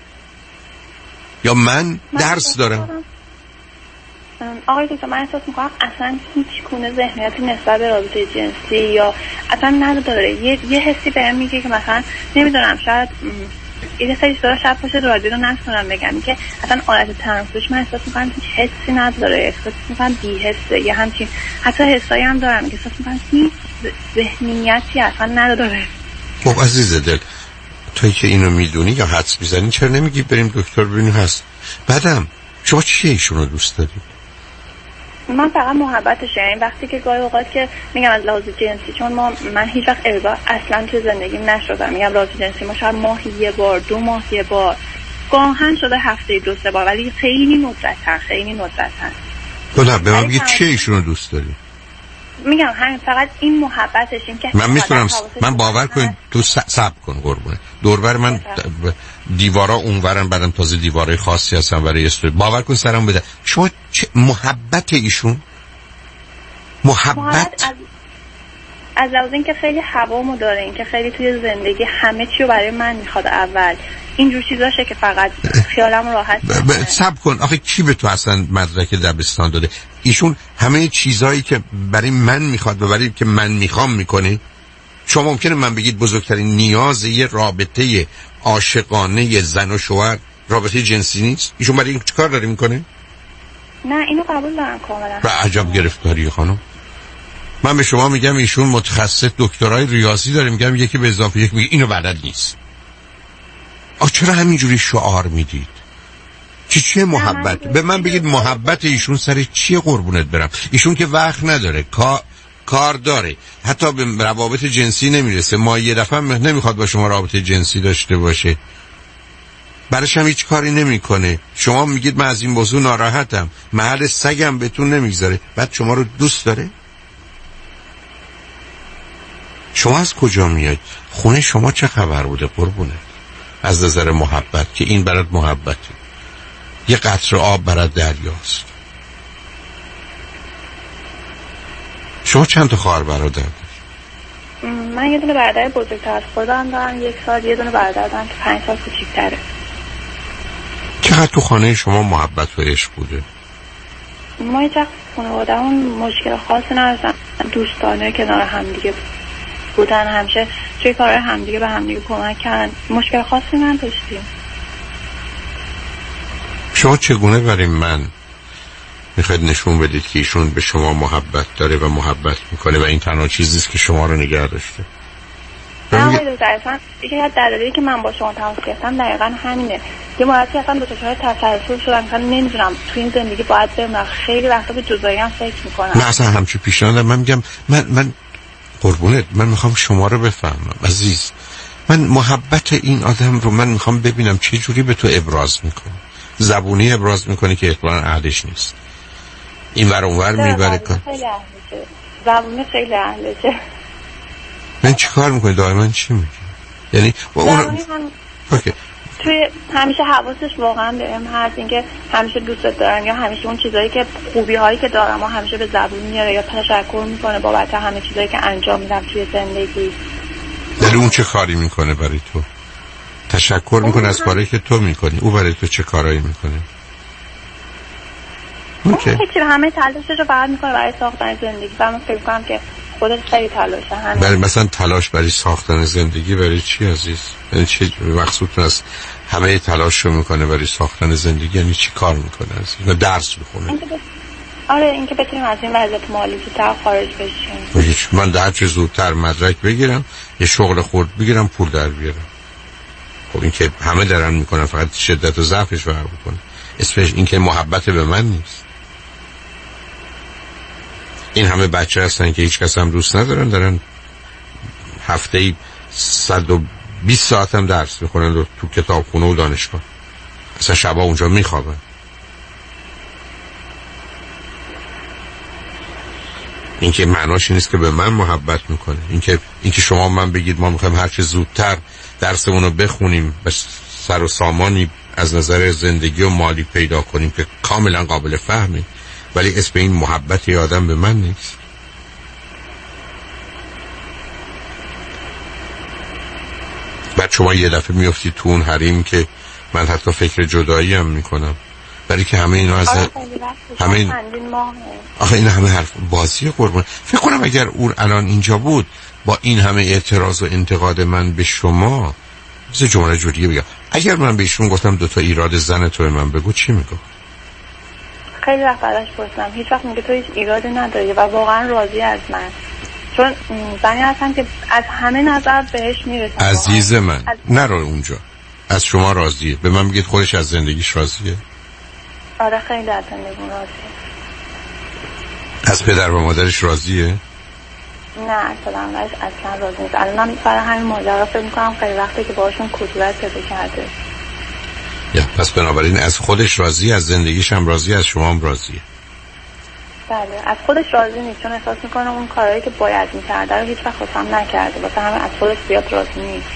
یا من درس دارم.
آقای دکتر من احساس میکنم اصلا هیچ گونه ذهنیتی نسبت به رابطه جنسی یا اصلا نداره. یه حسی بهم میگه که مثلا نمیدونم شاید یه سری چیزا شاید پشت رادیو رو نشونم بگم که اصلا آلت تنفسش من احساس میکنم هیچ حسی نداره، احساس میکنم بی‌حسه یا همچین، حتی حسایی هم دارم که احساس میکنم هیچ ذهنیتی اصلا نداره.
خب عزیز دل توی که اینو میدونی یا حدس میزنی چرا نمیگی بریم دکتر ببینیم هست؟ بعدم شما چیه ایشونو دوست دارید؟
من فقط محبتشه. این وقتی که گاهی اوقات که میگم از لحاظ جنسی، چون من هیچ وقت ارضا اصلا تو زندگیم نشدم، میگم لحاظ جنسی ما شاید ماهی یه بار 2 ماه یه بار، گاهن شده هفته 2-3 بار، ولی خیلی ندرتن.
تو نه به من بگید چیه ایشونو دوست داری؟
میگم همین فقط این محبتش. این که
من میتونم من باور کنید تو صبر کن قربونه دوربر من دیوارا اونورن، بعدم تازه دیوارای خاصی هستن برای استودیو، باور کن سرم بده. شما چه محبت ایشون محبت
از لحاظ این که خیلی هوامو داره، این که خیلی توی زندگی همه چی رو برای من میخواد اول، اینجور چیزاشه که فقط خیالم راحت
صبر کن. آخه کی به تو اصلا مدرک دبستان داده؟ ایشون همه چیزایی که برای من میخواد و برای که من میخوام میکنه. شما ممکنه من بگید بزرگترین نیاز یه رابطه عاشقانه زن و شوهر رابطه جنسی نیست؟ ایشون برای این چیکار داره میکنه؟
نه اینو قبول دارم کاملا.
و عجب گرفتاری خانم. من به شما میگم ایشون متخصص دکترای ریاضی داره، میگم یکی به اضافه یک میگه اینو بلد نیست. چرا همینجوری شعار میدید؟ چیه محبت؟ به من بگید محبت ایشون سر چیه قربونت برم؟ ایشون که وقت نداره، کار داره، حتی به روابط جنسی نمیرسه، ما یه دفعه نمیخواد با شما رابطه جنسی داشته باشه، برش هم هیچ کاری نمیکنه. شما میگید من از این موضوع ناراحتم، محل سگم بهتون نمیگذاره، بعد شما رو دوست داره؟ شما از کجا میاد؟ خونه شما چه خبر بوده قربونه؟ از نظر محبت که این برات محبته، یه قطره آب برات دریاست. شما چند تا خواهر برادر دارید؟
من یه دونه برادر بزرگتر از خودم دارم 1 سال، یه دونه برادر دارم که 5 سال کوچیک‌تره.
چقدر تو خانه شما محبت و عشق بوده؟
ما هیچ وقت خانواده‌مون مشکل خاصی نداشتن، دوستانه کنار همدیگه بودن، همیشه توی کار همدیگه به همدیگه کمک کردن، مشکل خاصی نداشتیم.
شما چگونه برای من میخواید نشون بدید که ایشون به شما محبت داره و محبت میکنه و این تنها چیزیست که شما رو نگه داشته؟
آقای دکتر اصلا یکی از دلایلی که من با شما تماس گرفتم دقیقاً همینه. یه مدتی اصلا دچار تسلسل شدم، مثلا نمیدونم تو این زندگی باید برم، خیلی وقتا به جدایی هم فکر میکنم.
نه اصلا همچین پیشنهاد من میگم من قربونت، من میخوام شما رو بفهمم عزیز. من محبت این آدم رو من میخوام ببینم چه جوری به تو ابراز میکنه. زبونی ابراز میکنه که احتمالاً اهلش نیست، این ور اون ور میبره کن.
زبونی خیلی اهلشه.
من چی کار میکنی؟ دائما چی میگی؟ یعنی
اون اوکی. توی همیشه حواسش واقعا بهم هست، اینکه همیشه دوست دارم یا همیشه اون چیزایی که خوبی هایی که دارم و همیشه به زبون میاره یا تشکر میکنه بابت همه چیزایی که انجام میدم توی زندگی.
دل اون چه کاری میکنه برای تو؟ تشکر میکنه از کاری که تو میکنی، او برای تو چه کارایی میکنه؟
اوکی. همه تلاشش رو فقط میکنه برای ساختن زندگی و من فکر کنم که خودش خیلی تلاشه. همین.
برای مثلا تلاش برای ساختن زندگی برای چی عزیز؟ یعنی چه مقصودتون از همه تلاش رو میکنه برای ساختن زندگی؟ یعنی چی کار میکنه عزیز؟ درس میخونه؟
آره اینکه بتونیم از این وضعیت مالی زودتر خارج بشیم.
من در چه زودتر مدرک بگیرم، یه شغل خورد بگیرم، پول در بیارم. خب این که همه دارن میکنن، فقط شدت و ضعفش فرق میکنه. اسمش این که محبت به من نیست. این همه بچه هستن که هیچ کس هم دوست ندارن، دارن هفته‌ای 120 ساعت هم درس میخونن تو کتابخونه و دانشگاه، اصلا شبا اونجا میخوابن. این که معناش نیست که به من محبت میکنه. این که شما من بگید ما میخوایم هر چه زودتر درسمون رو بخونیم، بس سر و سامانی از نظر زندگی و مالی پیدا کنیم که کاملا قابل فهمه، ولی اسم این محبت آدم به من نیست. بعد شما یه دفعه میافتید تو اون حریم که من حتی فکر جدایی هم میکنم، برای که همه اینا از این همه حرف بازی قربان. فکر کنم اگر اون الان اینجا بود با این همه اعتراض و انتقاد من به شما، مثل جمله جوریه بگم اگر من بهشون گفتم 2 تا ایراد زن تو به من بگو، چی میگو؟
خیلی وقت ازش پرسیدم، هیچ وقت میگه تو هیچ ایرادی نداری و واقعا راضی از من، چون زنی هستم که از همه نظر بهش میرسم.
عزیز من نرو اونجا، از شما راضیه. به من میگید خودش از زندگیش راضیه؟
آره خیلی از زندگیم راضیه.
از پدر و مادرش راضیه؟
نه اصلا راضی نیست. الان برای همین ماجرا فکر میکنم خیلی وقته که باشون کدورت پیدا کرده.
پس بنابراین از خودش راضی، از زندگیش هم راضی، از شما هم راضیه؟
بله از خودش راضی نیست، چون احساس میکنه اون کارهایی که باید میکرده رو هیچ وقت هم نکرده، واسه همه از خودش زیاد راضی نیست.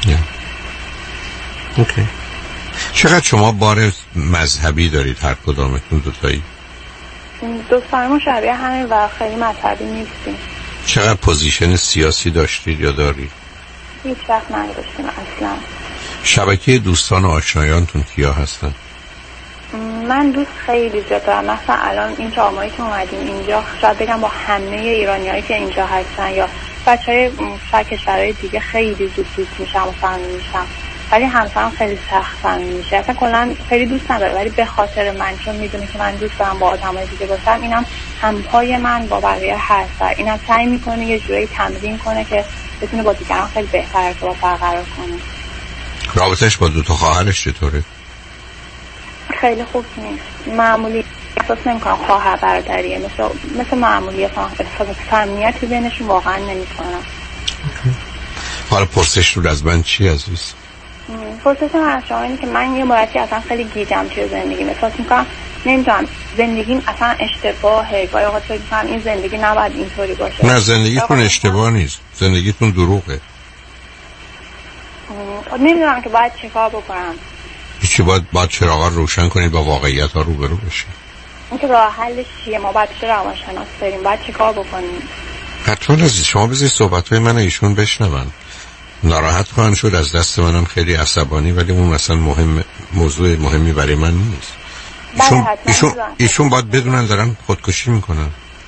اوکی. چقدر شما بار مذهبی دارید هر کدامتون دوتایی؟
دوستان ما شبیه همین و خیلی مذهبی نیستیم.
چقدر پوزیشن سیاسی داشتید یا دارید؟
هیچ وقت نداشتیم اصلا.
شبکه دوستان و آشنایانتون کیا هستن؟
من دوست خیلی زیاد دارم. مثلا الان این جامعه‌ای که اومدیم اینجا شاید بگم با همه ایرانیایی که اینجا هستن یا بچهای کشورهای دیگه خیلی زود دوست میشم و فهمی میشم، ولی همسرم خیلی سخت فهمی میشه. اصلا کلا خیلی دوست نداره، ولی به خاطر من چون میدونه که من دوست دارم با آدمای دیگه باشم، اینم همپای من با بقیه هست. اینم سعی میکنه یه جوری تمرین کنه که بتونه با دیگران خیلی بهتر ارتباط برقرار کنه.
رابطش با 2 تا خواهرش چطوره؟
خیلی خوب نیست. معمولی احساس نمی‌کنم خواهر برادریه، مثل معمولی احساس صمیمیتی بینشون واقعا نمی‌کنم.
حالا پرسش رو از من چی عزیز؟
پرسش من از شما اینه که من یه مدتی اصلا خیلی گیجم توی زندگیم. احساس می‌کنم نمی‌دونم زندگیم اصلا اشتباهه، گاهی اوقات فکر می‌کنم این زندگی نباید اینطوری باشه.
نه زندگیتون اشتباه نیست، زندگیتون دروغه.
نمی‌دونم که باید چیکار بکنم.
هیچی، باید چراغا رو روشن کنید، با واقعیت ها روبرو بشید.
این که راه حلش چیه؟ ما باید چه روانشناس بریم؟ باید چیکار بکنیم؟
حتما عزیز شما بذارید صحبت‌های من ایشون بشنون. ناراحت خواهند شد، از دست منم خیلی عصبانی، ولی اون مثلا موضوع مهمی برای من نیست. ایشون باید بدونن دارن خودکشی میکنن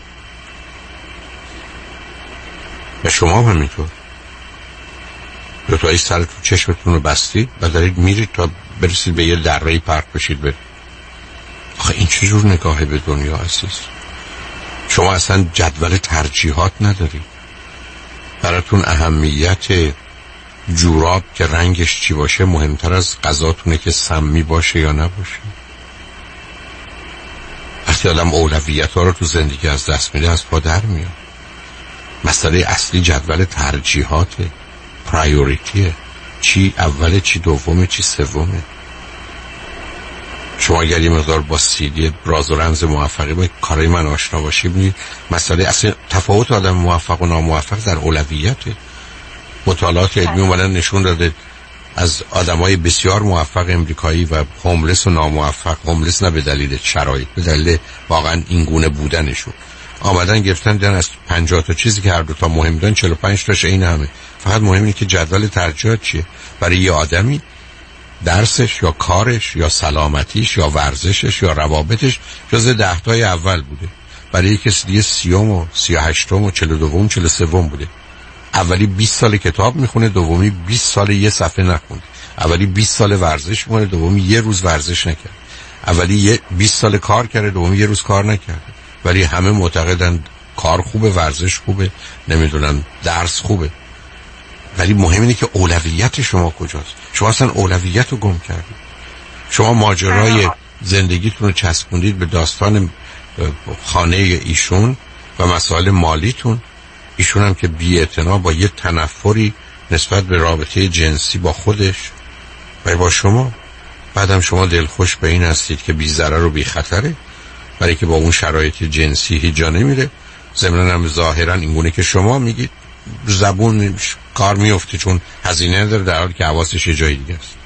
و شما هم همینطور. دوتایی سر تو چشمتون رو بستید و دارید میرید تا برسید به یه دره‌ای پرت بشید برید. آخه این چجور نگاهی به دنیا عزیز؟ شما اصلا جدول ترجیحات ندارید. براتون اهمیت جوراب که رنگش چی باشه مهمتر از غذاتونه که سمی باشه یا نباشه. وقتی آدم اولویت ها رو تو زندگی از دست میده از پا در میاد. مسئله اصلی جدول ترجیحاته، پرایوریتیه، چی اوله، چی دومه، چی سومه. شما اگر یه مقدار با سیدی راز و رمز موفقی با کارای من آشنا باشی ببینید مسئله اصلا تفاوت آدم موفق و ناموفق در اولویته. مطالعات علمی اومدن نشون داده از آدمای بسیار موفق امریکایی و هوملس و ناموفق، هوملس نه به دلیل شرایط، به دلیل واقعا این گونه بودنشون، آمدن گرفتن دیدن از 50 تا چیزی که هر دو تا مهم دارن 45 تاش این همه. فقط مهم اینه که جدول ترجیحات چیه. برای یه آدمی درسش یا کارش یا سلامتیش یا ورزشش یا روابطش جز 10 تای اول بوده. برای یک کسی دیگه 30 و 38 و 42 و 43 بوده. اولی 20 سال کتاب میخونه، دومی 20 سال یه صفحه نخونده. اولی 20 سال ورزش میکنه، دومی یه روز ورزش نکرد. اولی 20 سال کار کرده، دومی یه روز کار نکرده. ولی همه معتقدن کار خوبه، ورزش خوبه، نمیدونم درس خوبه. ولی مهم اینه که اولویت شما کجاست. شما اصلا اولویت رو گم کردید. شما ماجرای زندگیتون رو چسبوندید به داستان خانه ایشون و مسائل مالیتون. ایشون هم که بی‌اعتنا با یه تنفری نسبت به رابطه جنسی با خودش و با شما، بعدم شما دلخوش به این هستید که بی ضرر و بی خطره، برای که با اون شرایط جنسی هیچ جا نمیره. ضمناً هم ظاهراً اینگونه که شما میگید زبون کار میفته چون هزینه داره، در حالی که حواسش یه جای دیگه است.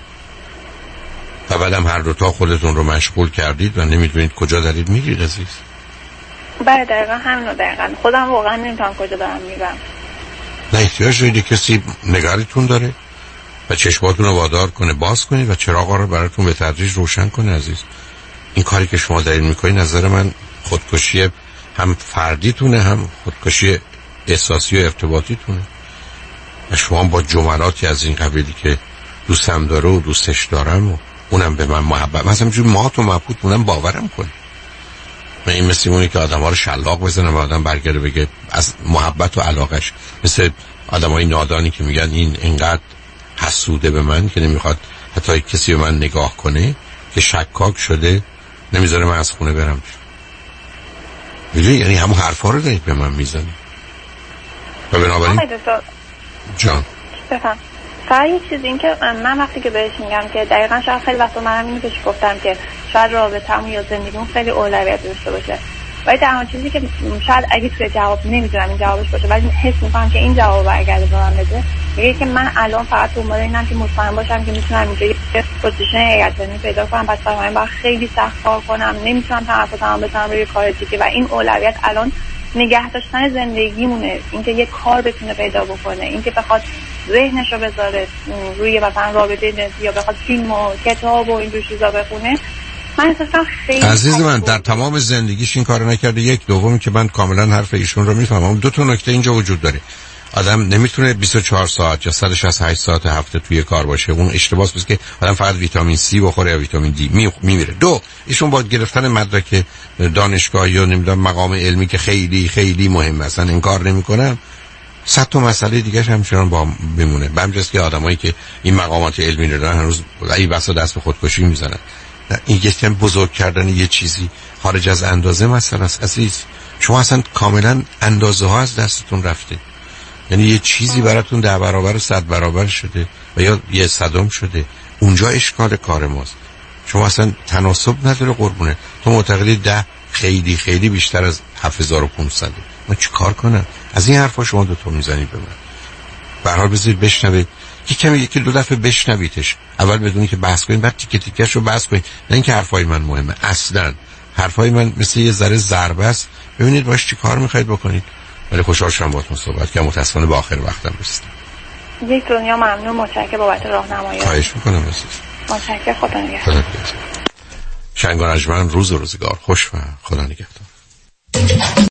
و بعدم هر دوتا خودتون رو مشغول کردید و نمیدونید کجا دارید میرید عزیز.
بله دقیقا همینو دقیقا خودم واقعا نمیتونم کجا دارم میرم.
نه احتیاج دارید کسی نگاهتون داره و چشماتون رو وادار کنه باز کنید و چراغا رو براتون به تدریج روشن کنه عزیز. این کاری که شما دارید میکنید نظر من خودکشی هم فردیتونه هم خودکشی احساسی و ارتباطیتونه. و شما با جملاتی از این قبیلی که دوستم داره و دوستش دارم و اونم به من محبت، مثلا جوری مات و مبهوت اونم باورم کنه. من این مثل اونی که آدم ها رو شلاق بزنه و آدم برگرده بگه از محبت و علاقش، مثل آدم های نادانی که میگن این اینقدر حسوده به من که نمیخواد حتی کسی به من نگاه کنه که شکاک شده نمیذاره من از خونه برم. یعنی همون حرفا رو دارید به من میزنی و بنابراین جان
بفهم. فقط یه چیز این که من وقتی که بهش میگم که دقیقا شاید خیلی وقتا منم اینو بهش گفتم که شاید رابطه‌مون یا زندگیمون خیلی اولویت داشته باشه، ولی تنها چیزی که شاید اگه توی جواب نمیدونم این جوابش باشه ولی حس میکنم که این جواب برگرده به من بده، میگه که من الان فقط دنبال اینم که مطمئن باشم که میتونم اینجا یه پوزیشن هیئت‌مدیره پیدا کنم، پس برای من باید خیلی سخت کار کنم، نمیتونم تمرکزم بزنم روی کار دیگه و این اولویت الان نگه داشتن زندگیمونه، اینکه یه کار بتونه پیدا بکنه، اینکه بخواد ذهنش رو بذاره روی مثلا رابطه جنسی یا بخواد فیلم و کتاب و این جور چیزا بخونه. من احساسم خیلی
عزیز من در تمام زندگیش این کارو نکرده. یک دومی که من کاملا حرف ایشون رو میفهمم. دو تا نکته اینجا وجود داره. آدم نمیتونه 24 ساعت یا 168 ساعت هفته توی کار باشه. اون اشتباهه بس که آدم فقط ویتامین C بخوره یا ویتامین دی میمیره. دو، ایشون با گرفتن مدرک دانشگاهی یا نمیدونم مقام علمی که خیلی خیلی مهمه اصلا انکار نمیکنم، 100 تا مسئله دیگه همچنان با بمونه. به همجاست که آدمایی که این مقامات علمی رو دارن هنوز ای بسا دست به خودکشی میزنن. این یکم بزرگ کردن یه چیزی خارج از اندازه مثلا است عزیز. شما اصلا کاملا اندازه ها از دستتون رفته. یعنی یه چیزی براتون 10 برابر و 100 برابر شده و یا یه صدم شده. اونجا اشکال کار ماست. شما اصلا تناسب نداره قربونه. تو معتقدی 10 خیلی خیلی بیشتر از 7500. من چی کار کنم؟ از این حرفا شما دوتا میزنید به من. به هر حال بذارید بشنوید. یکی دو دفعه بشنویدش. اول بدونی که بحث کنید، بعد تیکه تیکش رو بحث کنید. نه اینکه حرفای من مهمه. اصلا حرفای من مثل یه ذره ضربه است. ببینید باش چی کار میخواید بکنید. ولی خوشحال شدم باهاتون صحبت کردم. متاسفانه به آخر وقتم رسیدم.
یک دنیا ممنون، متشکرم بابت راهنمایی.
خواهش میکنم عزیز.
متشکرم. خدا نگهدار.
شنگ و نجمن روز و روزگار خوش و خدا نگهدار.